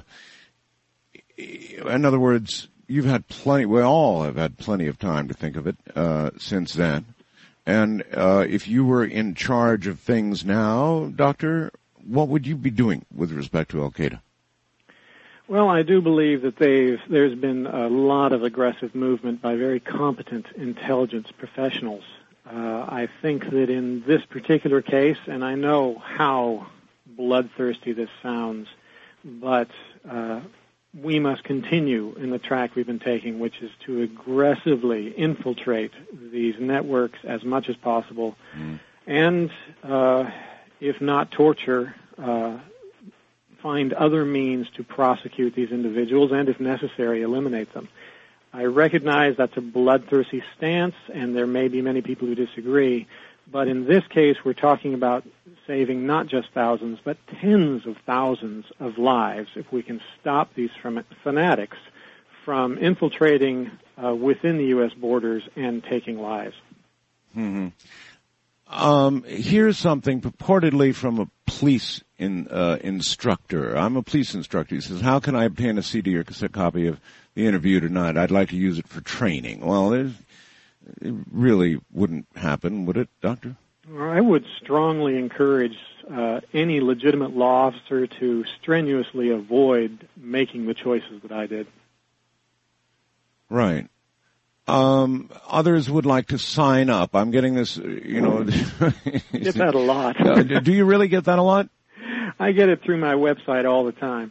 In other words, we all have had plenty of time to think of it since then. And if you were in charge of things now, Doctor, what would you be doing with respect to Al-Qaeda? Well, I do believe that there's been a lot of aggressive movement by very competent intelligence professionals. I think that in this particular case, and I know how bloodthirsty this sounds, but we must continue in the track we've been taking, which is to aggressively infiltrate these networks as much as possible, and if not torture, find other means to prosecute these individuals and, if necessary, eliminate them. I recognize that's a bloodthirsty stance, and there may be many people who disagree, but in this case we're talking about saving not just thousands, but tens of thousands of lives if we can stop these fanatics from infiltrating within the U.S. borders and taking lives. Mm-hmm. Here's something purportedly from a police instructor. I'm a police instructor. He says, how can I obtain a CD or cassette copy of the interview tonight? I'd like to use it for training. Well, it really wouldn't happen, would it, Doctor? I would strongly encourage any legitimate law officer to strenuously avoid making the choices that I did. Right. Others would like to sign up. I'm getting this, Get that a lot. Do you really get that a lot? I get it through my website all the time.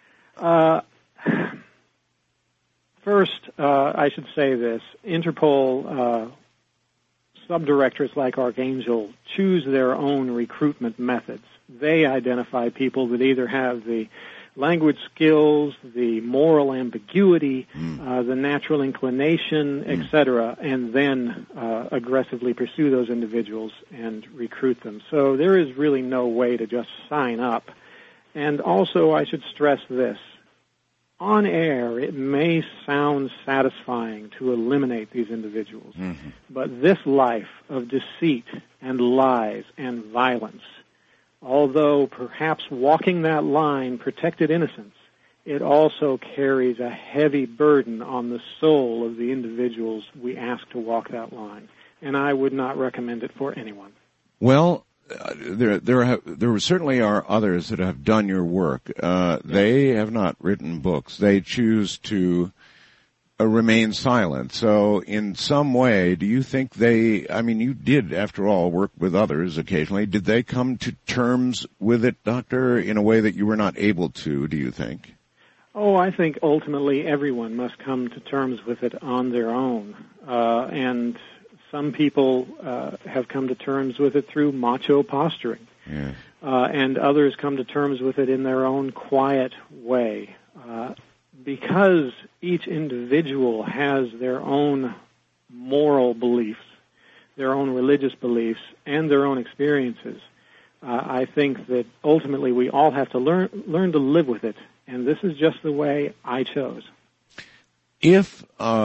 First, I should say this. Interpol subdirectorates like Archangel choose their own recruitment methods. They identify people that either have the language skills, the moral ambiguity, the natural inclination, etc., and then aggressively pursue those individuals and recruit them. So there is really no way to just sign up. And also, I should stress this. On air, it may sound satisfying to eliminate these individuals, but this life of deceit and lies and violence, although perhaps walking that line protected innocence, it also carries a heavy burden on the soul of the individuals we ask to walk that line. And I would not recommend it for anyone. Well, there certainly are others that have done your work. They have not written books. They choose to remain silent. So in some way, do you think you did, after all, work with others occasionally. Did they come to terms with it, Doctor, in a way that you were not able to, do you think? Oh, I think ultimately everyone must come to terms with it on their own. And some people have come to terms with it through macho posturing. Yes. And others come to terms with it in their own quiet way. Because each individual has their own moral beliefs, their own religious beliefs, and their own experiences, I think that ultimately we all have to learn to live with it, and this is just the way I chose. If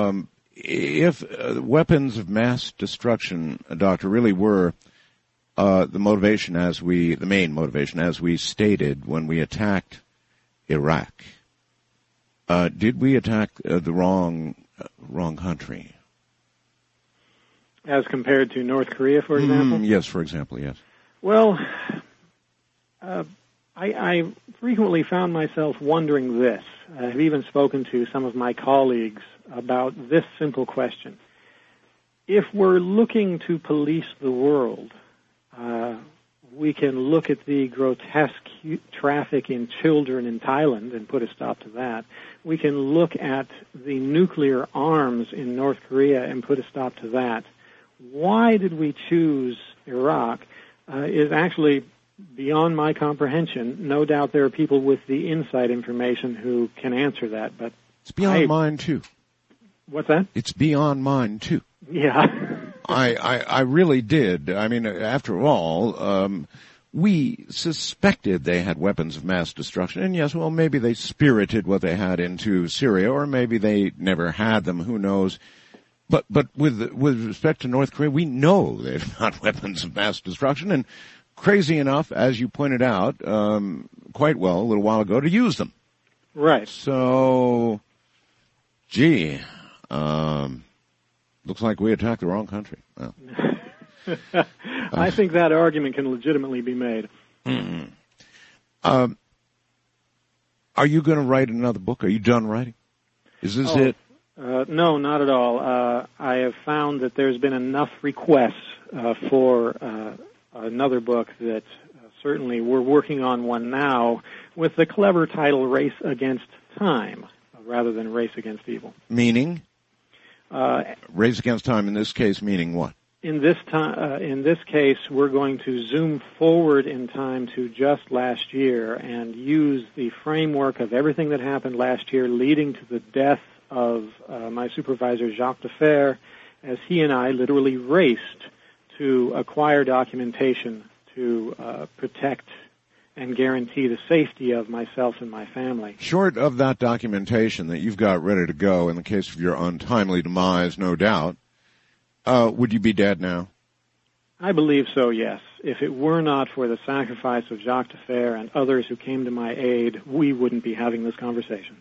weapons of mass destruction, Doctor, really were the main motivation as we stated when we attacked Iraq, did we attack the wrong country? As compared to North Korea, for example? Yes, for example, yes. Well, I frequently found myself wondering this. I've even spoken to some of my colleagues about this simple question. If we're looking to police the world, we can look at the grotesque traffic in children in Thailand and put a stop to that. We can look at the nuclear arms in North Korea and put a stop to that. Why did we choose Iraq is actually beyond my comprehension. No doubt there are people with the inside information who can answer that, but it's beyond mine too. What's that? It's beyond mine too. Yeah. I really did. I mean, after all, we suspected they had weapons of mass destruction, and yes, well, maybe they spirited what they had into Syria, or maybe they never had them, who knows. But with respect to North Korea, we know they've got weapons of mass destruction, and crazy enough, as you pointed out, quite well a little while ago, to use them. Right. So, gee, looks like we attacked the wrong country. Well. I think that argument can legitimately be made. Mm-hmm. Are you going to write another book? Are you done writing? Is this it? No, not at all. I have found that there's been enough requests for another book that certainly we're working on one now with the clever title Race Against Time rather than Race Against Evil. Meaning? Race Against Time in this case meaning what? In this case, we're going to zoom forward in time to just last year and use the framework of everything that happened last year leading to the death of my supervisor, Jacques Defer, as he and I literally raced to acquire documentation to protect and guarantee the safety of myself and my family. Short of that documentation that you've got ready to go in the case of your untimely demise, no doubt, would you be dead now? I believe so, yes. If it were not for the sacrifice of Jacques Defer and others who came to my aid, we wouldn't be having this conversation.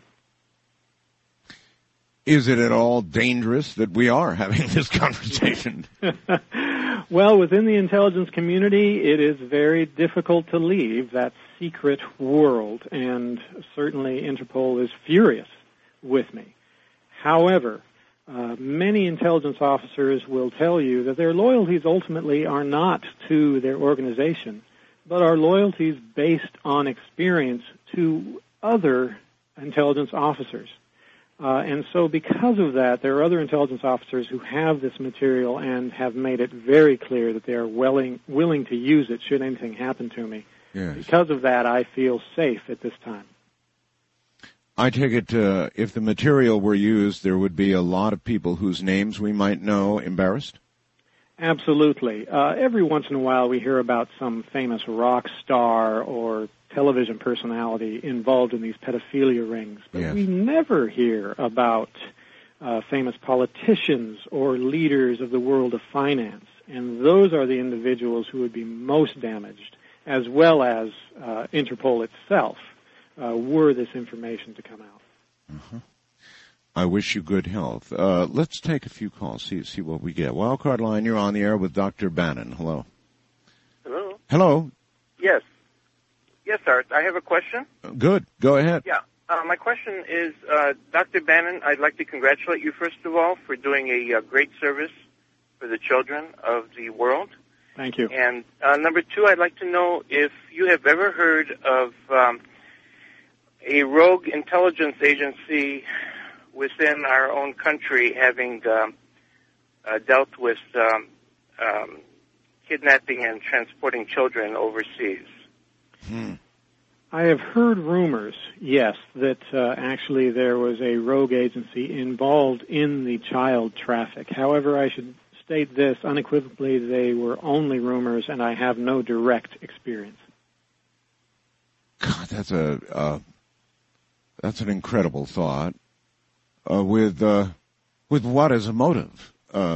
Is it at all dangerous that we are having this conversation? Well, within the intelligence community, it is very difficult to leave that secret world, and certainly Interpol is furious with me. However, many intelligence officers will tell you that their loyalties ultimately are not to their organization, but are loyalties based on experience to other intelligence officers. And so because of that, there are other intelligence officers who have this material and have made it very clear that they are willing to use it should anything happen to me. Yes. Because of that, I feel safe at this time. I take it if the material were used, there would be a lot of people whose names we might know embarrassed? Absolutely. Every once in a while we hear about some famous rock star or television personality involved in these pedophilia rings, but yes. We never hear about famous politicians or leaders of the world of finance, and those are the individuals who would be most damaged, as well as Interpol itself, were this information to come out. Uh-huh. I wish you good health. Let's take a few calls, see what we get. Wildcard line, you're on the air with Dr. Bannon. Hello. Hello. Hello. Yes. Yes, Art. I have a question. Good. Go ahead. Yeah. My question is, Dr. Bannon, I'd like to congratulate you, first of all, for doing a great service for the children of the world. Thank you. And number two, I'd like to know if you have ever heard of a rogue intelligence agency within our own country having dealt with kidnapping and transporting children overseas. I have heard rumors, yes, that actually there was a rogue agency involved in the child traffic. However, I should state this unequivocally, they were only rumors, and I have no direct experience. God, that's an incredible thought. With what as a motive?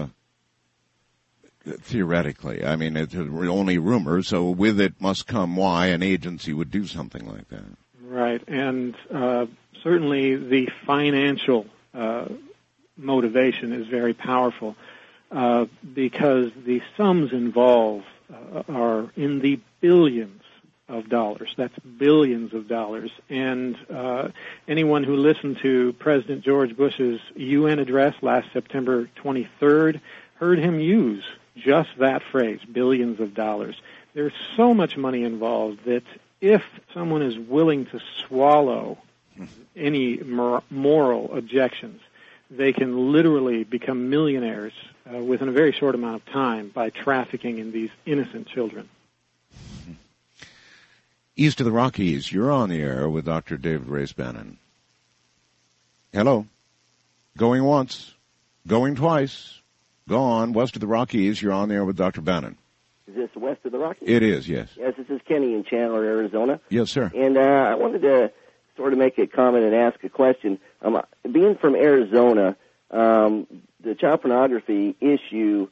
Theoretically, I mean, it's only rumor, so with it must come why an agency would do something like that. Right, and certainly the financial motivation is very powerful because the sums involved are in the billions of dollars. That's billions of dollars. And anyone who listened to President George Bush's UN address last September 23rd heard him use just that phrase, billions of dollars. There's so much money involved that if someone is willing to swallow any moral objections, they can literally become millionaires within a very short amount of time by trafficking in these innocent children. East of the Rockies, you're on the air with Dr. David Race Bannon. Hello. Going once. Going twice. Go on. West of the Rockies, you're on the air with Dr. Bannon. Is this west of the Rockies? It is, yes. Yes, this is Kenny in Chandler, Arizona. Yes, sir. And I wanted to sort of make a comment and ask a question. Being from Arizona, the child pornography issue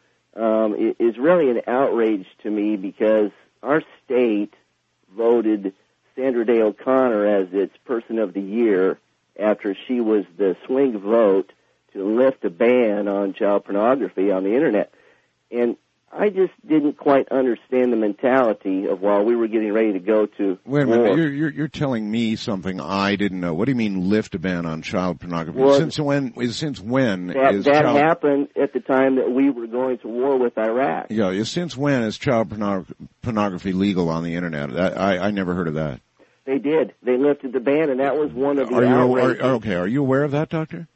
is really an outrage to me because our state voted Sandra Day O'Connor as its Person of the Year after she was the swing vote to lift a ban on child pornography on the Internet. And I just didn't quite understand the mentality of while we were getting ready to go to Wait a war. minute, you're telling me something I didn't know. What do you mean lift a ban on child pornography? Well, since when is that child... happened at the time that we were going to war with Iraq. Yeah, since when is child pornography legal on the Internet? I never heard of that. They did. They lifted the ban, and that was one of the outrages. Are you aware of that, Doctor?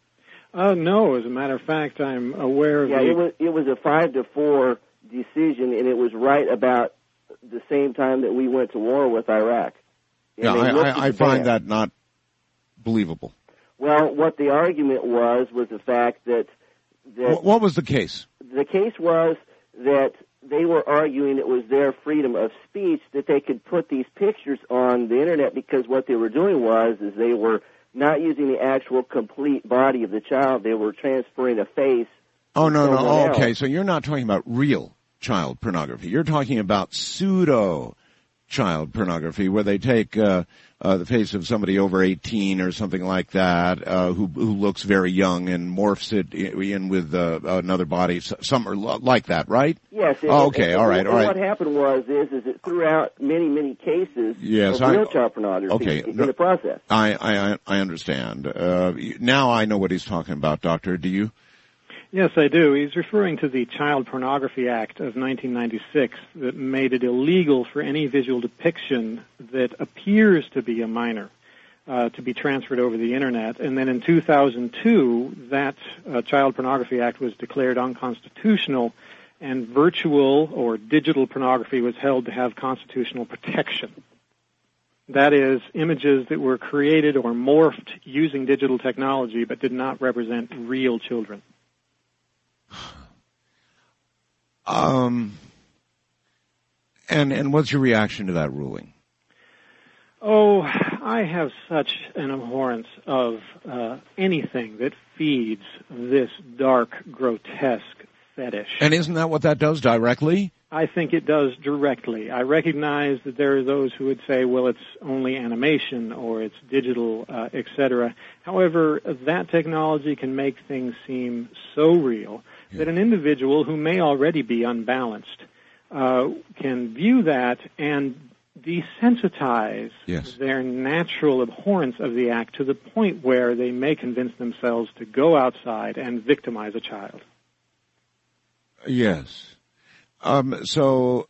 No, as a matter of fact, I'm aware of it was a 5-4 decision, and it was right about the same time that we went to war with Iraq. And I find that not believable. Well, what the argument was the fact that what was the case? The case was that they were arguing it was their freedom of speech that they could put these pictures on the Internet because what they were doing was they were not using the actual complete body of the child. They were transferring a face. Oh, no. Else. Okay, so you're not talking about real child pornography. You're talking about pseudo child pornography where they take the face of somebody over 18 or something like that who looks very young and morphs it in with another body, something like that, right? Yes. Okay, all right. What happened was it threw out many cases of real child pornography in the process. I understand. Now I know what he's talking about, Doctor. Do you? Yes, I do. He's referring to the Child Pornography Act of 1996 that made it illegal for any visual depiction that appears to be a minor to be transferred over the Internet. And then in 2002, that Child Pornography Act was declared unconstitutional, and virtual or digital pornography was held to have constitutional protection. That is, images that were created or morphed using digital technology but did not represent real children. And what's your reaction to that ruling? Oh, I have such an abhorrence of anything that feeds this dark, grotesque fetish. And isn't that what that does directly? I think it does directly. I recognize that there are those who would say, well, it's only animation or it's digital, etc. However, that technology can make things seem so real that an individual who may already be unbalanced can view that and desensitize their natural abhorrence of the act to the point where they may convince themselves to go outside and victimize a child. Yes. Should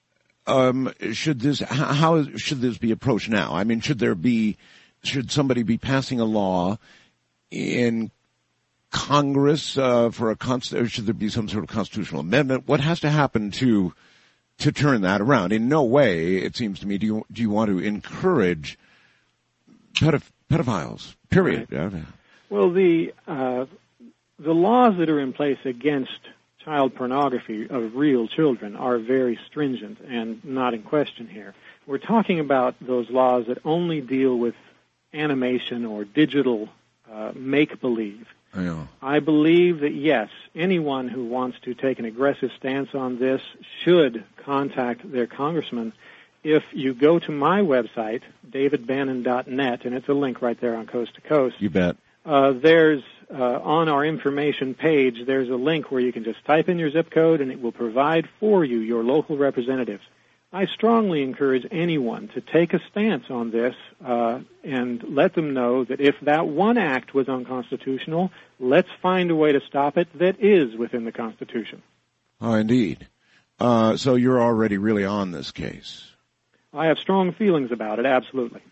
how should this be approached now? I mean, should somebody be passing a law in Congress or should there be some sort of constitutional amendment? What has to happen to turn that around? In no way, it seems to me, do you want to encourage pedophiles? Period. Right. Well, the laws that are in place against child pornography of real children are very stringent and not in question here. We're talking about those laws that only deal with animation or digital make-believe. I believe that, yes, anyone who wants to take an aggressive stance on this should contact their congressman. If you go to my website, davidbannon.net, and it's a link right there on Coast to Coast. You bet. There's on our information page, there's a link where you can just type in your zip code and it will provide for you your local representatives. I strongly encourage anyone to take a stance on this and let them know that if that one act was unconstitutional, let's find a way to stop it that is within the Constitution. Oh, indeed. So you're already really on this case. I have strong feelings about it, absolutely.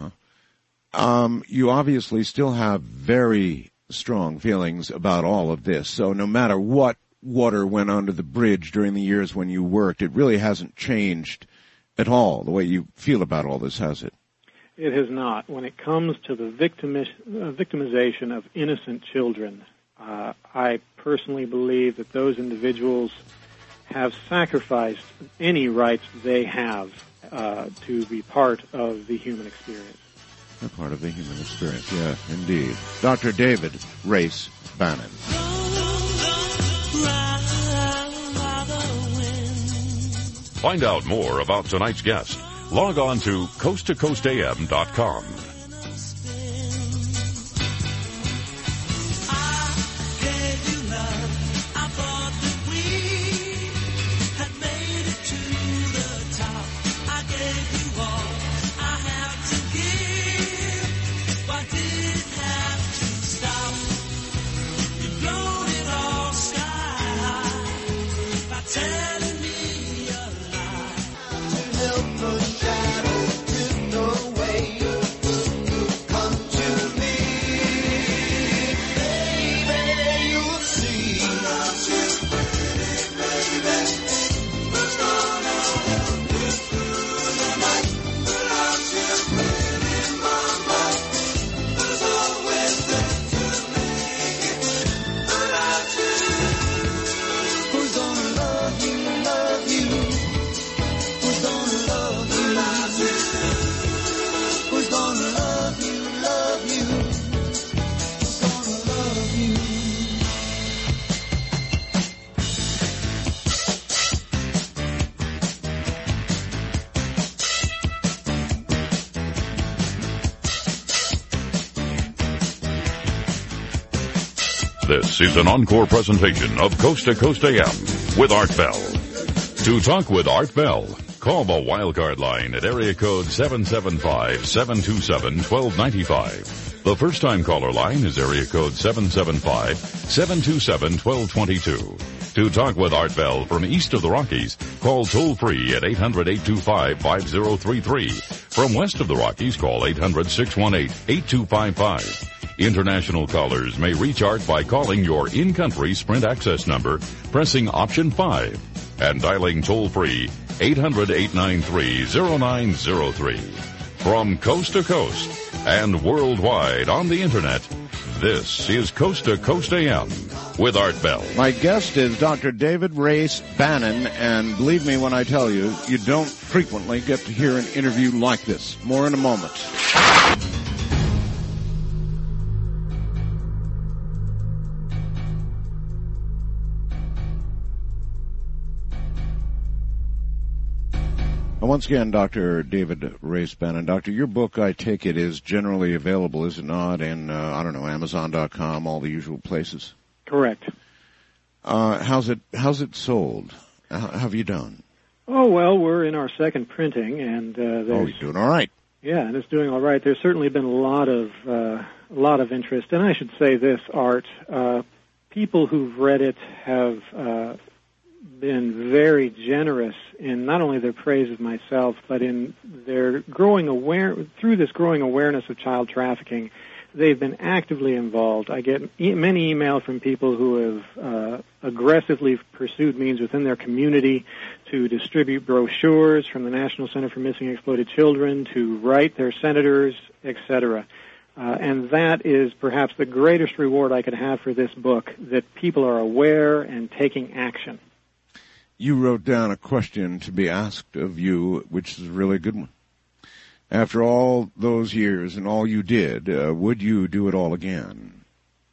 You obviously still have very strong feelings about all of this. So no matter what water went under the bridge during the years when you worked, it really hasn't changed at all, the way you feel about all this, has it? It has not. When it comes to the victimization of innocent children, I personally believe that those individuals have sacrificed any rights they have to be part of the human experience. A part of the human experience, yeah, indeed. Dr. David Race Bannon. Find out more about tonight's guest. Log on to coasttocoastam.com. This is an encore presentation of Coast to Coast AM with Art Bell. To talk with Art Bell, call the Wildcard line at area code 775-727-1295. The first-time caller line is area code 775-727-1222. To talk with Art Bell from east of the Rockies, call toll-free at 800-825-5033. From west of the Rockies, call 800-618-8255. International callers may reach Art by calling your in-country Sprint access number, pressing option 5, and dialing toll-free 800-893-0903. From coast to coast and worldwide on the Internet, this is Coast to Coast AM with Art Bell. My guest is Dr. David Race Bannon, and believe me when I tell you, you don't frequently get to hear an interview like this. More in a moment. Once again, Dr. David Race Bannon. Doctor, your book, I take it, is generally available, is it not, in, Amazon.com, all the usual places? Correct. How's it sold? How have you done? Oh, well, we're in our second printing, and you're doing all right. Yeah, and it's doing all right. There's certainly been a lot of interest, and I should say this, Art. People who've read it have been very generous in not only their praise of myself, but in their through this growing awareness of child trafficking. They've been actively involved. I get many emails from people who have aggressively pursued means within their community to distribute brochures from the National Center for Missing and Exploited Children, to write their senators, etc. And that is perhaps the greatest reward I could have for this book, that people are aware and taking action. You wrote down a question to be asked of you, which is a really good one. After all those years and all you did, would you do it all again?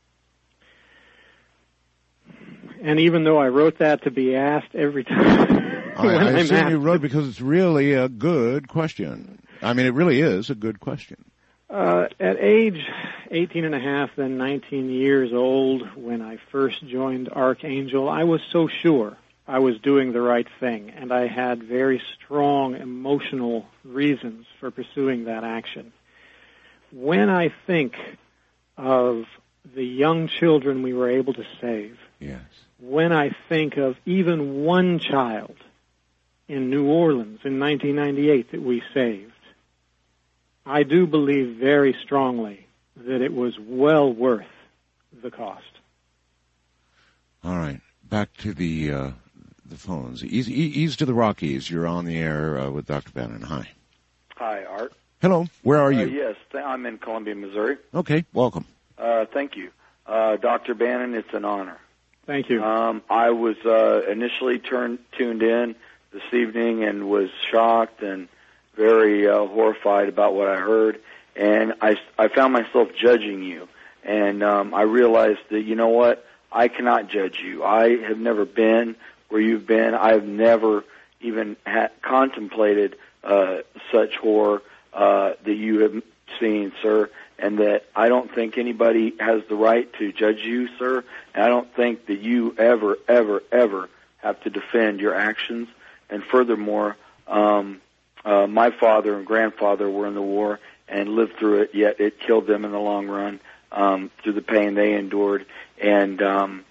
And even though I wrote that to be asked every time, I assume you wrote because it's really a good question. I mean, it really is a good question. At age 18 and a half, then 19 years old, when I first joined Archangel, I was so sure I was doing the right thing, and I had very strong emotional reasons for pursuing that action. When I think of the young children we were able to save, yes. When I think of even one child in New Orleans in 1998 that we saved, I do believe very strongly that it was well worth the cost. All right, back to the phones. Ease to the Rockies. You're on the air with Dr. Bannon. Hi. Hi, Art. Hello. Where are you? Yes, I'm in Columbia, Missouri. Okay, welcome. Thank you. Dr. Bannon, it's an honor. Thank you. I was initially tuned in this evening and was shocked and very horrified about what I heard, and I found myself judging you, and I realized that, you know what, I cannot judge you. I have never been where you've been. I've never even contemplated such horror that you have seen, sir, and that I don't think anybody has the right to judge you, sir, and I don't think that you ever, ever, ever have to defend your actions. And furthermore, my father and grandfather were in the war and lived through it, yet it killed them in the long run through the pain they endured. And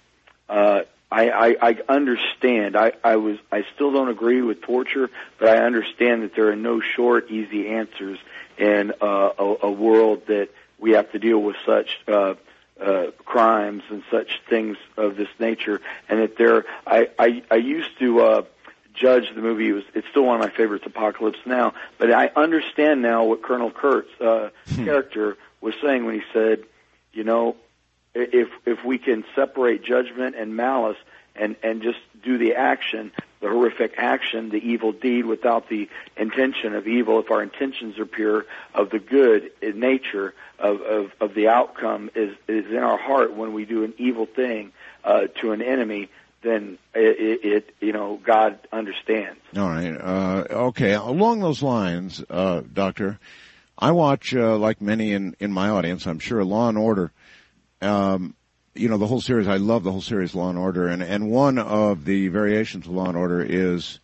I understand. I still don't agree with torture, but I understand that there are no short, easy answers in a world that we have to deal with such crimes and such things of this nature. And that I used to judge the movie. It's still one of my favorites, Apocalypse Now. But I understand now what Colonel Kurt's character was saying when he said, you know, if we can separate judgment and malice and just do the action, the horrific action, the evil deed without the intention of evil, if our intentions are pure, of the good in nature of the outcome is in our heart when we do an evil thing to an enemy, then it you know, God understands. All right. Okay. Along those lines, Doctor, I watch, like many in my audience, I'm sure, Law and Order. You know, the whole series, I love the whole series, Law and Order, and one of the variations of Law and Order is,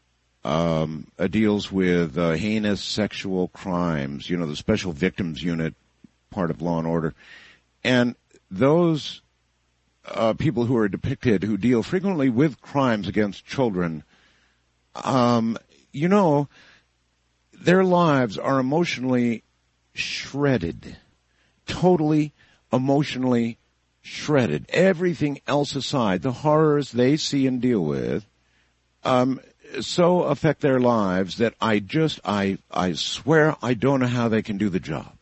deals with, heinous sexual crimes, you know, the Special Victims Unit part of Law and Order. And those, people who are depicted, who deal frequently with crimes against children, you know, their lives are emotionally shredded, totally emotionally shredded. Everything else aside, the horrors they see and deal with, so affect their lives that I swear I don't know how they can do the job.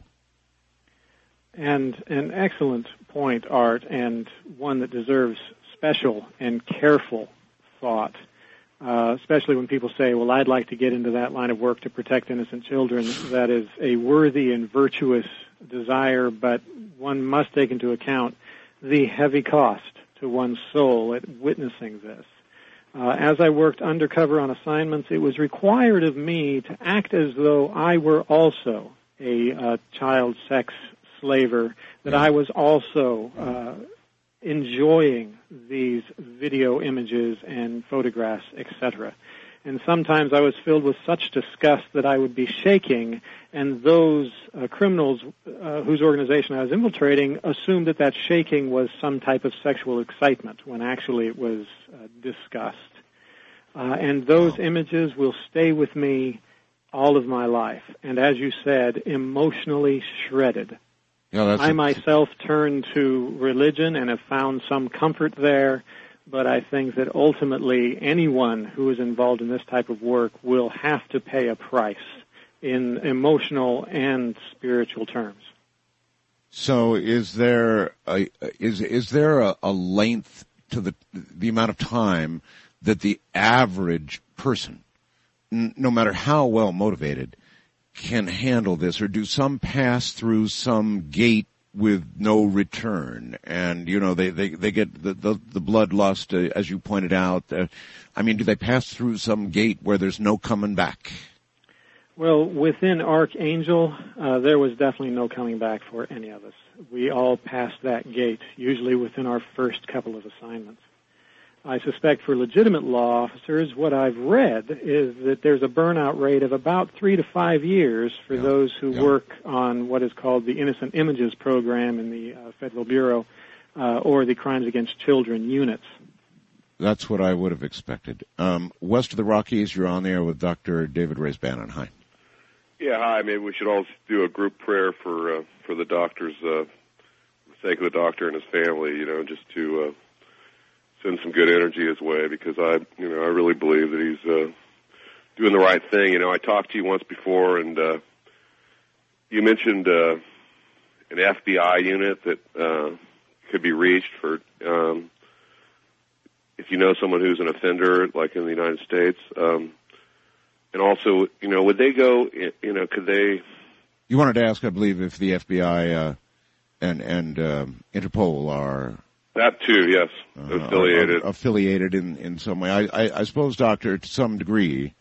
And an excellent point, Art, and one that deserves special and careful thought, especially when people say, well, I'd like to get into that line of work to protect innocent children. That is a worthy and virtuous desire, but one must take into account the heavy cost to one's soul at witnessing this. As I worked undercover on assignments, it was required of me to act as though I were also a child sex slaver, that I was also enjoying these video images and photographs, etc. And sometimes I was filled with such disgust that I would be shaking, and those criminals whose organization I was infiltrating assumed that shaking was some type of sexual excitement, when actually it was disgust. And those images will stay with me all of my life, and as you said, emotionally shredded. Yeah, I myself turned to religion and have found some comfort there, but I think that ultimately anyone who is involved in this type of work will have to pay a price in emotional and spiritual terms. So is there a length to the amount of time that the average person, no matter how well motivated, can handle this, or do some pass through some gate with no return, and you know they get the bloodlust, as you pointed out? I mean, do they pass through some gate where there's no coming back? Well, within Archangel, there was definitely no coming back for any of us. We all passed that gate, usually within our first couple of assignments. I suspect for legitimate law officers, what I've read is that there's a burnout rate of about 3 to 5 years for those who work on what is called the Innocent Images program in the Federal Bureau, or the Crimes Against Children units. That's what I would have expected. West of the Rockies, you're on there with Dr. David Race-Bannon. Hi. Yeah, hi. Maybe we should all do a group prayer for the doctors, for the sake of the doctor and his family, you know, just to send some good energy his way, because I really believe that he's doing the right thing. You know, I talked to you once before, and you mentioned an FBI unit that could be reached for you know someone who's an offender, like in the United States? And also, would they go, could they... You wanted to ask, I believe, if the FBI and Interpol are... That too, yes. Affiliated. Affiliated in some way. I suppose, Doctor, to some degree,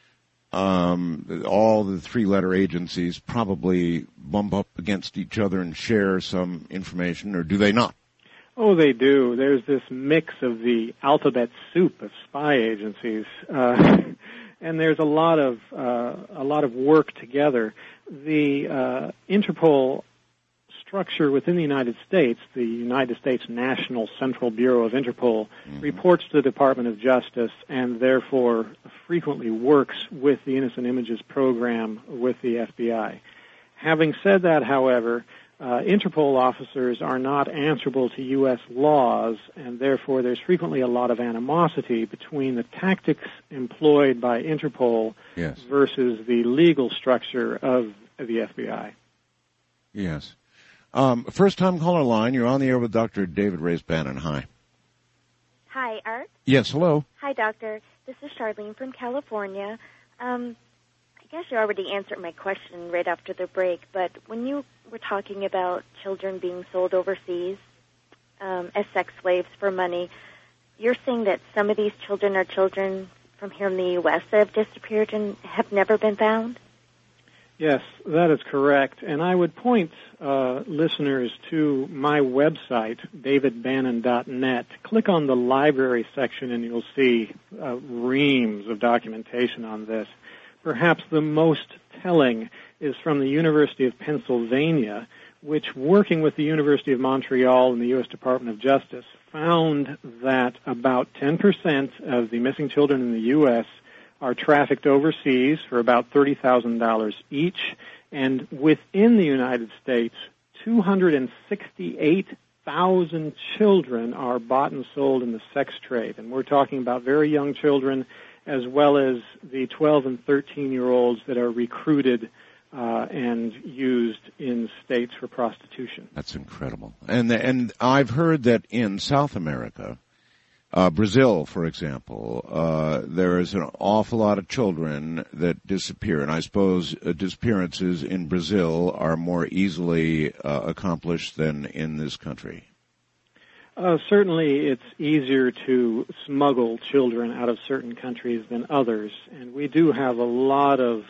all the three-letter agencies probably bump up against each other and share some information, or do they not? Oh, they do. There's this mix of the alphabet soup of spy agencies, and there's a lot of work together. The Interpol structure within the United States, the United States National Central Bureau of Interpol, reports to the Department of Justice and therefore frequently works with the Innocent Images program with the FBI. Having said that, however, Interpol officers are not answerable to U.S. laws, and therefore there's frequently a lot of animosity between the tactics employed by Interpol versus the legal structure of the FBI. Yes. First-time caller line. You're on the air with Dr. David Reyes Bannon. Hi. Hi, Art. Yes, hello. Hi, Doctor. This is Charlene from California. I guess you already answered my question right after the break, but when you were talking about children being sold overseas as sex slaves for money, you're saying that some of these children are children from here in the U.S. that have disappeared and have never been found? Yes, that is correct. And I would point listeners to my website, davidbannon.net. Click on the library section and you'll see reams of documentation on this. Perhaps the most telling is from the University of Pennsylvania, which, working with the University of Montreal and the U.S. Department of Justice, found that about 10% of the missing children in the U.S. are trafficked overseas for about $30,000 each, and within the United States, 268,000 children are bought and sold in the sex trade. And we're talking about very young children as well as the 12 and 13-year-olds that are recruited and used in states for prostitution. That's incredible. And I've heard that in South America, Brazil, for example, there is an awful lot of children that disappear, and I suppose disappearances in Brazil are more easily accomplished than in this country. Certainly, it's easier to smuggle children out of certain countries than others, and we do have a lot of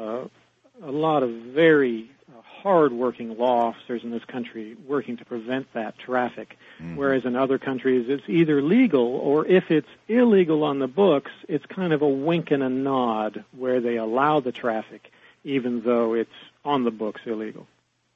very hard-working law officers in this country working to prevent that traffic, whereas in other countries it's either legal or if it's illegal on the books, it's kind of a wink and a nod where they allow the traffic even though it's on the books illegal.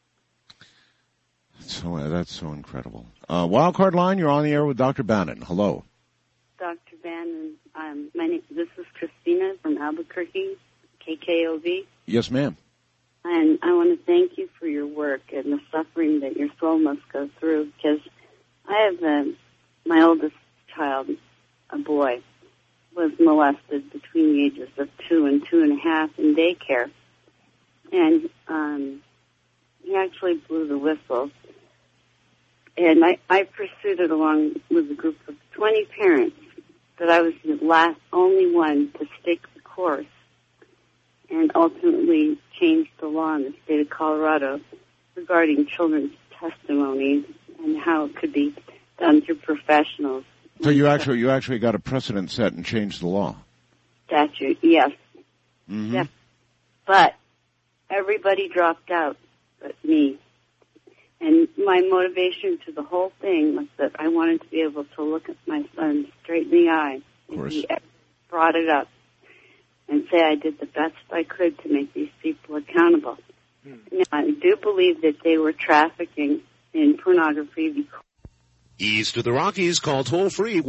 So that's so incredible. Wildcard line, you're on the air with Dr. Bannon. Hello. Dr. Bannon, this is Christina from Albuquerque, KKOV. Yes, ma'am. And I want to thank you for your work and the suffering that your soul must go through, because I have my oldest child, a boy, was molested between the ages of 2 and 2.5 in daycare. And he actually blew the whistle. And I pursued it along with a group of 20 parents, but I was the only one to stake the course and ultimately changed the law in the state of Colorado regarding children's testimony and how it could be done through professionals. So you actually got a precedent set and changed the law. Statute, yes. Mm-hmm. Yes. But everybody dropped out but me. And my motivation to the whole thing was that I wanted to be able to look at my son straight in the eye if he ever brought it up and say I did the best I could to make these people accountable. Now, I do believe that they were trafficking in pornography because East of the Rockies, call toll-free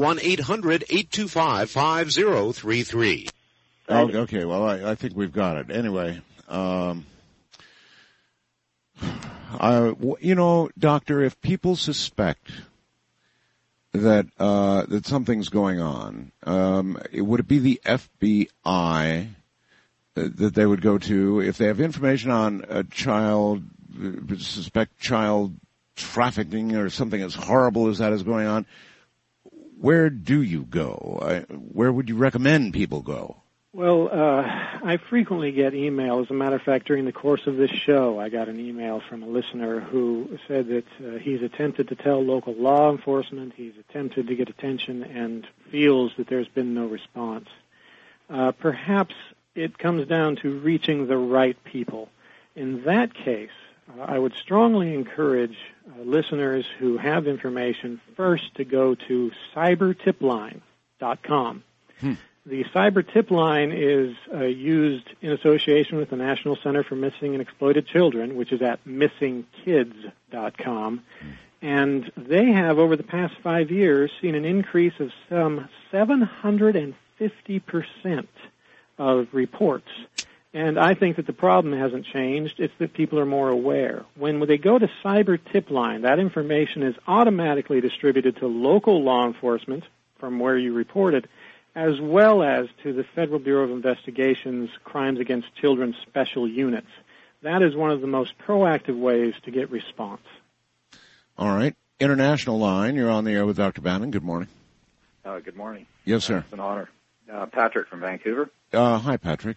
1-800-825-5033. Okay, well, I think we've got it. Anyway, Doctor, if people suspect that something's going on, would it be the FBI that they would go to if they have information on a child, suspect child trafficking or something as horrible as that is going on? where do you go? Where would you recommend people go? Well, I frequently get email. As a matter of fact, during the course of this show, I got an email from a listener who said that he's attempted to tell local law enforcement, he's attempted to get attention, and feels that there's been no response. Perhaps it comes down to reaching the right people. In that case, I would strongly encourage listeners who have information first to go to cybertipline.com. The Cyber Tip Line is used in association with the National Center for Missing and Exploited Children, which is at missingkids.com. And they have, over the past 5 years, seen an increase of some 750% of reports. And I think that the problem hasn't changed. It's that people are more aware. When they go to Cyber Tip Line, that information is automatically distributed to local law enforcement from where you reported, as well as to the Federal Bureau of Investigation's Crimes Against Children Special Units. That is one of the most proactive ways to get response. All right. International line, you're on the air with Dr. Bannon. Good morning. Good morning. Yes, sir. It's an honor. Patrick from Vancouver. Hi, Patrick.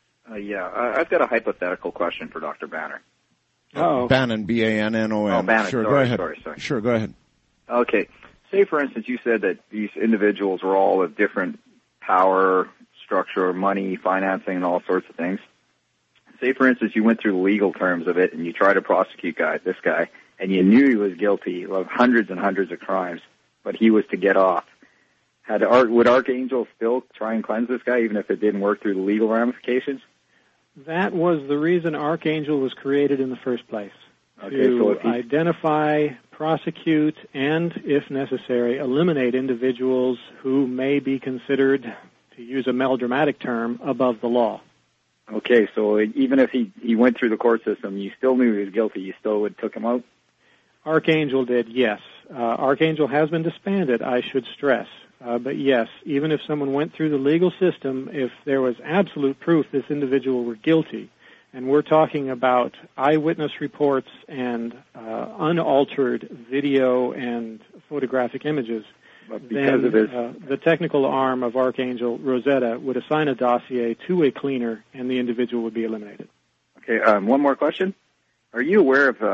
I've got a hypothetical question for Dr. Banner. Bannon, B-A-N-N-O-N. Oh, Bannon. Sure, sorry, go ahead. Sorry. Sure, go ahead. Okay. Say, for instance, you said that these individuals were all of different power, structure, money, financing, and all sorts of things. Say, for instance, you went through the legal terms of it and you tried to prosecute this guy, and you knew he was guilty of hundreds and hundreds of crimes, but he was to get off. Would Archangel still try and cleanse this guy, even if it didn't work through the legal ramifications? That was the reason Archangel was created in the first place. Okay, to identify, prosecute, and, if necessary, eliminate individuals who may be considered, to use a melodramatic term, above the law. Okay, so even if he went through the court system, you still knew he was guilty, you still would took him out? Archangel did, yes. Archangel has been disbanded, I should stress. But yes, even if someone went through the legal system, if there was absolute proof this individual were guilty, and we're talking about eyewitness reports and unaltered video and photographic images, then the technical arm of Archangel, Rosetta, would assign a dossier to a cleaner, and the individual would be eliminated. Okay, one more question. Are you aware of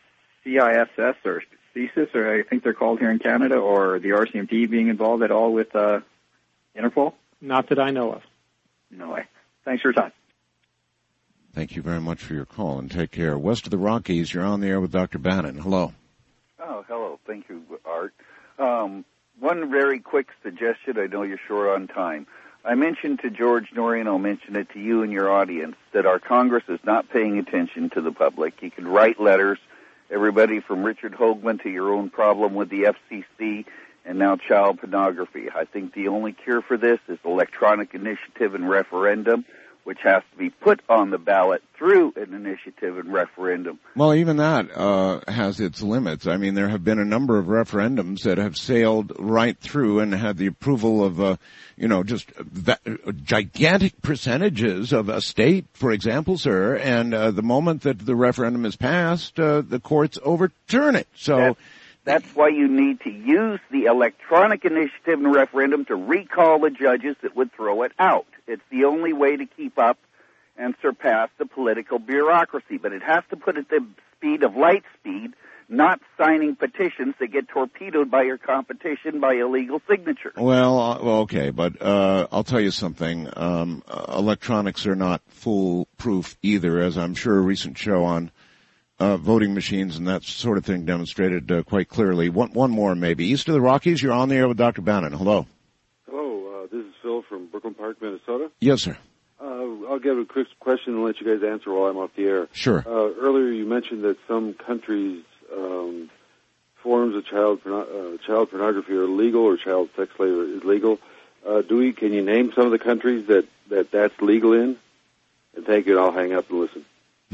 CISS or CSIS, or I think they're called here in Canada, or the RCMP being involved at all with Interpol? Not that I know of. No way. Thanks for your time. Thank you very much for your call, and take care. West of the Rockies, you're on the air with Dr. Bannon. Hello. Oh, hello. Thank you, Art. One very quick suggestion. I know you're short on time. I mentioned to George Norrie, and I'll mention it to you and your audience, that our Congress is not paying attention to the public. You can write letters, everybody from Richard Hoagland to your own problem with the FCC and now child pornography. I think the only cure for this is electronic initiative and referendum, which has to be put on the ballot through an initiative and referendum. Well, even that has its limits. I mean, there have been a number of referendums that have sailed right through and had the approval of, just gigantic percentages of a state, for example, sir. And the moment that the referendum is passed, the courts overturn it. So that's why you need to use the electronic initiative and referendum to recall the judges that would throw it out. It's the only way to keep up and surpass the political bureaucracy. But it has to put at the speed of light speed, not signing petitions that get torpedoed by your competition by illegal signature. Well, okay, but I'll tell you something. Electronics are not foolproof either, as I'm sure a recent show on voting machines and that sort of thing demonstrated quite clearly. One more, maybe. East of the Rockies, you're on the air with Dr. Bannon. Hello. Hello, this is Phil from Brooklyn Park, Minnesota. Yes, sir. I'll give a quick question and let you guys answer while I'm off the air. Sure. Earlier you mentioned that some countries' forms of child pornography are legal, or child sex slave is legal. Can you name some of the countries that's legal in? And thank you, and I'll hang up and listen.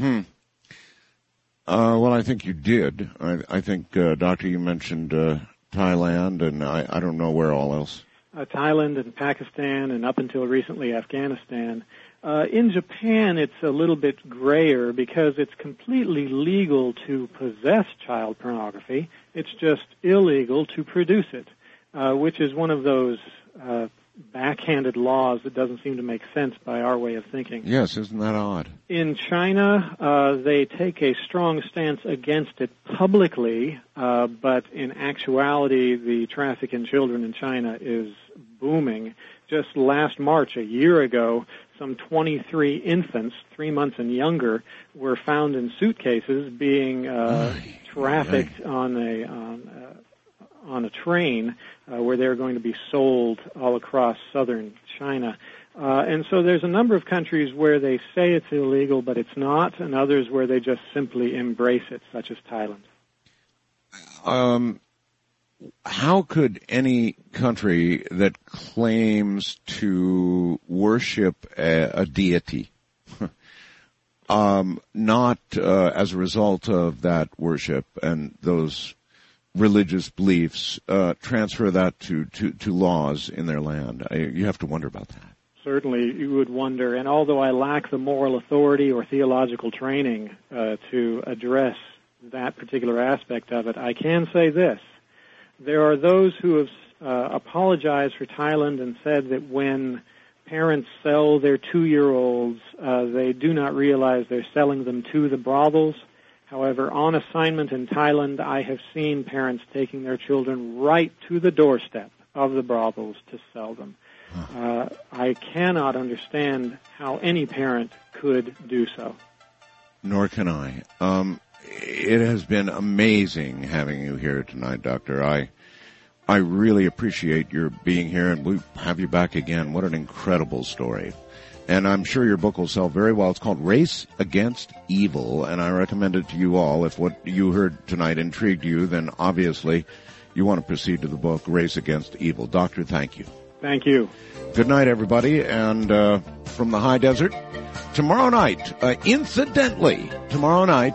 Well, I think you did. I think, Doctor, you mentioned Thailand, and I don't know where all else. Thailand and Pakistan, and up until recently Afghanistan. In Japan, it's a little bit grayer because it's completely legal to possess child pornography. It's just illegal to produce it. which is one of those backhanded laws that doesn't seem to make sense by our way of thinking. Yes, isn't that odd? In China, they take a strong stance against it publicly, but in actuality, the traffic in children in China is booming. Just last March, a year ago, some 23 infants, 3 months and younger, were found in suitcases being trafficked on a train where they're going to be sold all across southern China. And so there's a number of countries where they say it's illegal, but it's not, and others where they just simply embrace it, such as Thailand. How could any country that claims to worship a deity not as a result of that worship and those religious beliefs transfer that to laws in their land? You have to wonder about that. Certainly, you would wonder. And although I lack the moral authority or theological training to address that particular aspect of it, I can say this. There are those who have apologized for Thailand and said that when parents sell their 2-year-olds, they do not realize they're selling them to the brothels. However, on assignment in Thailand, I have seen parents taking their children right to the doorstep of the brothels to sell them. I cannot understand how any parent could do so. Nor can I. It has been amazing having you here tonight, Doctor. I really appreciate your being here, and we'll have you back again. What an incredible story. And I'm sure your book will sell very well. It's called Race Against Evil, and I recommend it to you all. If what you heard tonight intrigued you, then obviously you want to proceed to the book, Race Against Evil. Doctor, thank you. Thank you. Good night, everybody. And from the high desert, tomorrow night, incidentally, tomorrow night,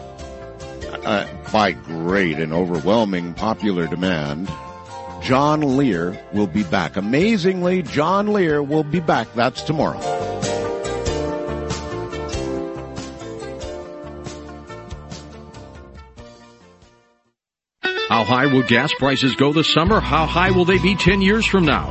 by great and overwhelming popular demand, John Lear will be back. Amazingly, John Lear will be back. That's tomorrow. How high will gas prices go this summer? How high will they be 10 years from now?